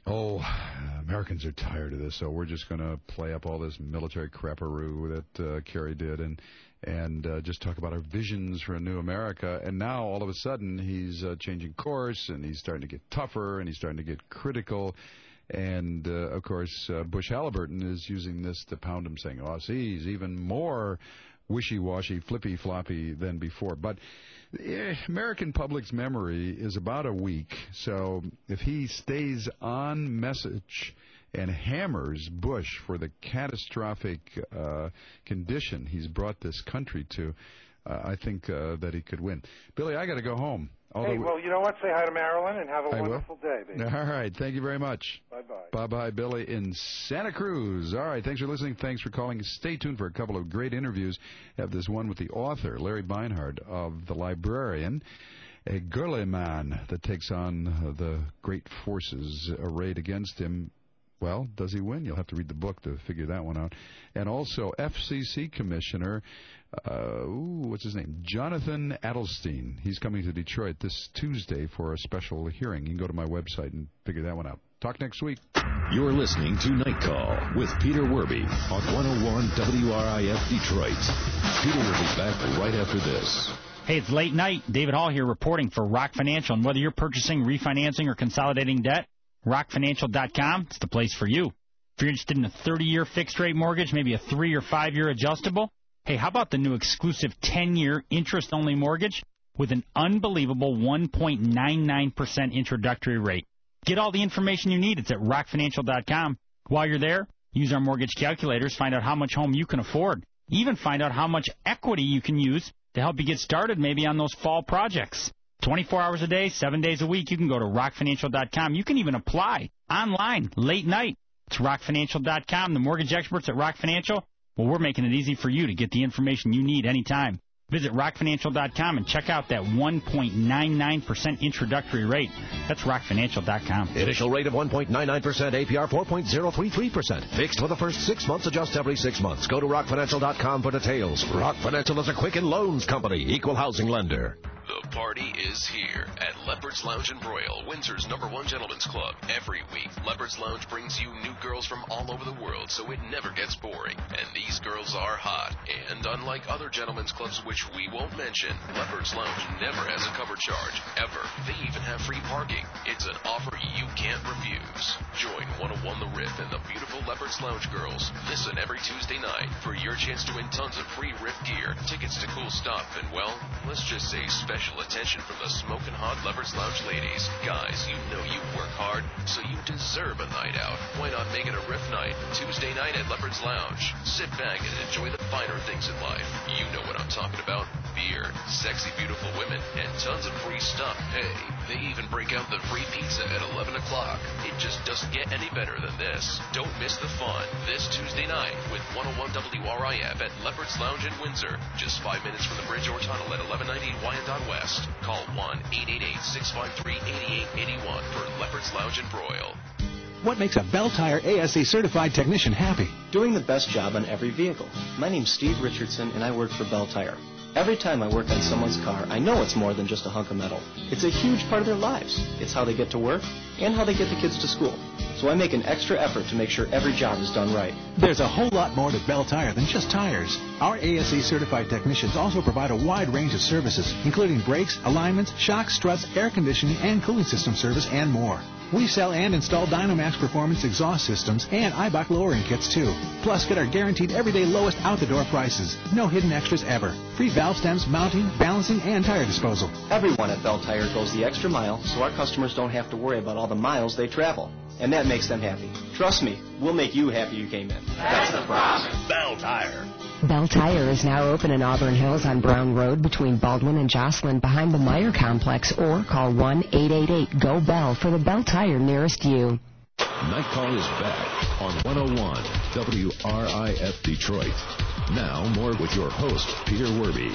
Oh, Americans are tired of this, so we're just going to play up all this military crapperoo that uh, Kerry did and and uh, just talk about our visions for a new America. And now, all of a sudden, he's uh, changing course, and he's starting to get tougher, and he's starting to get critical. And, uh, of course, uh, Bush Halliburton is using this to pound him, saying, oh, see, he's even more wishy-washy, flippy-floppy than before. But eh, American public's memory is about a week, so if he stays on message and hammers Bush for the catastrophic uh, condition he's brought this country to, uh, I think uh, that he could win. Billy, I got to go home. Although hey, well, you know what? Say hi to Marilyn and have a I wonderful will. day, baby. All right. Thank you very much. Bye-bye. Bye-bye, Billy in Santa Cruz. All right. Thanks for listening. Thanks for calling. Stay tuned for a couple of great interviews. Have this one with the author, Larry Beinhard, of The Librarian, a girly man that takes on the great forces arrayed against him. Well, does he win? You'll have to read the book to figure that one out. And also F C C Commissioner, uh, ooh, what's his name? Jonathan Adelstein. He's coming to Detroit this Tuesday for a special hearing. You can go to my website and figure that one out. Talk next week. You're listening to Night Call with Peter Werby on one oh one W R I F Detroit. Peter will be back right after this. Hey, it's late night. David Hall here reporting for Rock Financial. And whether you're purchasing, refinancing, or consolidating debt, rock financial dot com is the place for you. If you're interested in a thirty-year fixed-rate mortgage, maybe a three- or five-year adjustable, hey, how about the new exclusive ten-year interest-only mortgage with an unbelievable one point nine nine percent introductory rate? Get all the information you need. It's at rock financial dot com. While you're there, use our mortgage calculators, find out how much home you can afford, even find out how much equity you can use to help you get started maybe on those fall projects. twenty-four hours a day, seven days a week, you can go to rock financial dot com. You can even apply online, late night. It's rock financial dot com. The mortgage experts at Rock Financial, well, we're making it easy for you to get the information you need anytime. Visit rock financial dot com and check out that one point nine nine percent introductory rate. That's rock financial dot com. Initial rate of one point nine nine percent, A P R four point zero three three percent. Fixed for the first six months, adjust every six months. Go to rock financial dot com for details. Rock Financial is a Quicken Loans company, equal housing lender. The party is here at Leopard's Lounge and Broil, Windsor's number one gentleman's club. Every week, Leopard's Lounge brings you new girls from all over the world, so it never gets boring. And these girls are hot. And unlike other gentlemen's clubs, which we won't mention, Leopard's Lounge never has a cover charge, ever. They even have free parking. It's an offer you can't refuse. Join one oh one The Riff and the beautiful Leopard's Lounge girls. Listen every Tuesday night for your chance to win tons of free Riff gear, tickets to cool stuff, and, well, let's just say special attention from the smoking hot Leopard's Lounge ladies. Guys, you know you work hard, so you deserve a night out. Why not make it a Riff night? Tuesday night at Leopard's Lounge. Sit back and enjoy the finer things in life. You know what I'm talking about. Beer, sexy, beautiful women, and tons of free stuff. Hey, they even break out the free pizza at eleven o'clock. It just doesn't get any better than this. Don't miss the fun this Tuesday night with one oh one W R I F at Leopard's Lounge in Windsor. Just five minutes from the bridge or tunnel at eleven ninety Wyandotte West. Call one eight eight eight, six five three, eight eight eight one for Leopard's Lounge and Broil. What makes a Bell Tire A S E certified technician happy? Doing the best job on every vehicle. My name's Steve Richardson, and I work for Bell Tire. Every time I work on someone's car, I know it's more than just a hunk of metal. It's a huge part of their lives. It's how they get to work and how they get the kids to school. So I make an extra effort to make sure every job is done right. There's a whole lot more to Bell Tire than just tires. Our A S E certified technicians also provide a wide range of services, including brakes, alignments, shocks, struts, air conditioning, and cooling system service, and more. We sell and install Dynomax Performance exhaust systems and I B A C lowering kits, too. Plus, get our guaranteed everyday lowest out-the-door prices. No hidden extras ever. Free valve stems, mounting, balancing, and tire disposal. Everyone at Bell Tire goes the extra mile so our customers don't have to worry about all the miles they travel. And that makes them happy. Trust me, we'll make you happy you came in. That's the promise. Bell Tire. Bell Tire is now open in Auburn Hills on Brown Road between Baldwin and Jocelyn behind the Meyer Complex, or call one eight eight eight, G O, B E L for the Bell Tire nearest you. Night Call is back on one oh one W R I F Detroit. Now, more with your host, Peter Werby.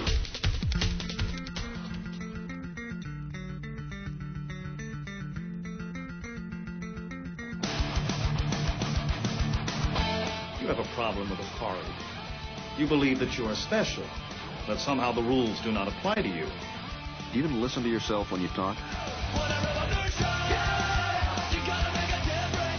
You have a problem with authority. You believe that you are special, that somehow the rules do not apply to you. Do you even listen to yourself when you talk?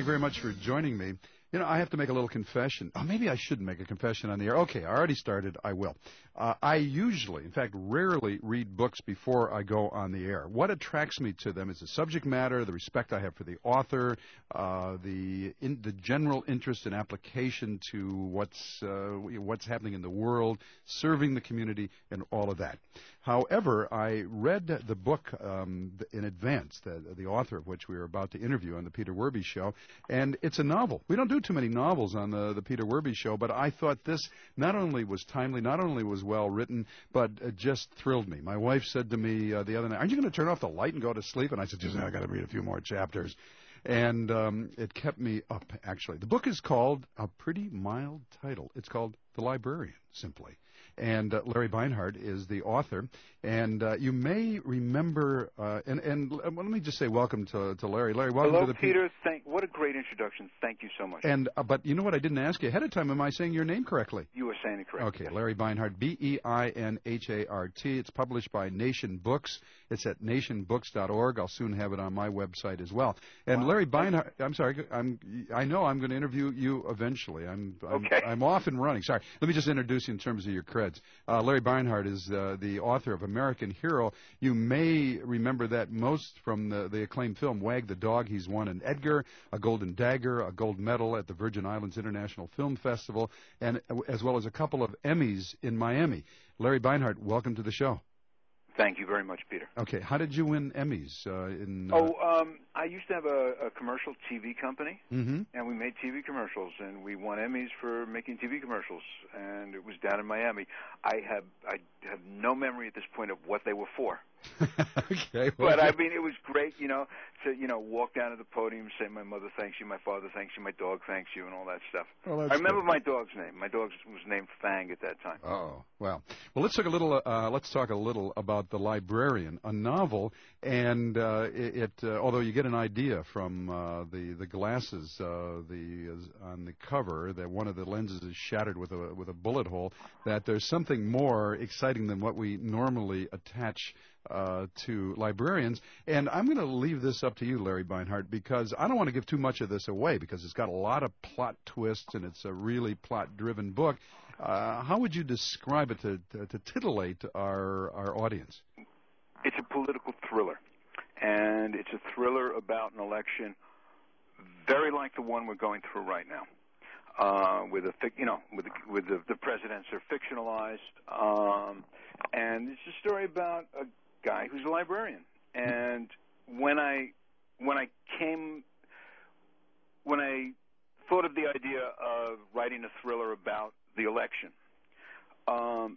Thank you very much for joining me. You know, I have to make a little confession. Oh, maybe I shouldn't make a confession on the air. Okay, I already started. I will. Uh, I usually, in fact, rarely read books before I go on the air. What attracts me to them is the subject matter, the respect I have for the author, uh, the in, the general interest and application to what's uh, what's happening in the world, serving the community, and all of that. However, I read the book um, in advance, the, the author of which we are about to interview on the Peter Werby Show, and it's a novel. We don't do too many novels on the, the Peter Werby Show, but I thought this not only was timely, not only was well written, but it just thrilled me. My wife said to me uh, the other night, "Aren't you going to turn off the light and go to sleep?" And I said, "Just I got to read a few more chapters." And um, it kept me up, actually. The book is called, a pretty mild title. It's called The Librarian, simply. And uh, Larry Beinhardt is the author. And uh, you may remember, uh, and, and let me just say welcome to, to Larry. Larry, welcome Hello, to the Peter. Thank, what a great introduction. Thank you so much. And uh, But you know what? I didn't ask you ahead of time. Am I saying your name correctly? You were saying it correctly. Okay, Larry Beinhardt, B E I N H A R T. It's published by Nation Books. It's at nation books dot org. I'll soon have it on my website as well. And Wow. Larry Beinhardt, I'm sorry, I'm, I know I'm going to interview you eventually. I'm, I'm, Okay. I'm off and running. Sorry. Let me just introduce you in terms of your creds. Uh, Larry Beinhardt is uh, the author of American Hero. You may remember that most from the, the acclaimed film Wag the Dog. He's won an Edgar, a Golden Dagger, a gold medal at the Virgin Islands International Film Festival, and as well as a couple of Emmys in Miami. Larry Beinhardt, welcome to the show. Thank you very much, Peter. Okay, how did you win Emmys? Uh, in uh, Oh, um, I used to have a, a commercial T V company, mhm. and we made T V commercials, and we won Emmys for making T V commercials, and it was down in Miami. I have I have no memory at this point of what they were for. Okay, But well, I mean, it was great, you know, to you know walk down to the podium, say my mother thanks you, my father thanks you, my dog thanks you, and all that stuff. Well, that's I remember good. my dog's name. My dog was named Fang at that time. Oh, well. Well, let's talk a little. Uh, let's talk a little about The Librarian, a novel, and uh, it. it uh, although you get an idea from uh, the the glasses, uh, the uh, on the cover that one of the lenses is shattered with a with a bullet hole, that there's something more exciting than what we normally attach uh, to librarians. And I'm going to leave this up to you, Larry Beinhardt, because I don't want to give too much of this away because it's got a lot of plot twists and it's a really plot-driven book. Uh, how would you describe it to, to, to titillate our, our audience? It's a political thriller, and it's a thriller about an election very like the one we're going through right now. Uh, with a, fic- you know, with the, with the, the presidents are fictionalized, um, and it's a story about a guy who's a librarian. And when I when I came when I thought of the idea of writing a thriller about the election, um,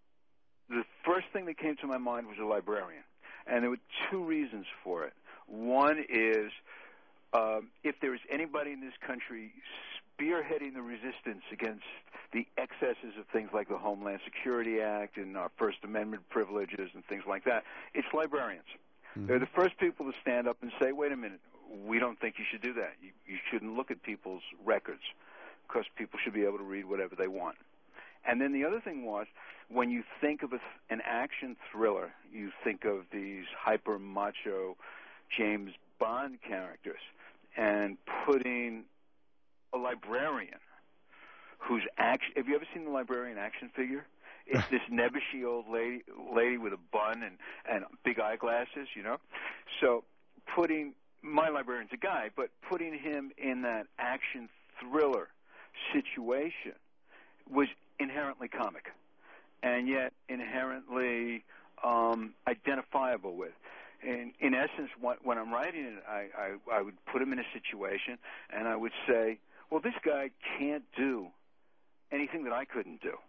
the first thing that came to my mind was a librarian, and there were two reasons for it. One is um, if there is anybody in this country spearheading the resistance against the excesses of things like the Homeland Security Act and our First Amendment privileges and things like that, it's librarians. Mm-hmm. They're the first people to stand up and say, wait a minute, we don't think you should do that. You, you shouldn't look at people's records because people should be able to read whatever they want. And then the other thing was, when you think of a, an action thriller, you think of these hyper-macho James Bond characters, and putting a librarian who's action. Have you ever seen the librarian action figure? It's this nebbishy old lady, lady with a bun and, and big eyeglasses, you know? So putting, my librarian's a guy, but putting him in that action thriller situation was inherently comic and yet inherently um, identifiable with. In, in essence, what, when I'm writing it, I, I, I would put him in a situation and I would say, well, this guy can't do anything that I couldn't do.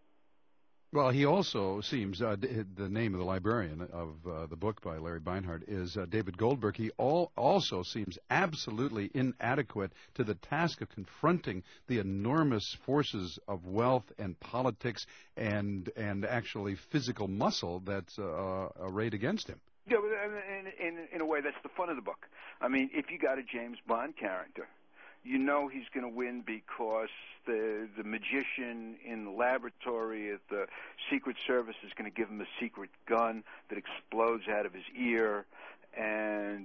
Well, he also seems, uh, d- the name of the librarian of uh, the book by Larry Beinhardt is uh, David Goldberg. He all, also seems absolutely inadequate to the task of confronting the enormous forces of wealth and politics and and actually physical muscle that's uh, arrayed against him. Yeah, but in, in, in a way, that's the fun of the book. I mean, if you got a James Bond character, you know he's going to win because the the magician in the laboratory at the Secret Service is going to give him a secret gun that explodes out of his ear and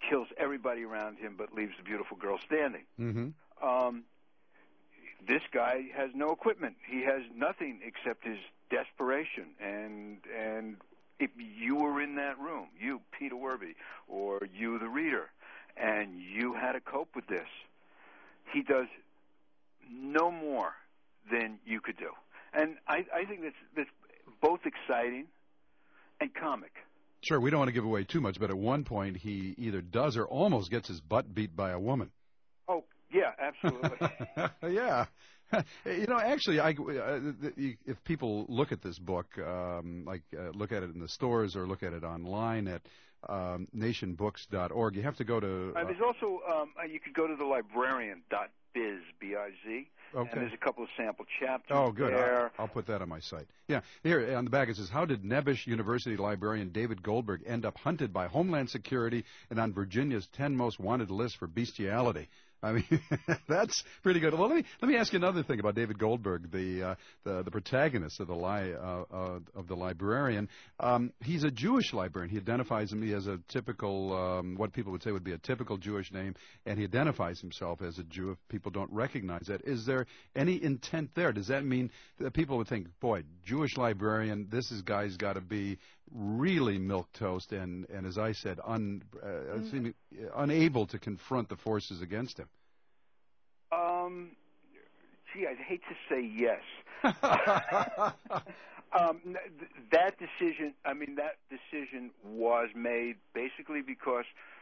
kills everybody around him but leaves the beautiful girl standing. Mm-hmm. Um, this guy has no equipment. He has nothing except his desperation. And and if you were in that room, you, Peter Werby, or you, the reader, and you had to cope with this, he does no more than you could do. And I, I think that's, that's both exciting and comic. Sure, we don't want to give away too much, but at one point he either does or almost gets his butt beat by a woman. Oh, yeah, absolutely. Yeah. You know, actually, I, uh, if people look at this book, um, like uh, look at it in the stores or look at it online at um, nation books dot org, you have to go to... Uh, uh, there's also, um, you could go to the librarian dot biz, B I Z, okay. and there's a couple of sample chapters Oh, good. there. I'll, I'll put that on my site. Yeah, here on the back it says, how did Nebish University librarian David Goldberg end up hunted by Homeland Security and on Virginia's ten most wanted list for bestiality? I mean, that's pretty good. Well, let me let me ask you another thing about David Goldberg, the uh, the, the protagonist of the li- uh, uh, of the librarian. Um, he's a Jewish librarian. He identifies him as a typical, um, what people would say would be a typical Jewish name, and he identifies himself as a Jew. If people don't recognize that, is there any intent there? Does that mean that people would think, boy, Jewish librarian, this is guy's got to be really milquetoast and, and as I said, un, uh, mm. seeming, uh, unable to confront the forces against him? Um, gee, I'd hate to say yes. um, th- that decision, I mean, that decision was made basically because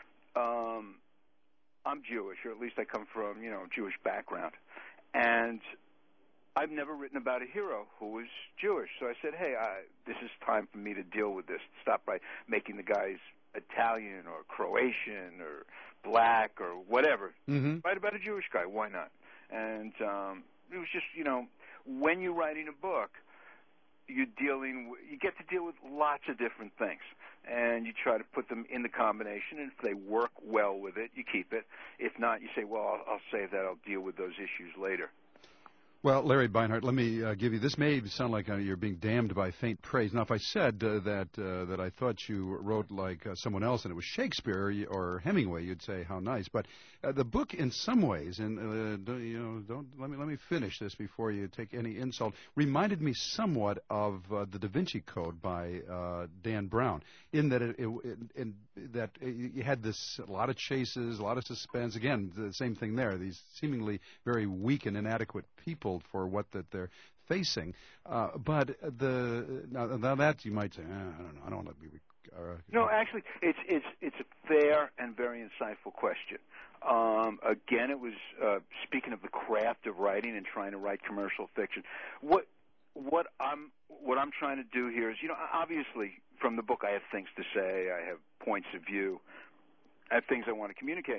um, I'm Jewish, or at least I come from, you know, Jewish background, and I've never written about a hero who was Jewish. So I said, hey, I, this is time for me to deal with this. Stop by making the guys Italian or Croatian or black or whatever. Mm-hmm. Write about a Jewish guy. Why not? And um, it was just, you know, when you're writing a book, you're dealing with, you get to deal with lots of different things. And you try to put them in the combination, and if they work well with it, you keep it. If not, you say, well, I'll, I'll save that. I'll deal with those issues later. Well, Larry Beinhart, let me uh, give you, this may sound like uh, you're being damned by faint praise. Now, if I said uh, that uh, that I thought you wrote like uh, someone else and it was Shakespeare or Hemingway, you'd say how nice. But uh, the book, in some ways, and uh, don't, you know, don't let me let me finish this before you take any insult, reminded me somewhat of uh, the Da Vinci Code by uh, Dan Brown, in that it, it, it in, that you had this a lot of chases, a lot of suspense. Again, the same thing there. These seemingly very weak and inadequate people for what that they're facing, uh, but the now, now that you might say, eh, I don't know, I don't want to be. Uh, no, actually, it's it's it's a fair and very insightful question. Um, again, it was uh, speaking of the craft of writing and trying to write commercial fiction. What what I'm what I'm trying to do here is, you know, obviously from the book I have things to say, I have points of view, I have things I want to communicate.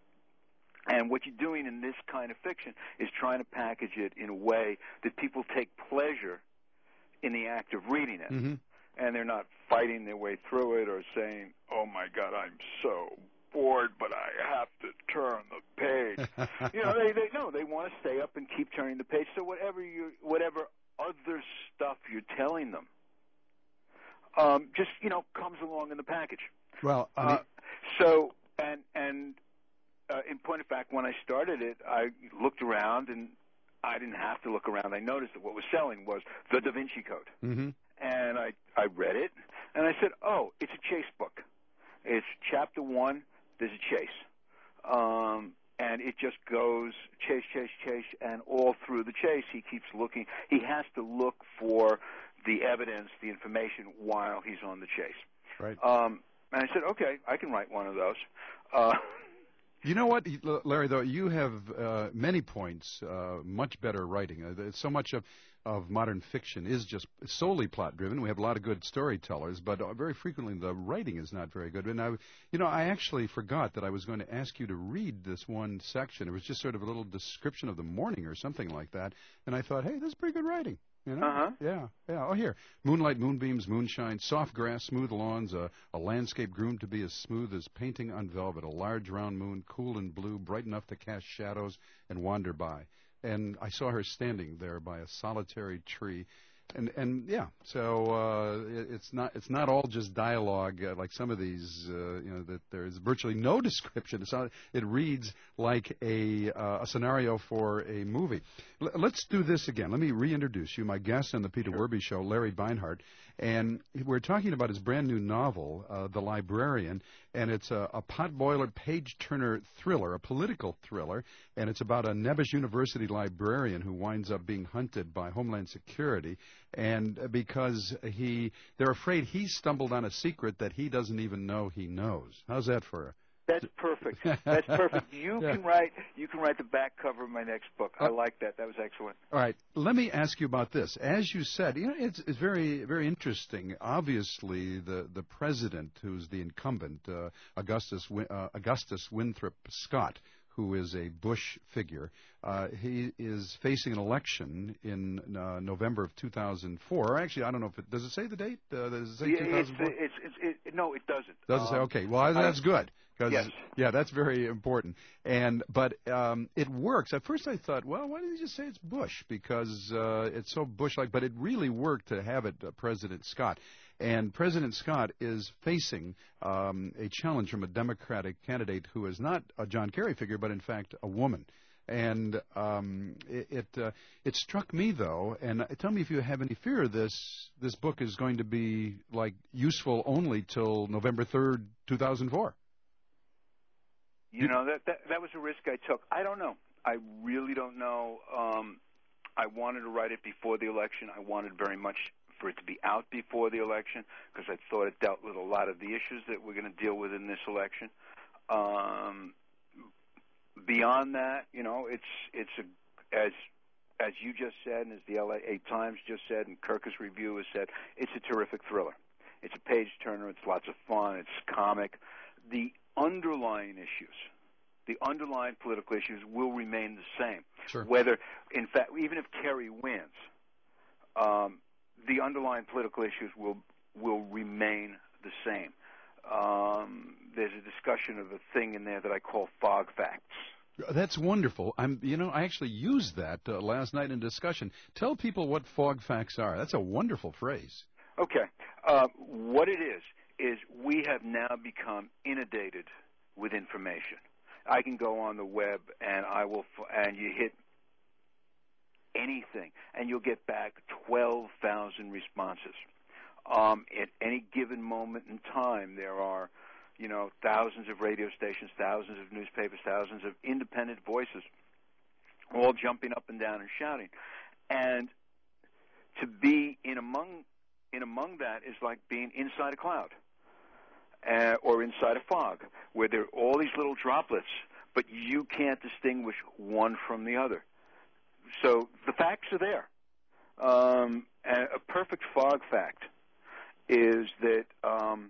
And what you're doing in this kind of fiction is trying to package it in a way that people take pleasure in the act of reading it. Mm-hmm. And they're not fighting their way through it or saying, oh, my God, I'm so bored, but I have to turn the page. you know, they, they no, they want to stay up and keep turning the page. So whatever you, whatever other stuff you're telling them, um, just, you know, comes along in the package. Well, I mean, uh, so, and, and, Uh, in point of fact, when I started it, I looked around, and I didn't have to look around. I noticed that what was selling was the Da Vinci Code. Mm-hmm. And I, I read it, and I said, oh, it's a chase book. It's chapter one, there's a chase. Um, and it just goes chase, chase, chase, and all through the chase he keeps looking. He has to look for the evidence, the information, while he's on the chase. Right. Um, and I said, okay, I can write one of those. Uh You know what, Larry, though, you have uh, many points, uh, much better writing. Uh, so much of, of modern fiction is just solely plot-driven. We have a lot of good storytellers, but uh, very frequently the writing is not very good. And, I, you know, I actually forgot that I was going to ask you to read this one section. It was just sort of a little description of the morning or something like that. And I thought, hey, this is pretty good writing. You know? Uh-huh. Yeah, yeah. Oh, here. Moonlight, moonbeams, moonshine, soft grass, smooth lawns, a, a landscape groomed to be as smooth as painting on velvet, a large round moon, cool and blue, bright enough to cast shadows and wander by. And I saw her standing there by a solitary tree. And and yeah, so uh, it, it's not it's not all just dialogue uh, like some of these. Uh, you know that there's virtually no description. It's not, it reads like a uh, a scenario for a movie. L- let's do this again. Let me reintroduce you, my guest on the Peter sure. Werby Show, Larry Beinhart, and we're talking about his brand new novel, uh, The Librarian, and it's a, a potboiler, page-turner thriller, a political thriller, and it's about a Nevis University librarian who winds up being hunted by Homeland Security. And because he, they're afraid he stumbled on a secret that he doesn't even know he knows. How's that for a? That's perfect. That's perfect. You yeah. can write. You can write the back cover of my next book. I like that. That was excellent. All right. Let me ask you about this. As you said, you know, it's, it's very, very interesting. Obviously, the the president, who's the incumbent, uh, Augustus uh, Augustus Winthrop Scott, who is a Bush figure. Uh, he is facing an election in uh, November of two thousand four. Or actually, I don't know if it does it say the date. Uh, does it say yeah, two thousand four? It's, it's, it's, it, no, it doesn't. Does it um, say? Okay, well that's good. Cause, yes. Yeah, that's very important. And but um, it works. At first, I thought, well, why didn't he just say it's Bush? Because uh, it's so Bush-like. But it really worked to have it uh, President Scott. And President Scott is facing um, a challenge from a Democratic candidate who is not a John Kerry figure, but in fact a woman. And um, it it, uh, it struck me though, and tell me if you have any fear this this book is going to be like useful only till November third, two thousand four. You know that, that that was a risk I took. I don't know. I really don't know. Um, I wanted to write it before the election. I wanted very much for it to be out before the election because I thought it dealt with a lot of the issues that we're going to deal with in this election. Um, beyond that, you know, it's it's a, as as you just said, and as the L A Times just said, and Kirkus Review has said, it's a terrific thriller. It's a page turner. It's lots of fun. It's comic. The underlying issues, the underlying political issues, will remain the same. Sure. Whether, in fact, even if Kerry wins. Um, the underlying political issues will will remain the same. Um, there's a discussion of a thing in there that I call fog facts. That's wonderful. I'm, you know, I actually used that uh, last night in discussion. Tell people what fog facts are. That's a wonderful phrase. Okay. Uh, what it is is we have now become inundated with information. I can go on the web and I will, and you hit anything, and you'll get back twelve thousand responses. Um, at any given moment in time, there are, you know, thousands of radio stations, thousands of newspapers, thousands of independent voices, all jumping up and down and shouting. And to be in among in among that is like being inside a cloud uh, or inside a fog, where there are all these little droplets, but you can't distinguish one from the other. So the facts are there. Um, and a perfect fog fact is that um,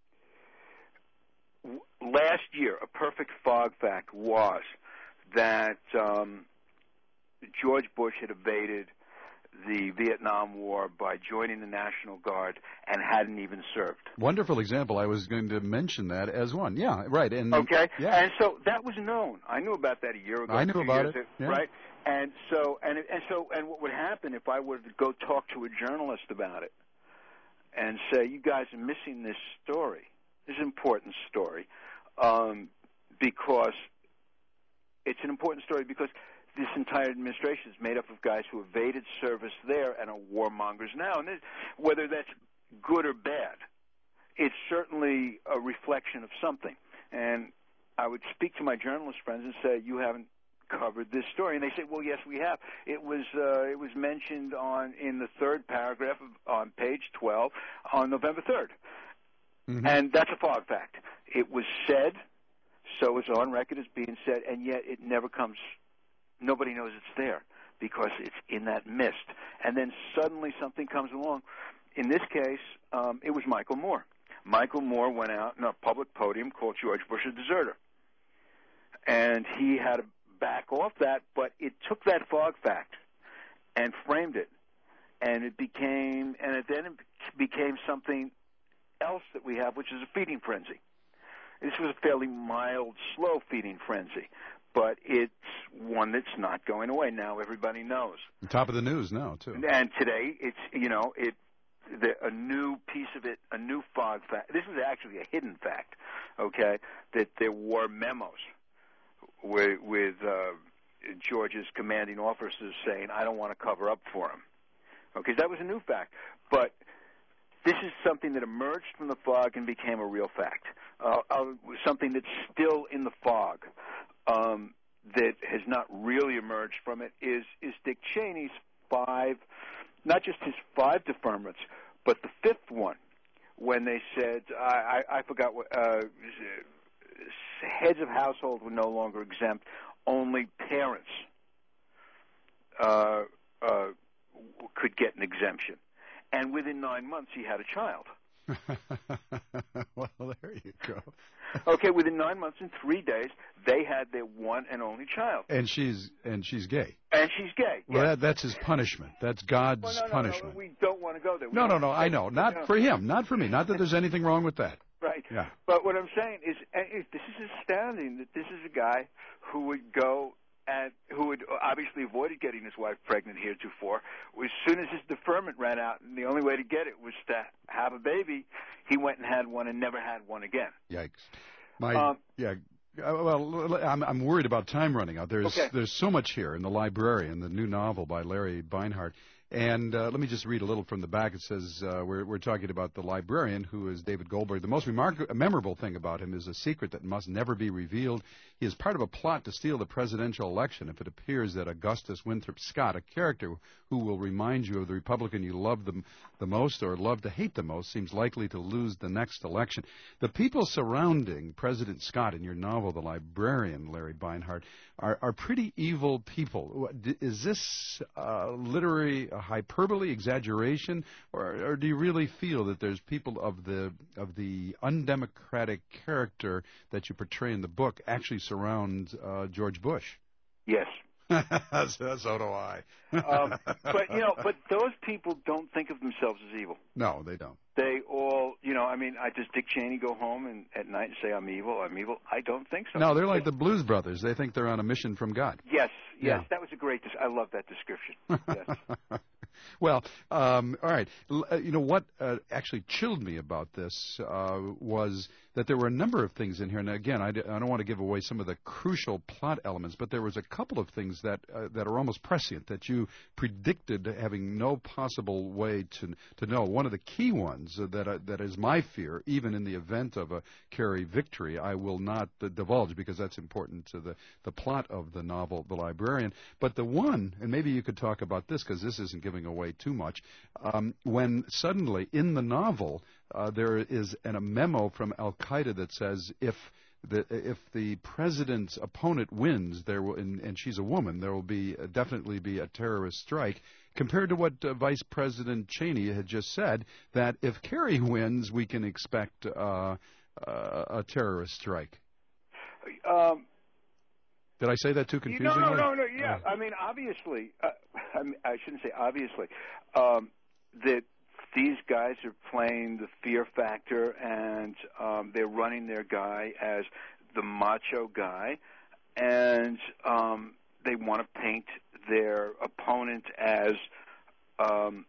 w- last year, a perfect fog fact was that um, George Bush had evaded the Vietnam War by joining the National Guard and hadn't even served. Wonderful example. I was going to mention that as one. Yeah, right. And okay. Yeah. And so that was known. I knew about that a year ago. I knew about it. Ago, yeah. Right. And so, and and so, and what would happen if I were to go talk to a journalist about it and say, "You guys are missing this story. This is an important story, um, because it's an important story because this entire administration is made up of guys who evaded service there and are warmongers now. And this, whether that's good or bad, it's certainly a reflection of something. And I would speak to my journalist friends and say, "You haven't covered this story," and they say, "Well, yes, we have. It was uh, it was mentioned on in the third paragraph of, on page twelve on November third, mm-hmm. and that's a fog fact. It was said, so it's on record as being said, and yet it never comes. Nobody knows it's there because it's in that mist. And then suddenly something comes along. In this case, um, it was Michael Moore. Michael Moore went out in a public podium called George Bush a Deserter, and he had a back off that, but it took that fog fact and framed it, and it became, and it then became something else that we have, which is a feeding frenzy. This was a fairly mild, slow feeding frenzy, but it's one that's not going away. Now everybody knows. Top of the news now, too. And today, it's, you know, it the, a new piece of it, a new fog fact. This is actually a hidden fact, okay, that there were memos with, with uh, George's commanding officers saying, I don't want to cover up for him. Okay, that was a new fact. But this is something that emerged from the fog and became a real fact, uh, uh, something that's still in the fog. Um, that has not really emerged from it is is Dick Cheney's five, not just his five deferments, but the fifth one, when they said, I, I, I forgot what, uh, heads of household were no longer exempt, only parents uh, uh, could get an exemption. And within nine months, he had a child. Well, there you go. Okay, within nine months and three days, they had their one and only child. And she's and she's gay. And she's gay. Well, yes. that, that's his punishment. That's God's well, no, no, punishment. No, we don't want to go there. We No, no, don't- no. I know. Not you know. for him. Not for me. Not that there's anything wrong with that. Right. Yeah. But what I'm saying is, and it- this is astounding that this is a guy who would go and who had obviously avoided getting his wife pregnant heretofore. As soon as his deferment ran out, and the only way to get it was to have a baby, he went and had one and never had one again. Yikes. My Um, yeah. Uh, well, I'm I'm worried about time running out. There's Okay. there's so much here in The Librarian, the new novel by Larry Beinhardt. And uh, let me just read a little from the back. It says uh, we're we're talking about the librarian, who is David Goldberg. The most remark- memorable thing about him is a secret that must never be revealed. He is part of a plot to steal the presidential election. If it appears that Augustus Winthrop Scott, a character who will remind you of the Republican you love the, the most or love to hate the most, seems likely to lose the next election. The people surrounding President Scott in your novel, The Librarian, Larry Beinhardt, are, are pretty evil people. Is this uh, literary hyperbole, exaggeration, or, or do you really feel that there's people of the of the undemocratic character that you portray in the book actually surround uh, George Bush? Yes. so, so do I. um, but, you know, but those people don't think of themselves as evil. No, they don't. They all, you know, I mean, I does Dick Cheney go home and at night and say, I'm evil, I'm evil? I don't think so. No, they're like the Blues Brothers. They think they're on a mission from God. Yes, yes, Yeah. that was a great, dis- I love that description. Yes. Well, um, all right. L- uh, you know what uh, actually chilled me about this uh, was that there were a number of things in here. And again, I, d- I don't want to give away some of the crucial plot elements, but there was a couple of things that uh, that are almost prescient that you predicted, having no possible way to to know. One of the key ones uh, that uh, that is my fear, even in the event of a Kerry victory, I will not uh, divulge because that's important to the the plot of the novel, The Librarian. But the one, and maybe you could talk about this because this isn't giving away too much, um, when suddenly in the novel uh, there is an, a memo from Al Qaeda that says if the if the president's opponent wins, there will, and, and she's a woman, there will be uh, definitely be a terrorist strike. Compared to what uh, Vice President Cheney had just said, that if Kerry wins, we can expect uh, uh, a terrorist strike. Um, Did I say that too confusingly? No, no, no, no. Yeah, I mean, obviously, uh, I, mean, I shouldn't say obviously, um, that these guys are playing the fear factor, and um, they're running their guy as the macho guy, and um, they want to paint their opponent as um,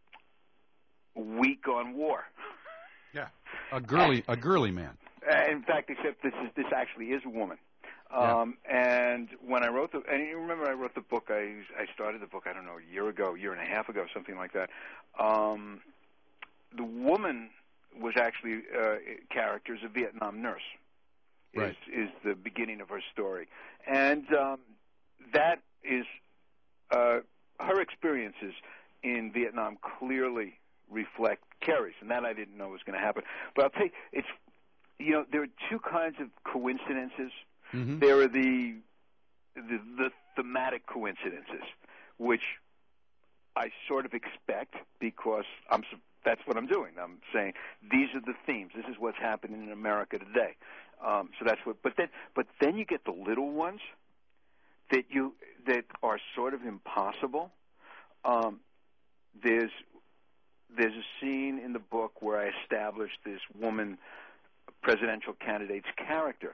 weak on war. Yeah, a girly, a girly man. Uh, in fact, except this is this actually is a woman. Um, yeah. And when I wrote the, and you remember I wrote the book, I I started the book, I don't know, a year ago, a year and a half ago, something like that. Um, the woman was actually uh, character is a Vietnam nurse. Right. Is is the beginning of her story, and um, that is uh, her experiences in Vietnam clearly reflect Kerry's, and that I didn't know was going to happen. But I'll tell you, it's you know there are two kinds of coincidences. Mm-hmm. There are the, the the thematic coincidences, which I sort of expect because I'm that's what I'm doing. I'm saying these are the themes. This is what's happening in America today. Um, so that's what. But then, but then you get the little ones that you that are sort of impossible. Um, there's there's a scene in the book where I established this woman presidential candidate's character.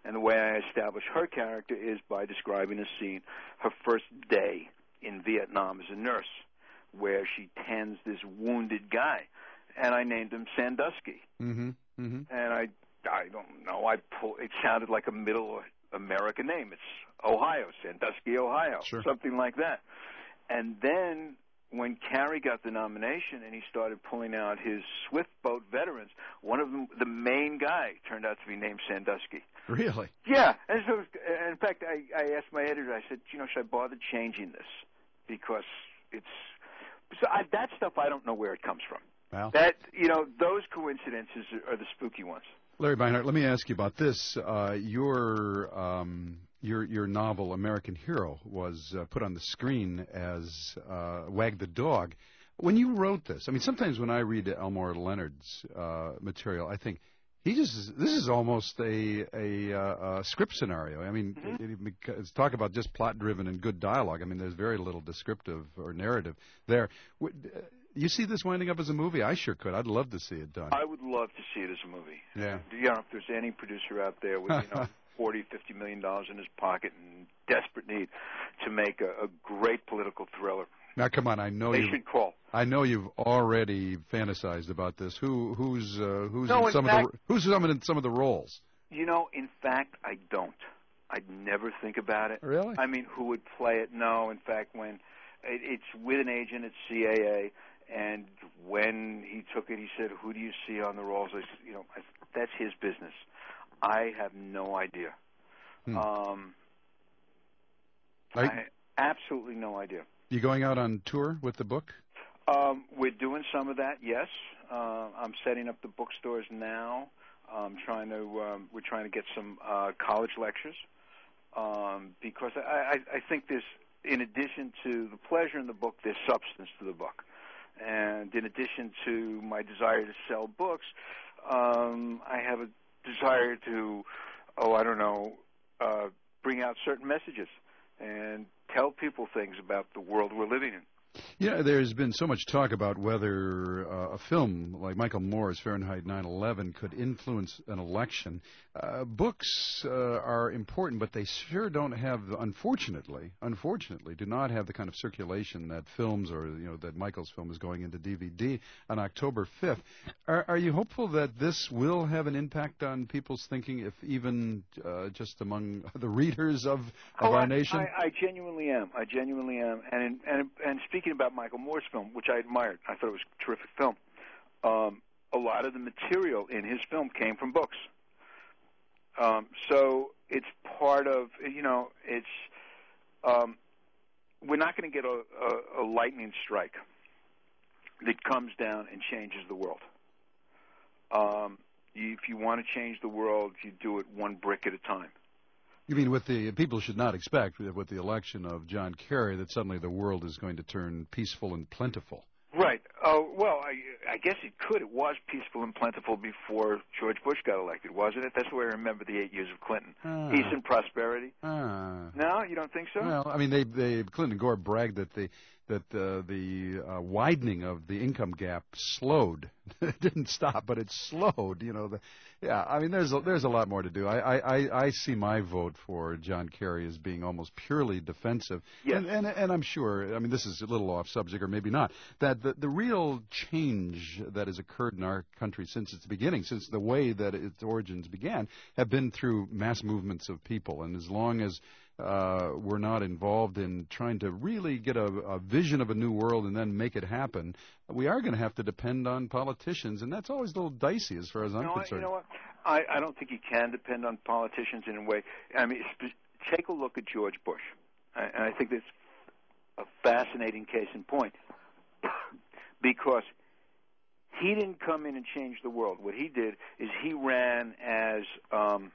And the way I establish her character is by describing a scene, her first day in Vietnam as a nurse, where she tends this wounded guy. And I named him Sandusky. Mm-hmm. Mm-hmm. And I, I don't know, I pull, it sounded like a middle American name. It's Ohio, Sandusky, Ohio, sure. something like that. And then when Carey got the nomination and he started pulling out his Swift Boat veterans, one of them, the main guy, turned out to be named Sandusky. Really? Yeah. And so, in fact, I, I asked my editor, I said, you know, should I bother changing this? Because it's, so I, that stuff I don't know where it comes from. Well. That, you know, those coincidences are, are the spooky ones. Larry Beinhart, let me ask you about this. Uh, your um, your your novel American Hero was uh, put on the screen as uh, Wag the Dog. When you wrote this, I mean, sometimes when I read Elmore Leonard's uh, material, I think he just this is almost a a, uh, a script scenario. I mean, mm-hmm. it, it, talk about just plot driven and good dialogue. I mean, there's very little descriptive or narrative there. You see this winding up as a movie? I sure could. I'd love to see it done. I would love to see it as a movie. Yeah. You know, if there's any producer out there with, you know, forty, fifty million dollars in his pocket and desperate need to make a, a great political thriller. Now, come on, I know they you. should call. I know you've already fantasized about this. Who, who's, uh, who's no, in in some fact, of the, who's some in some of the roles? You know, in fact, I don't. I never think about it. Really? I mean, who would play it? No. In fact, when it, it's with an agent at C A A. And when he took it, he said, "Who do you see on the roles?" I said, "You know, I, that's his business. I have no idea. Hmm. Um, I, I absolutely no idea." You going out on tour with the book? Um, we're doing some of that. Yes, uh, I'm setting up the bookstores now. I'm trying to. Um, we're trying to get some uh, college lectures um, because I, I, I think there's, in addition to the pleasure in the book, there's substance to the book. And in addition to my desire to sell books, um, I have a desire to, oh, I don't know, uh, bring out certain messages and tell people things about the world we're living in. Yeah, there's been so much talk about whether uh, a film like Michael Moore's Fahrenheit nine eleven could influence an election. Uh, books uh, are important, but they sure don't have, unfortunately, unfortunately, do not have the kind of circulation that films or, you know, that Michael's film is going into D V D on October fifth. Are, are you hopeful that this will have an impact on people's thinking, if even uh, just among the readers of, of oh, our I, nation? I, I genuinely am. I genuinely am. And and and speaking about Michael Moore's film, which I admired, I thought it was a terrific film. Um, a lot of the material in his film came from books. Um, so it's part of, you know, it's, um, we're not going to get a, a, a lightning strike that comes down and changes the world. Um, you, if you want to change the world, you do it one brick at a time. You mean with the people should not expect with the election of John Kerry that suddenly the world is going to turn peaceful and plentiful? Right. Oh, well, I, I guess it could. It was peaceful and plentiful before George Bush got elected, wasn't it? That's the way I remember the eight years of Clinton. Ah. Peace and prosperity. Ah. No, you don't think so? Well, I mean, they, they Clinton and Gore bragged that the that uh, the uh, widening of the income gap slowed. It didn't stop, but it slowed. You know, the, yeah. I mean, there's a, there's a lot more to do. I, I, I see my vote for John Kerry as being almost purely defensive. Yes. And, and and I'm sure. I mean, this is a little off subject, or maybe not. That the the real change that has occurred in our country since its beginning, since the way that its origins began, have been through mass movements of people. And as long as Uh, we're not involved in trying to really get a, a vision of a new world and then make it happen, we are going to have to depend on politicians, and that's always a little dicey as far as I'm you know concerned. What, you know what? I, I don't think you can depend on politicians in a way. I mean, take a look at George Bush, and I think that's a fascinating case in point because he didn't come in and change the world. What he did is he ran as um,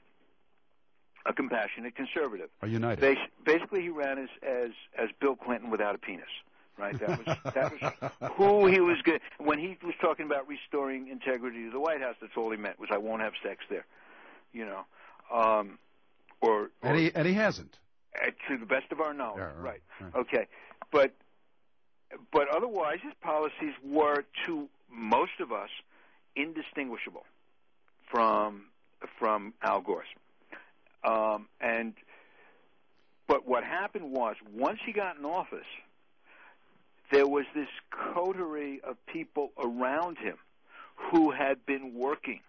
a compassionate conservative. A United. Bas- basically, he ran as, as as Bill Clinton without a penis. Right. That was that was who he was good. When he was talking about restoring integrity to the White House, that's all he meant was I won't have sex there. You know, um, or, or and he and he hasn't. To the best of our knowledge, yeah, right, right. right. Okay, but but otherwise, his policies were to most of us indistinguishable from from Al Gore's. Um, and but what happened was, once he got in office, there was this coterie of people around him who had been working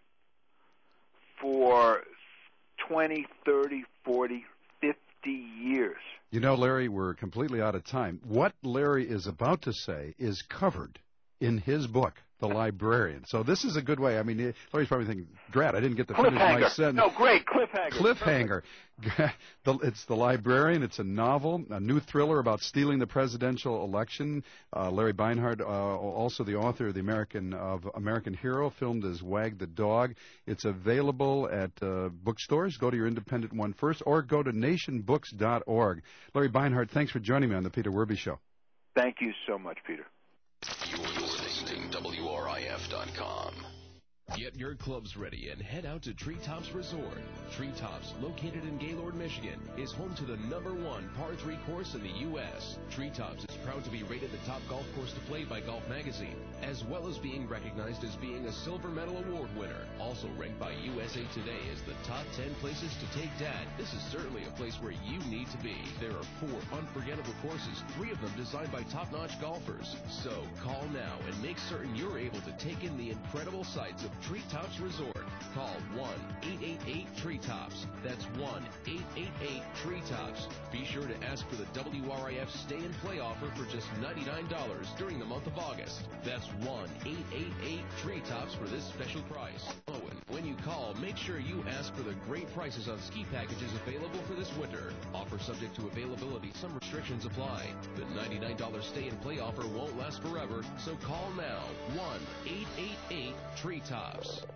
for twenty, thirty, forty, fifty years. You know, Larry, we're completely out of time. What Larry is about to say is covered in his book, The Librarian. So this is a good way. I mean, Larry's probably thinking, Drat, I didn't get to finish my sentence. No, great, cliffhanger. Cliffhanger. the, it's The Librarian. It's a novel, a new thriller about stealing the presidential election. Uh, Larry Beinhardt, uh, also the author of the American of American Hero, filmed as Wag the Dog. It's available at uh, bookstores. Go to your independent one first, or go to nation books dot org. Larry Beinhardt, thanks for joining me on the Peter Werby Show. Thank you so much, Peter. You're listening to W R I F dot com. Get your clubs ready and head out to Treetops Resort. Treetops, located in Gaylord, Michigan, is home to the number one par three course in the U S Treetops is proud to be rated the top golf course to play by Golf Magazine, as well as being recognized as being a Silver Medal Award winner. Also ranked by U S A Today as the top ten places to take Dad. This is certainly a place where you need to be. There are four unforgettable courses, three of them designed by top-notch golfers. So call now and make certain you're able to take in the incredible sights of Treetops Resort. Call one eight eight eight Treetops. That's one eight eight eight Treetops. Be sure to ask for the W R I F Stay and Play offer for just ninety-nine dollars during the month of August. That's one eight eight eight Treetops for this special price. Oh, and when you call, make sure you ask for the great prices on ski packages available for this winter. Offer subject to availability. Some restrictions apply. The ninety-nine dollars Stay and Play offer won't last forever, so call now. one eight eight eight Treetops.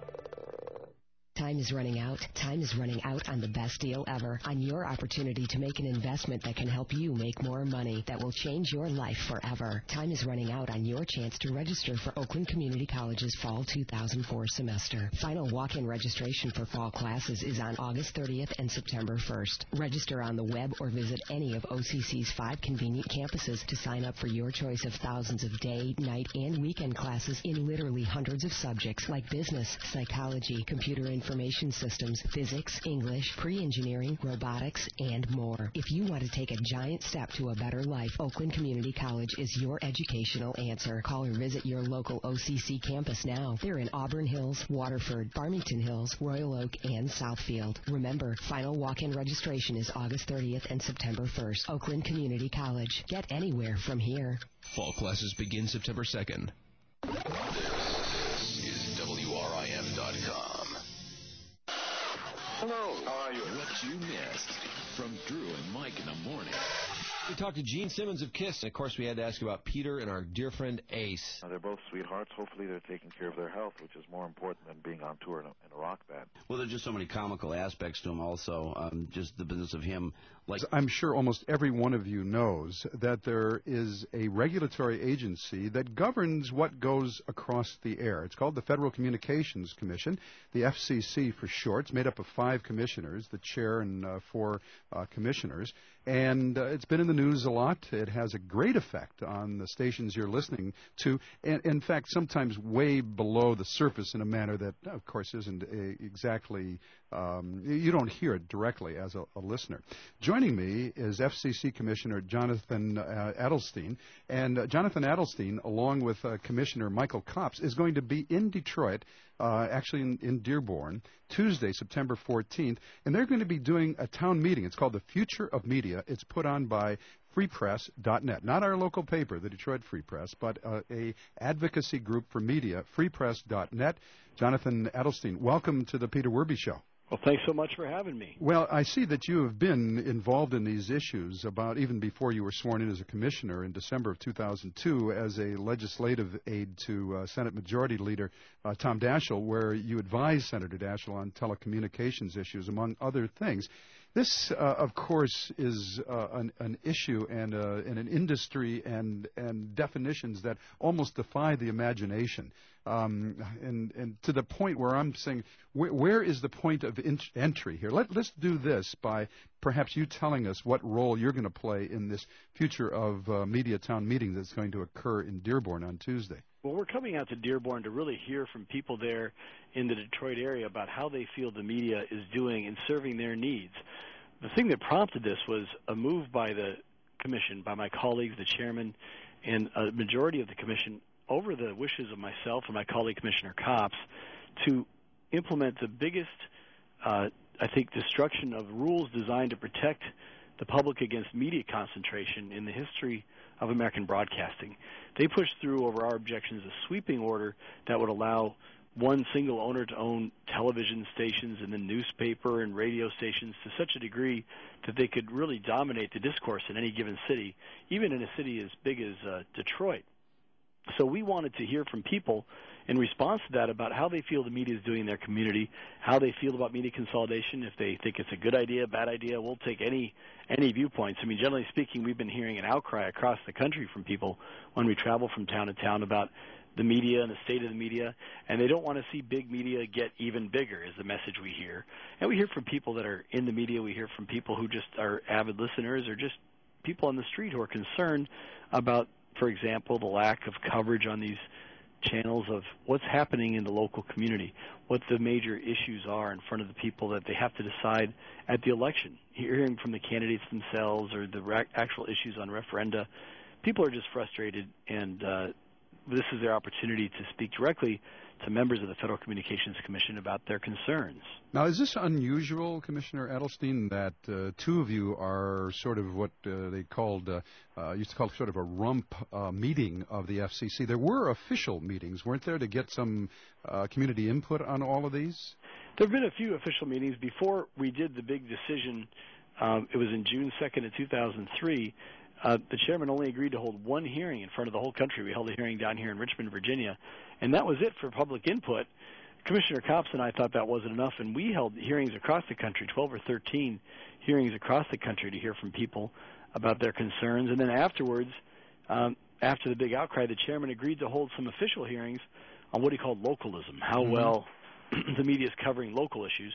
Time is running out. Time is running out on the best deal ever, on your opportunity to make an investment that can help you make more money, that will change your life forever. Time is running out on your chance to register for Oakland Community College's Fall two thousand four semester. Final walk-in registration for fall classes is on August thirtieth and September first. Register on the web or visit any of O C C's five convenient campuses to sign up for your choice of thousands of day, night, and weekend classes in literally hundreds of subjects like business, psychology, computer information, information systems, physics, English, pre-engineering, robotics, and more. If you want to take a giant step to a better life, Oakland Community College is your educational answer. Call or visit your local O C C campus now. They're in Auburn Hills, Waterford, Farmington Hills, Royal Oak, and Southfield. Remember, final walk-in registration is August thirtieth and September first. Oakland Community College. Get anywhere from here. Fall classes begin September second. This is W R I F dot com. Hello, how are you? What you missed from Drew and Mike in the morning. We talked to Gene Simmons of KISS, and of course we had to ask about Peter and our dear friend Ace. They're both sweethearts. Hopefully they're taking care of their health, which is more important than being on tour in a, in a rock band. Well, there's just so many comical aspects to him also, um, just the business of him. Like I'm sure almost every one of you knows that there is a regulatory agency that governs what goes across the air. It's called the Federal Communications Commission, the F C C for short. It's made up of five commissioners, the chair and uh, four uh, commissioners. And uh, it's been in the news a lot. It has a great effect on the stations you're listening to, and in fact, sometimes way below the surface in a manner that, of course, isn't a, exactly, um, you don't hear it directly as a, a listener. Joining me is F C C Commissioner Jonathan uh, Adelstein, and uh, Jonathan Adelstein, along with uh, Commissioner Michael Copps, is going to be in Detroit, uh, actually in, in Dearborn, Tuesday, September fourteenth, and they're going to be doing a town meeting. It's called the Future of Media. It's put on by free press dot net, not our local paper, the Detroit Free Press, but uh, a advocacy group for media, free press dot net. Jonathan Adelstein, welcome to the Peter Werby Show. Well, thanks so much for having me. Well, I see that you have been involved in these issues about even before you were sworn in as a commissioner in December of two thousand two as a legislative aide to uh, Senate Majority Leader uh, Tom Daschle, where you advised Senator Daschle on telecommunications issues, among other things. This, uh, of course, is uh, an, an issue and, uh, and an industry and, and definitions that almost defy the imagination. Um, and, and to the point where I'm saying, wh- where is the point of in- entry here? Let, let's do this by perhaps you telling us what role you're going to play in this future of uh, Media Town meeting that's going to occur in Dearborn on Tuesday. Well, we're coming out to Dearborn to really hear from people there in the Detroit area about how they feel the media is doing in serving their needs. The thing that prompted this was a move by the commission, by my colleagues, the chairman, and a majority of the commission, over the wishes of myself and my colleague, Commissioner Copps, to implement the biggest, uh, I think, destruction of rules designed to protect the public against media concentration in the history of American broadcasting. They pushed through, over our objections, a sweeping order that would allow one single owner to own television stations and then newspaper and radio stations to such a degree that they could really dominate the discourse in any given city, even in a city as big as uh, Detroit. So we wanted to hear from people in response to that about how they feel the media is doing in their community, how they feel about media consolidation, if they think it's a good idea, bad idea. We'll take any any viewpoints. I mean, generally speaking, we've been hearing an outcry across the country from people when we travel from town to town about the media and the state of the media, and they don't want to see big media get even bigger is the message we hear. And we hear from people that are in the media. We hear from people who just are avid listeners or just people on the street who are concerned about, for example, the lack of coverage on these channels of what's happening in the local community, what the major issues are in front of the people that they have to decide at the election. Hearing from the candidates themselves or the ra- actual issues on referenda, people are just frustrated, and uh, this is their opportunity to speak directly to members of the Federal Communications Commission about their concerns. Now, is this unusual, Commissioner Edelstein, that uh, two of you are sort of what uh, they called, uh, uh, used to call sort of a rump uh, meeting of the F C C? There were official meetings, weren't there, to get some uh, community input on all of these? There have been a few official meetings. Before we did the big decision, um, it was in June second of two thousand three, Uh, the chairman only agreed to hold one hearing in front of the whole country. We held a hearing down here in Richmond, Virginia, and that was it for public input. Commissioner Copps and I thought that wasn't enough, and we held hearings across the country, twelve or thirteen hearings across the country to hear from people about their concerns. And then afterwards, um, after the big outcry, the chairman agreed to hold some official hearings on what he called localism, how mm-hmm. well the media is covering local issues.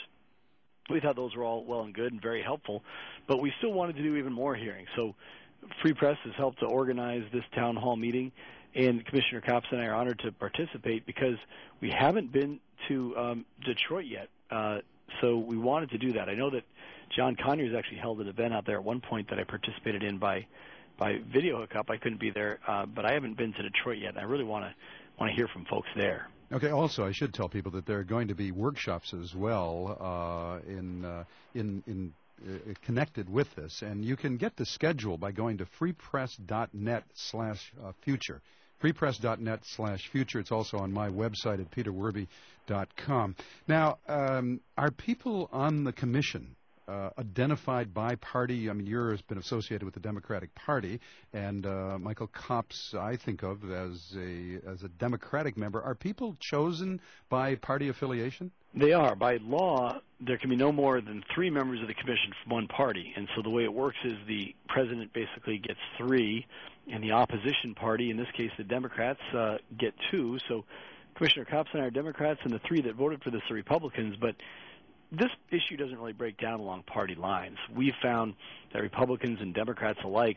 We thought those were all well and good and very helpful, but we still wanted to do even more hearings. So Free Press has helped to organize this town hall meeting, and Commissioner Copps and I are honored to participate because we haven't been to um, Detroit yet, uh, so we wanted to do that. I know that John Conyers actually held an event out there at one point that I participated in by by video hookup. I couldn't be there, uh, but I haven't been to Detroit yet, and I really want to want to hear from folks there. Okay. Also, I should tell people that there are going to be workshops as well uh, in uh, in in. Uh, connected with this, and you can get the schedule by going to freepress.net slash future. freepress.net slash future. It's also on my website at peter werby dot com. Now, um, are people on the commission uh, identified by party? I mean, you've been associated with the Democratic Party, and uh, Michael Copps, I think of as a as a Democratic member. Are people chosen by party affiliation? They are. By law, there can be no more than three members of the commission from one party. And so the way it works is the president basically gets three, and the opposition party, in this case the Democrats, uh, get two. So Commissioner Copps and I are Democrats, and the three that voted for this are Republicans. But this issue doesn't really break down along party lines. We've found that Republicans and Democrats alike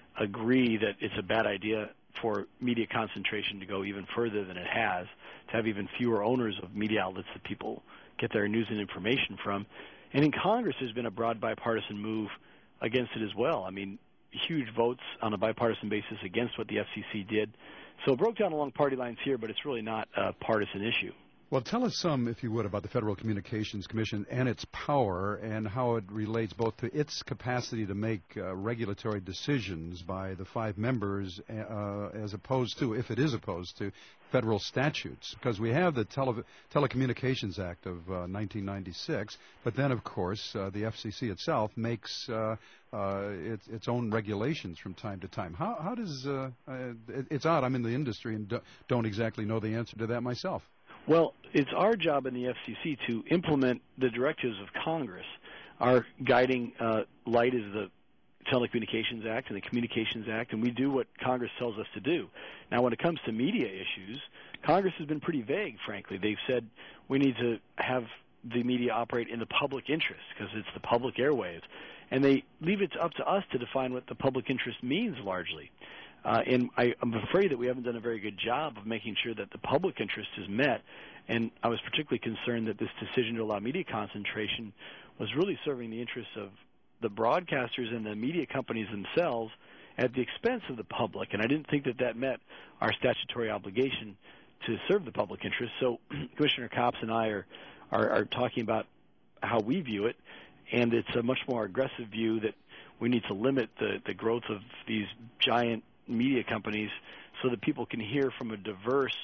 agree that it's a bad idea for media concentration to go even further than it has, to have even fewer owners of media outlets that people get their news and information from. And in Congress, there's been a broad bipartisan move against it as well. I mean, huge votes on a bipartisan basis against what the F C C did. So it broke down along party lines here, but it's really not a partisan issue. Well, tell us some, if you would, about the Federal Communications Commission and its power and how it relates both to its capacity to make uh, regulatory decisions by the five members uh, as opposed to, if it is opposed to, federal statutes. Because we have the Tele- Telecommunications Act of uh, nineteen ninety-six, but then, of course, uh, the F C C itself makes uh, uh, its, its own regulations from time to time. How, how does uh, uh, it, it's odd. I'm in the industry and do, don't exactly know the answer to that myself. Well, it's our job in the F C C to implement the directives of Congress. Our guiding uh, light is the Telecommunications Act and the Communications Act, and we do what Congress tells us to do. Now, when it comes to media issues, Congress has been pretty vague, frankly. They've said we need to have the media operate in the public interest because it's the public airwaves, and they leave it up to us to define what the public interest means largely. Uh, and I, I'm afraid that we haven't done a very good job of making sure that the public interest is met. And I was particularly concerned that this decision to allow media concentration was really serving the interests of the broadcasters and the media companies themselves at the expense of the public. And I didn't think that that met our statutory obligation to serve the public interest. So Commissioner Copps and I are, are, are talking about how we view it, and it's a much more aggressive view that we need to limit the, the growth of these giant media companies so that people can hear from a diverse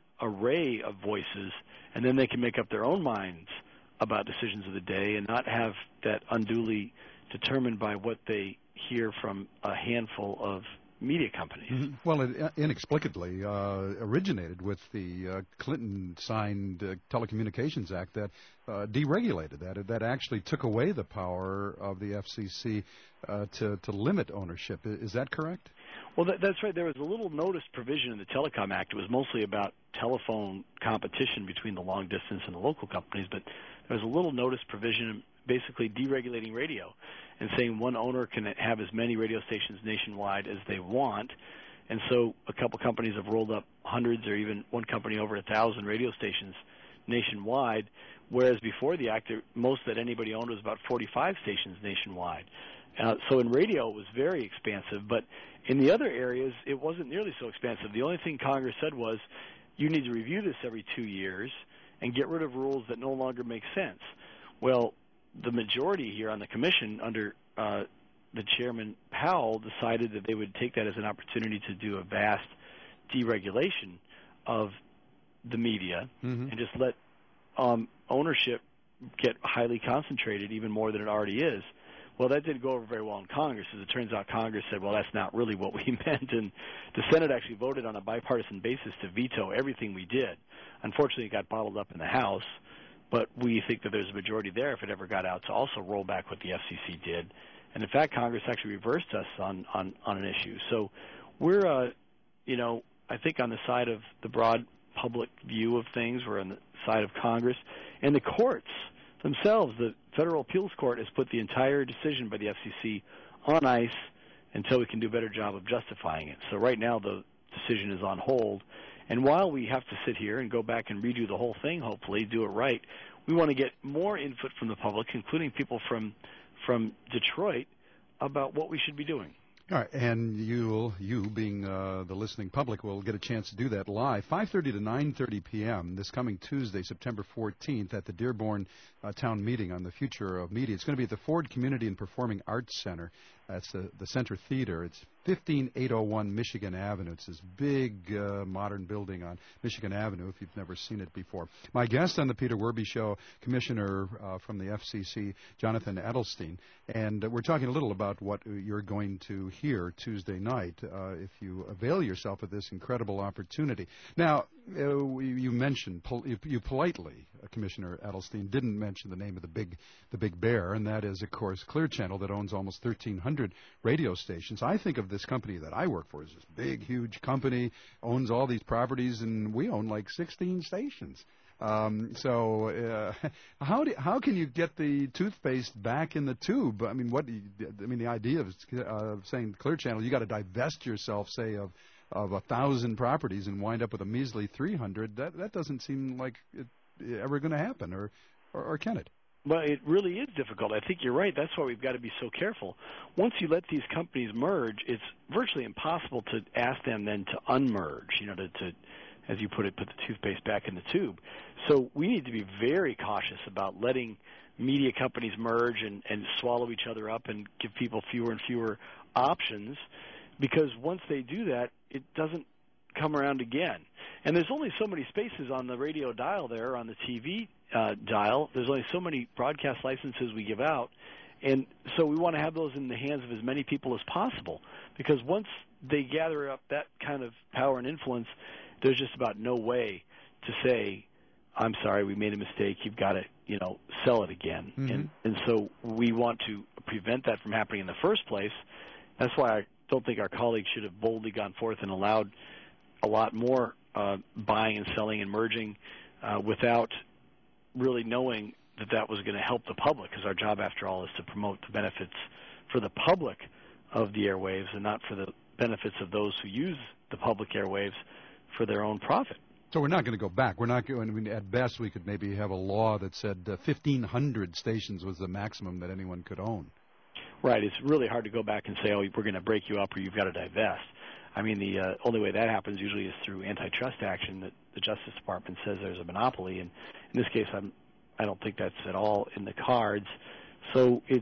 array of voices, and then they can make up their own minds about decisions of the day and not have that unduly determined by what they hear from a handful of media companies. Mm-hmm. Well, it uh, inexplicably uh, originated with the uh, Clinton-signed uh, Telecommunications Act that uh, deregulated that. That actually took away the power of the F C C uh, to, to limit ownership. Is that correct? Well, that, that's right. There was a little notice provision in the Telecom Act. It was mostly about telephone competition between the long-distance and the local companies, but there was a little notice provision basically deregulating radio and saying one owner can have as many radio stations nationwide as they want. And so a couple companies have rolled up hundreds or even one company over a thousand radio stations nationwide, whereas before the act, most that anybody owned was about forty-five stations nationwide. Uh, so in radio, it was very expansive, but in the other areas, it wasn't nearly so expansive. The only thing Congress said was, you need to review this every two years and get rid of rules that no longer make sense. Well, the majority here on the commission under uh, the chairman Powell decided that they would take that as an opportunity to do a vast deregulation of the media mm-hmm. and just let um, ownership get highly concentrated even more than it already is. Well, that didn't go over very well in Congress. As it turns out, Congress said, well, that's not really what we meant. And the Senate actually voted on a bipartisan basis to veto everything we did. Unfortunately, it got bottled up in the House. But we think that there's a majority there, if it ever got out, to also roll back what the F C C did. And, in fact, Congress actually reversed us on, on, on an issue. So we're, uh, you know, I think on the side of the broad public view of things. We're on the side of Congress. And the courts themselves, the Federal Appeals Court, has put the entire decision by the F C C on ice until we can do a better job of justifying it. So right now the decision is on hold. And while we have to sit here and go back and redo the whole thing, hopefully, do it right, we want to get more input from the public, including people from from Detroit, about what we should be doing. All right, and you'll, you, being uh, the listening public, will get a chance to do that live, five thirty to nine thirty p.m. this coming Tuesday, September fourteenth, at the Dearborn uh, Town Meeting on the Future of Media. It's going to be at the Ford Community and Performing Arts Center. That's the, the Center Theater. It's fifteen eight oh one Michigan Avenue. It's this big uh, modern building on Michigan Avenue, if you've never seen it before. My guest on the Peter Werby Show, Commissioner uh, from the F C C, Jonathan Edelstein, and uh, we're talking a little about what you're going to hear Tuesday night uh, if you avail yourself of this incredible opportunity. Now, uh, you mentioned, pol- you, you politely, uh, Commissioner Edelstein, didn't mention the name of the big, the big bear, and that is, of course, Clear Channel, that owns almost thirteen hundred radio stations. I think of this company that I work for as this big, huge company, owns all these properties, and we own like sixteen stations. Um, so uh, how do, how can you get the toothpaste back in the tube? I mean, what? Do you, I mean, the idea of uh, saying Clear Channel, you got to divest yourself, say, of of a thousand properties and wind up with a measly three hundred. That that doesn't seem like it ever going to happen, or, or or can it? Well, it really is difficult. I think you're right. That's why we've got to be so careful. Once you let these companies merge, it's virtually impossible to ask them then to unmerge, you know, to, to as you put it, put the toothpaste back in the tube. So we need to be very cautious about letting media companies merge and, and swallow each other up and give people fewer and fewer options, because once they do that, it doesn't come around again. And there's only so many spaces on the radio dial there, on the T V uh, dial. There's only so many broadcast licenses we give out. And so we want to have those in the hands of as many people as possible, because once they gather up that kind of power and influence, there's just about no way to say, I'm sorry, we made a mistake, you've got to, you know, sell it again. Mm-hmm. And, and so we want to prevent that from happening in the first place. That's why I don't think our colleagues should have boldly gone forth and allowed a lot more uh, buying and selling and merging uh, without really knowing that that was going to help the public, because our job, after all, is to promote the benefits for the public of the airwaves and not for the benefits of those who use the public airwaves for their own profit. So we're not going to go back. We're not going. I mean, at best, we could maybe have a law that said uh, fifteen hundred stations was the maximum that anyone could own. Right. It's really hard to go back and say, oh, we're going to break you up or you've got to divest. I mean, the uh, only way that happens usually is through antitrust action that the Justice Department says there's a monopoly. And in this case, I'm, I don't think that's at all in the cards. So it's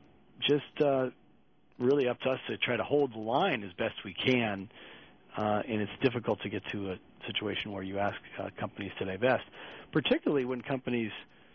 just uh, really up to us to try to hold the line as best we can. Uh, and it's difficult to get to a situation where you ask uh, companies to divest, particularly when companies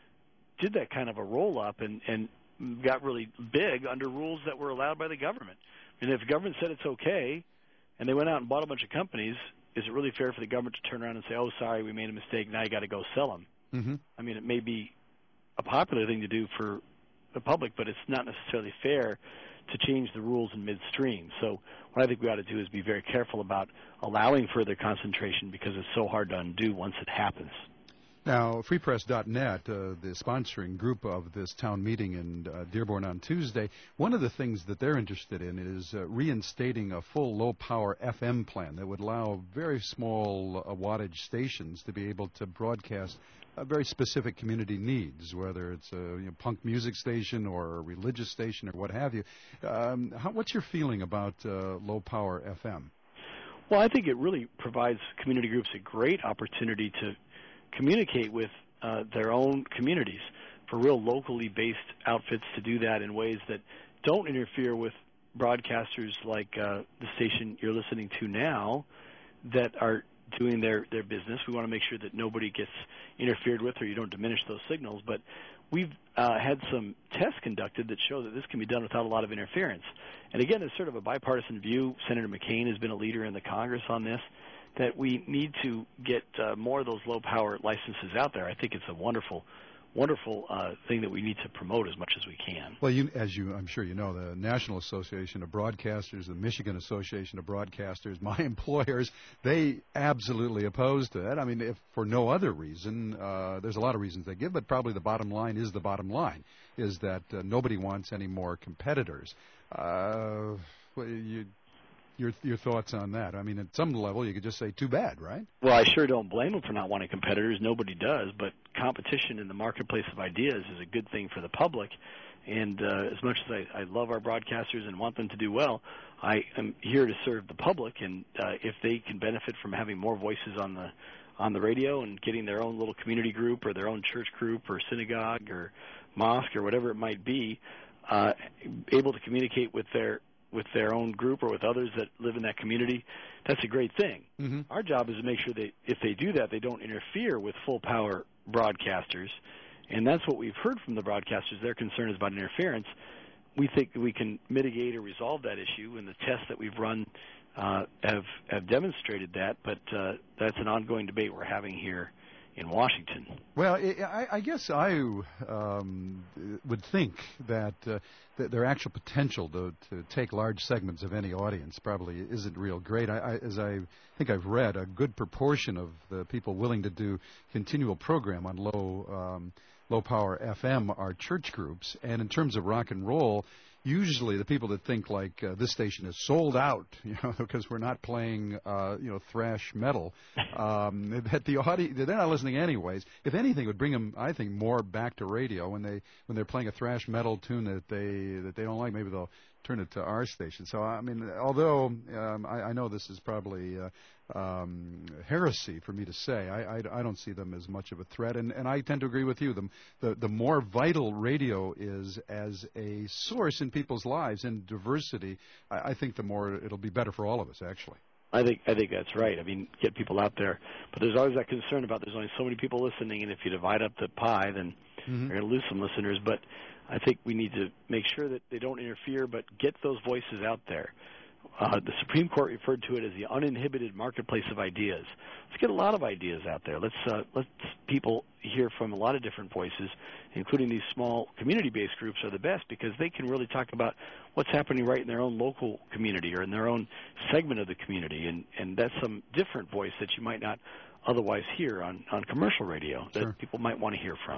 did that kind of a roll-up and, and got really big under rules that were allowed by the government. And if the government said it's okay and they went out and bought a bunch of companies, is it really fair for the government to turn around and say, oh, sorry, we made a mistake, now you got to go sell them? Mm-hmm. I mean, it may be a popular thing to do for the public, but it's not necessarily fair to change the rules in midstream. So what I think we ought to do is be very careful about allowing further concentration because it's so hard to undo once it happens. Now, free press dot net, uh, the sponsoring group of this town meeting in uh, Dearborn on Tuesday, one of the things that they're interested in is uh, reinstating a full low-power F M plan that would allow very small uh, wattage stations to be able to broadcast uh, very specific community needs, whether it's a you know, punk music station or a religious station or what have you. Um, how, what's your feeling about uh, low-power F M? Well, I think it really provides community groups a great opportunity to communicate with uh, their own communities, for real locally based outfits to do that in ways that don't interfere with broadcasters like uh, the station you're listening to now that are doing their, their business. We want to make sure that nobody gets interfered with or you don't diminish those signals. But we've uh, had some tests conducted that show that this can be done without a lot of interference. And again, it's sort of a bipartisan view. Senator McCain has been a leader in the Congress on this, that we need to get uh, more of those low-power licenses out there. I think it's a wonderful, wonderful uh, thing that we need to promote as much as we can. Well, you, as you, I'm sure you know, the National Association of Broadcasters, the Michigan Association of Broadcasters, my employers, they absolutely oppose to that. I mean, if for no other reason, uh, there's a lot of reasons they give, but probably the bottom line is the bottom line, is that uh, nobody wants any more competitors. Uh, well, you... Your your thoughts on that? I mean, at some level, you could just say, too bad, right? Well, I sure don't blame them for not wanting competitors. Nobody does. But competition in the marketplace of ideas is a good thing for the public. And uh, as much as I, I love our broadcasters and want them to do well, I am here to serve the public. And uh, if they can benefit from having more voices on the on the radio and getting their own little community group or their own church group or synagogue or mosque or whatever it might be, uh, able to communicate with their with their own group or with others that live in that community, that's a great thing. Mm-hmm. Our job is to make sure that if they do that, they don't interfere with full-power broadcasters. And that's what we've heard from the broadcasters. Their concern is about interference. We think we can mitigate or resolve that issue, and the tests that we've run uh, have, have demonstrated that, but uh, that's an ongoing debate we're having here in Washington. Well, I, I guess I um, would think that, uh, that their actual potential to, to take large segments of any audience probably isn't real great. I, I, as I think I've read, a good proportion of the people willing to do continual program on low um, low power F M are church groups, and in terms of rock and roll, usually the people that think like uh, this station is sold out, you know, because we're not playing, uh, you know, thrash metal, um, that the audience, they're not listening anyways. If anything, it would bring them, I think, more back to radio when they when they're playing a thrash metal tune that they that they don't like. Maybe they'll turn it to our station. So I mean, although um, I, I know this is probably uh, um, heresy for me to say, I, I, I don't see them as much of a threat, and, and I tend to agree with you. The, the the more vital radio is as a source in people's lives and diversity, I, I think the more it'll be better for all of us, actually. I think I think that's right. I mean, get people out there, but there's always that concern about there's only so many people listening, and if you divide up the pie, then mm-hmm. you're going to lose some listeners. But I think we need to make sure that they don't interfere, but get those voices out there. Uh, the Supreme Court referred to it as the uninhibited marketplace of ideas. Let's get a lot of ideas out there. Let's uh, let people hear from a lot of different voices, including these small community-based groups are the best because they can really talk about what's happening right in their own local community or in their own segment of the community, and, and that's some different voice that you might not otherwise hear on, on commercial radio that sure. people might want to hear from.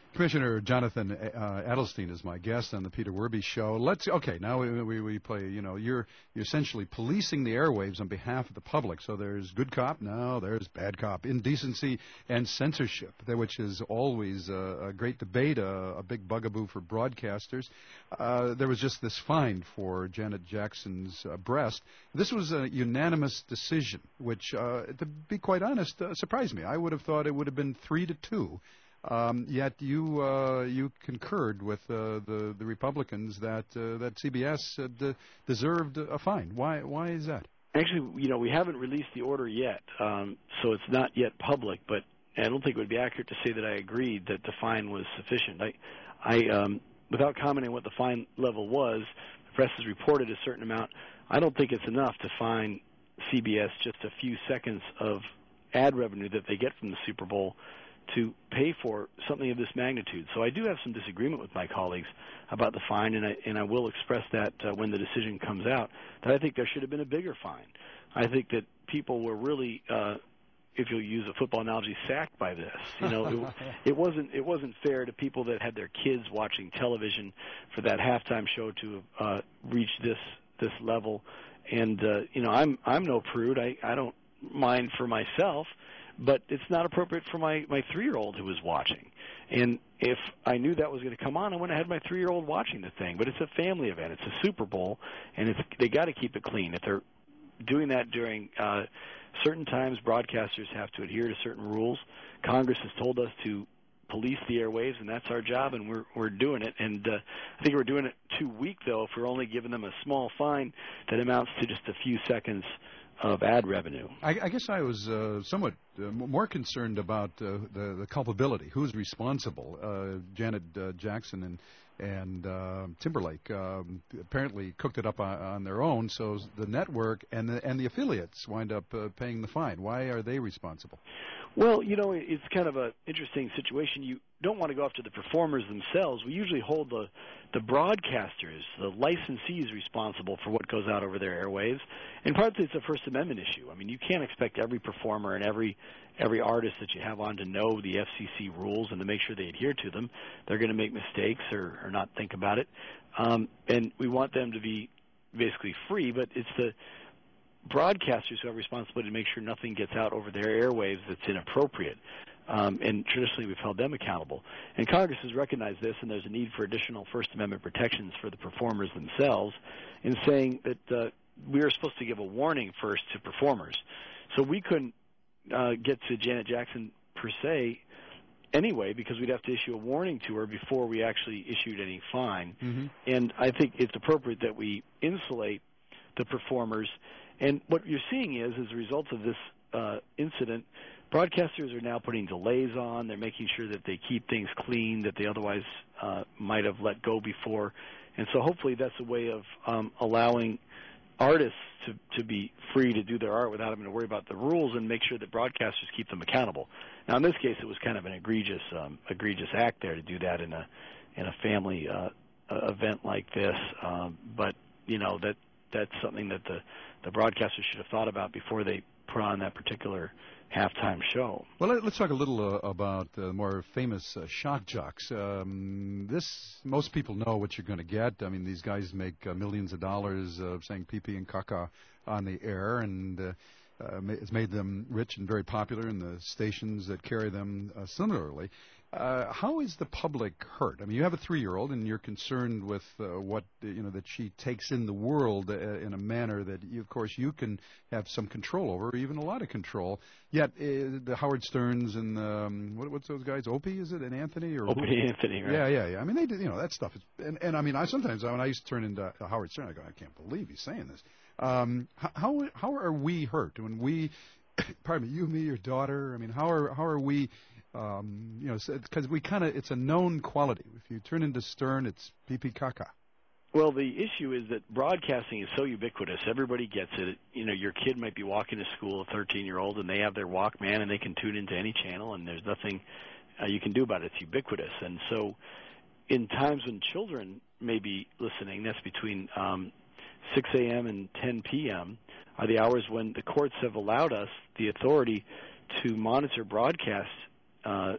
Commissioner Jonathan uh, Adelstein is my guest on the Peter Werby Show. Let's okay. Now we, we we play. You know, you're you're essentially policing the airwaves on behalf of the public. So there's good cop, now there's bad cop, indecency and censorship, which is always a, a great debate, a, a big bugaboo for broadcasters. Uh, there was just this fine for Janet Jackson's uh, breast. This was a unanimous decision, which, uh, to be quite honest, uh, surprised me. I would have thought it would have been three to two. Um, yet you uh, you concurred with uh, the the Republicans that uh, that C B S uh, d- deserved a fine. Why why is that? Actually, you know, we haven't released the order yet, um, so it's not yet public. But I don't think it would be accurate to say that I agreed that the fine was sufficient. I, I um, without commenting on what the fine level was, the press has reported a certain amount. I don't think it's enough to fine C B S just a few seconds of ad revenue that they get from the Super Bowl to pay for something of this magnitude. So I do have some disagreement with my colleagues about the fine, and I, and I will express that uh, when the decision comes out, that I think there should have been a bigger fine. I think that people were really, uh, if you'll use a football analogy, sacked by this. You know, it, it wasn't it wasn't fair to people that had their kids watching television for that halftime show to uh, reach this this level. And uh, you know, I'm I'm no prude. I, I don't mind for myself. But it's not appropriate for my, my three-year-old who was watching. And if I knew that was going to come on, I went ahead my three-year-old watching the thing. But it's a family event. It's a Super Bowl, and it's, they got to keep it clean. If they're doing that during uh, certain times, broadcasters have to adhere to certain rules. Congress has told us to police the airwaves, and that's our job, and we're we're doing it. And uh, I think we're doing it too weak, though, if we're only giving them a small fine that amounts to just a few seconds of ad revenue. I, I guess I was uh, somewhat uh, more concerned about uh, the, the culpability. Who's responsible? Uh, Janet uh, Jackson and and uh, Timberlake um, apparently cooked it up on, on their own. So the network and the and the affiliates wind up uh, paying the fine. Why are they responsible? Well, you know, it's kind of an interesting situation. You don't want to go after the performers themselves. We usually hold the the broadcasters, the licensees, responsible for what goes out over their airwaves. And partly it's a First Amendment issue. I mean, you can't expect every performer and every every artist that you have on to know the F C C rules and to make sure they adhere to them. They're going to make mistakes or, or not think about it. Um, and we want them to be basically free, but it's the broadcasters who have responsibility to make sure nothing gets out over their airwaves that's inappropriate. Um, and traditionally we've held them accountable. And Congress has recognized this, and there's a need for additional First Amendment protections for the performers themselves in saying that uh, we are supposed to give a warning first to performers. So we couldn't uh, get to Janet Jackson per se anyway, because we'd have to issue a warning to her before we actually issued any fine. Mm-hmm. And I think it's appropriate that we insulate the performers. And what you're seeing is, as a result of this uh, incident, broadcasters are now putting delays on. They're making sure that they keep things clean that they otherwise uh, might have let go before. And so hopefully that's a way of um, allowing artists to, to be free to do their art without having to worry about the rules and make sure that broadcasters keep them accountable. Now, in this case, it was kind of an egregious um, egregious act there to do that in a in a family uh, event like this. Um, but, you know, that that's something that the, the broadcasters should have thought about before they put on that particular halftime show. Well, let's talk a little uh, about the uh, more famous uh, shock jocks. Um, this, most people know what you're going to get. I mean, these guys make uh, millions of dollars uh, saying pee-pee and caca on the air, and uh, uh, it's made them rich and very popular in the stations that carry them uh, similarly. Uh, how is the public hurt? I mean, you have a three-year-old, and you're concerned with uh, what you know that she takes in the world uh, in a manner that, you, of course, you can have some control over, even a lot of control. Yet uh, the Howard Sterns and um, what, what's those guys? Opie, is it, and Anthony, or Opie and Anthony, right? Yeah, yeah, yeah. I mean, they did, you know, that stuff is, and, and I mean, I sometimes when I used to turn into Howard Stern, I go, I can't believe he's saying this. Um, how how are we hurt when we, pardon me, you, me, your daughter? I mean, how are how are we? Um, you know, because we kind of, it's a known quality. If you turn into Stern, it's pee-pee caca. Well, the issue is that broadcasting is so ubiquitous. Everybody gets it. You know, your kid might be walking to school, a thirteen-year-old, and they have their Walkman, and they can tune into any channel, and there's nothing uh, you can do about it. It's ubiquitous. And so in times when children may be listening, that's between um, six a.m. and ten p.m., are the hours when the courts have allowed us the authority to monitor broadcast Uh,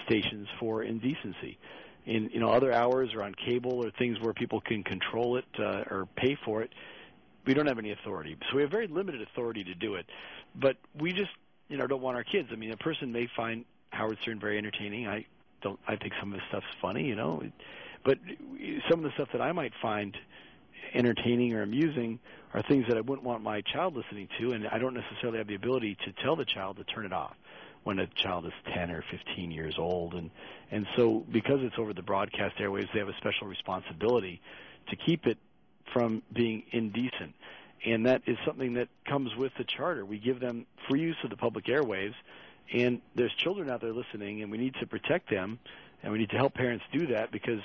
stations for indecency. In you know other hours or on cable or things where people can control it uh, or pay for it, we don't have any authority. So we have very limited authority to do it. But we just you know don't want our kids. I mean, a person may find Howard Stern very entertaining. I don't. I think some of his stuff's funny, you know. But some of the stuff that I might find entertaining or amusing are things that I wouldn't want my child listening to, and I don't necessarily have the ability to tell the child to turn it off when a child is ten or fifteen years old. And, and so because it's over the broadcast airwaves, they have a special responsibility to keep it from being indecent. And that is something that comes with the charter. We give them free use of the public airwaves, and there's children out there listening, and we need to protect them, and we need to help parents do that because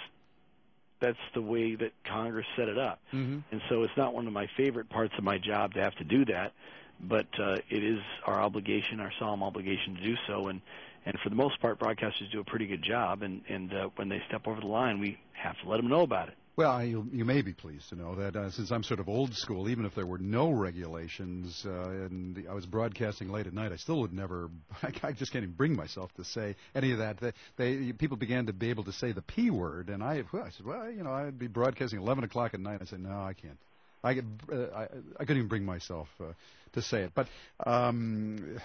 that's the way that Congress set it up. Mm-hmm. And so it's not one of my favorite parts of my job to have to do that, but uh, it is our obligation, our solemn obligation to do so. And, and for the most part, broadcasters do a pretty good job, and, and uh, when they step over the line, we have to let them know about it. Well, you, you may be pleased to know that uh, since I'm sort of old school, even if there were no regulations uh, and the, I was broadcasting late at night, I still would never, I, I just can't even bring myself to say any of that. They, they People began to be able to say the P word, and I, well, I said, well, you know, I'd be broadcasting eleven o'clock at night. I said, no, I can't. I, get, uh, I, I couldn't even bring myself uh, to say it. But um,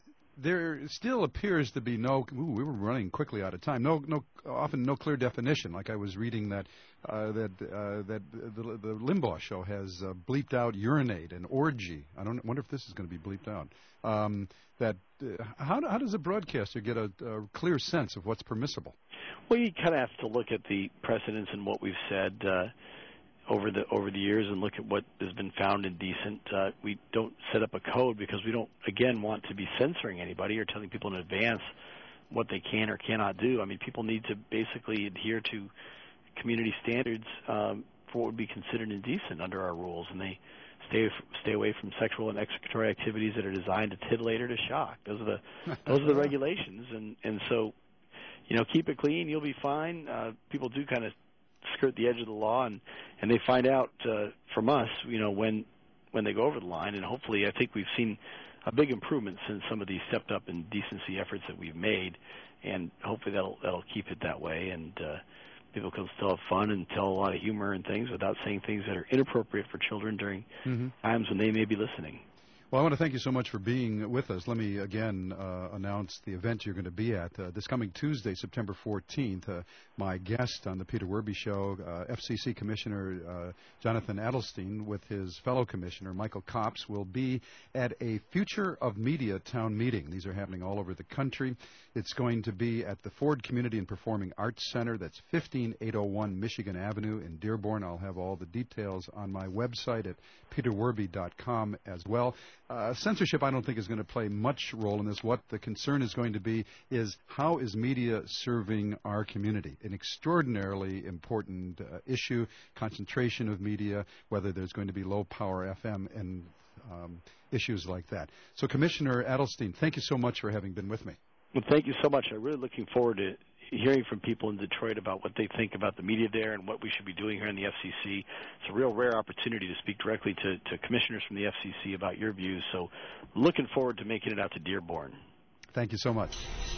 there still appears to be no. Ooh, we were running quickly out of time. No, no, often no clear definition. Like I was reading that uh, that uh, that the, the Limbaugh show has uh, bleeped out urinate and orgy. I don't wonder if this is going to be bleeped out. Um, that uh, how how does a broadcaster get a, a clear sense of what's permissible? Well, you kind of have to look at the precedents and what we've said uh, over the over the years and look at what has been found indecent. Uh, we don't set up a code because we don't, again, want to be censoring anybody or telling people in advance what they can or cannot do. I mean, people need to basically adhere to community standards um, for what would be considered indecent under our rules, and they stay stay away from sexual and extracurricular activities that are designed to titillate or to shock. Those are the those are the regulations, and and so, you know, keep it clean, you'll be fine. Uh, people do kind of skirt the edge of the law, and, and they find out uh, from us, you know, when when they go over the line. And hopefully, I think we've seen a big improvement since some of these stepped up in decency efforts that we've made, and hopefully that'll that'll keep it that way. And uh, people can still have fun and tell a lot of humor and things without saying things that are inappropriate for children during mm-hmm. times when they may be listening. Well, I want to thank you so much for being with us. Let me again uh, announce the event you're going to be at. Uh, this coming Tuesday, September fourteenth, uh, my guest on the Peter Werby Show, uh, F C C Commissioner uh, Jonathan Adelstein, with his fellow commissioner, Michael Copps, will be at a Future of Media town meeting. These are happening all over the country. It's going to be at the Ford Community and Performing Arts Center. That's fifteen eight oh one Michigan Avenue in Dearborn. I'll have all the details on my website at peter werby dot com as well. Uh, censorship, I don't think, is going to play much role in this. What the concern is going to be is how is media serving our community? An extraordinarily important uh, issue, concentration of media, whether there's going to be low-power F M and um, issues like that. So, Commissioner Adelstein, thank you so much for having been with me. Well, thank you so much. I'm really looking forward to hearing from people in Detroit about what they think about the media there and what we should be doing here in the F C C. It's a real rare opportunity to speak directly to, to commissioners from the F C C about your views. So looking forward to making it out to Dearborn. Thank you so much.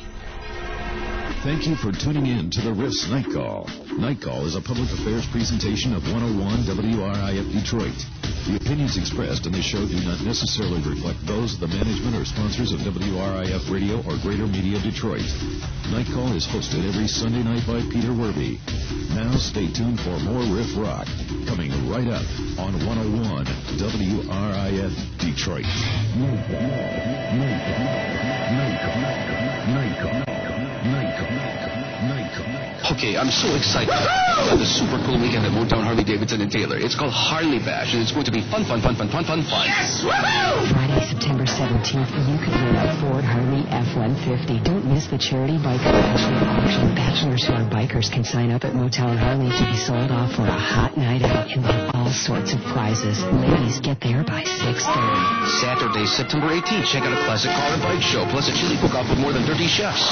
Thank you for tuning in to the Riffs Night Call. Night Call is a public affairs presentation of one oh one W R I F Detroit. The opinions expressed in this show do not necessarily reflect those of the management or sponsors of W R I F Radio or Greater Media Detroit. Night Call is hosted every Sunday night by Peter Werby. Now stay tuned for more Riff Rock, coming right up on one oh one W R I F Detroit. Night Call. Night Call. Night Call. Night Call. Night Call. Night Call. Okay, I'm so excited about the super cool weekend at Motown Harley Davidson and Taylor. It's called Harley Bash, and it's going to be fun, fun, fun, fun, fun, fun, fun. Yes! Woohoo! Friday, September seventeenth, you could win a Ford Harley F one fifty. Don't miss the charity biker bachelor auction. Bachelors who are bikers can sign up at Motown Harley to be sold off for a hot night out and win all sorts of prizes. Ladies, get there by six thirty. Saturday, September eighteenth, check out a classic car and bike show, plus a chili cook-off with more than thirty chefs.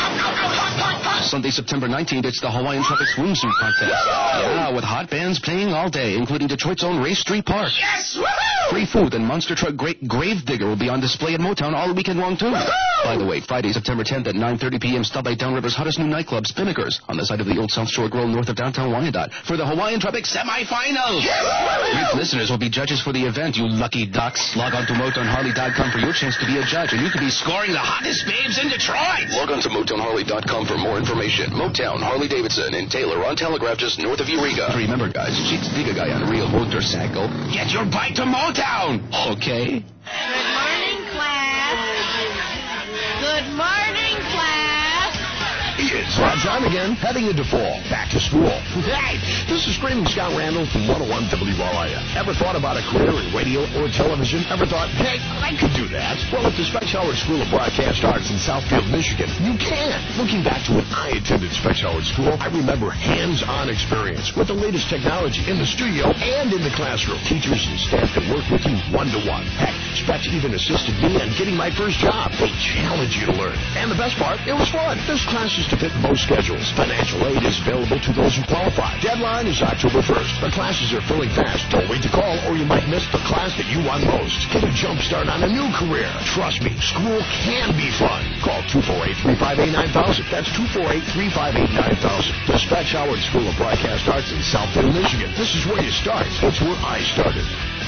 Sunday, September nineteenth, it's the Hawaiian Tropic Swimsuit Contest. Yeah, with hot bands playing all day, including Detroit's own Race Street Park. Yes! Woohoo! Free food and Monster Truck Great Grave Digger will be on display at Motown all weekend long, too. By the way, Friday, September tenth at nine thirty p.m., stop by Downriver's hottest new nightclub, Spinnakers, on the site of the old South Shore Grill north of downtown Wyandotte, for the Hawaiian Tropic semifinals. Riff listeners will be judges for the event, you lucky ducks. Log on to Motown Harley dot com for your chance to be a judge, and you could be scoring the hottest babes in Detroit. Log on to Motown Harley dot com for more information. Motown, Harley-Davidson, in Taylor on Telegraph just north of Eureka. Remember, guys, she's the guy on a real motorcycle. Get your bike to Motown, okay? Good morning, class. Good morning, class. It's that time again, heading into fall, back to school. Hey, this is Screaming Scott Randall from one oh one W R I F. Ever thought about a career in radio or television? Ever thought, hey, I could do that? Well, at the Specs Howard School of Broadcast Arts in Southfield, Michigan, you can. Looking back to when I attended Specs Howard School, I remember hands-on experience with the latest technology in the studio and in the classroom. Teachers and staff can work with you one-to-one. Heck, Specs even assisted me in getting my first job. They challenge you to learn. And the best part, it was fun. There's classes to fit most schedules. Financial aid is available to those who qualify. Deadline is October first. The classes are filling fast. Don't wait to call or you might miss the class that you want most. Get a jump start on a new career. Trust me, school can be fun. Call two four eight, three five eight, nine thousand. That's two four eight, three five eight, nine thousand. The Specs Howard School of Broadcast Arts in Southfield, Michigan. This is where you start. It's where I started.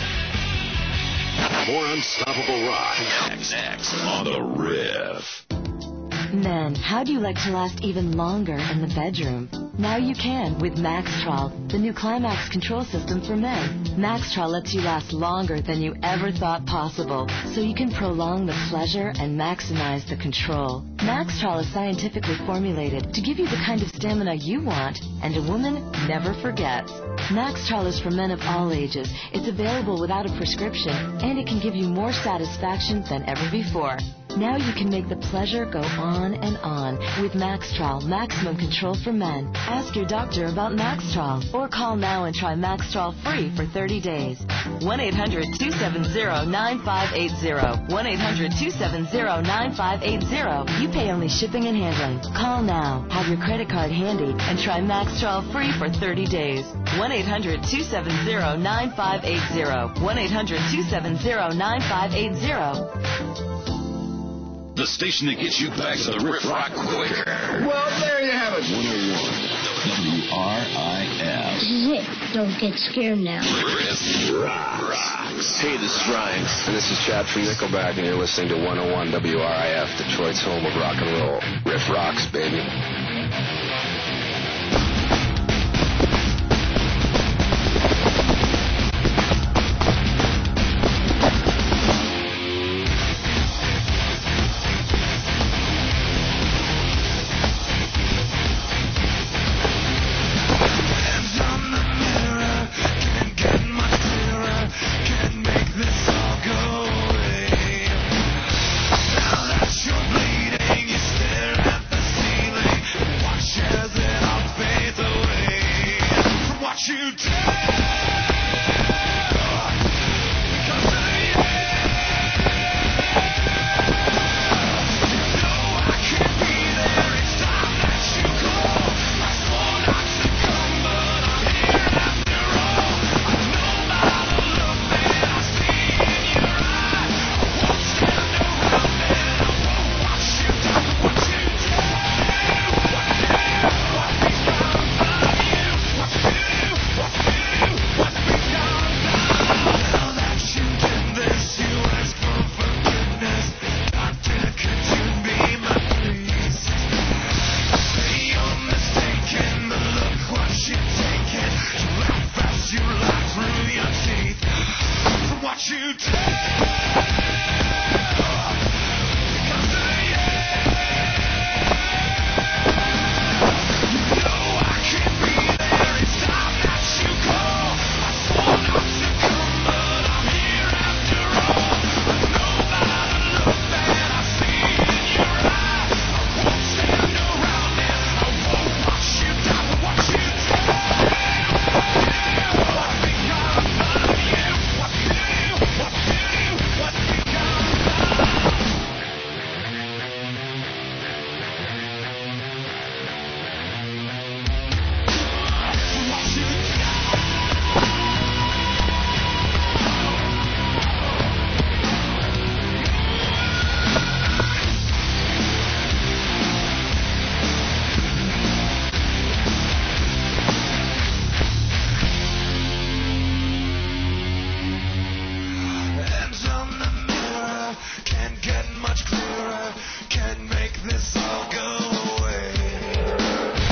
More unstoppable rock. Next on the Riff. Men, how do you like to last even longer in the bedroom? Now you can with Maxtrol, the new Climax control system for men. Maxtrol lets you last longer than you ever thought possible, so you can prolong the pleasure and maximize the control. Maxtrol is scientifically formulated to give you the kind of stamina you want, and a woman never forgets. Maxtrol is for men of all ages. It's available without a prescription, and it can give you more satisfaction than ever before. Now you can make the pleasure go on and on with Maxtrol, maximum control for men. Ask your doctor about Maxtrol, or call now and try Maxtrol free for thirty days. one eight hundred, two seven zero, nine five eight zero. one eight hundred, two seven zero, nine five eight zero. You pay only shipping and handling. Call now, have your credit card handy, and try Maxtrol free for thirty days. one eight hundred, two seven zero, nine five eight zero. one eight hundred, two seven zero, nine five eight zero. The station that gets you back to the Riff Rock quicker. Well, there you have it. one oh one W R I F. This is it. Don't get scared now. Riff Rocks. Hey, this is Ryan, and this is Chad from Nickelback, and you're listening to one oh one W R I F, Detroit's home of rock and roll. Riff Rocks, baby.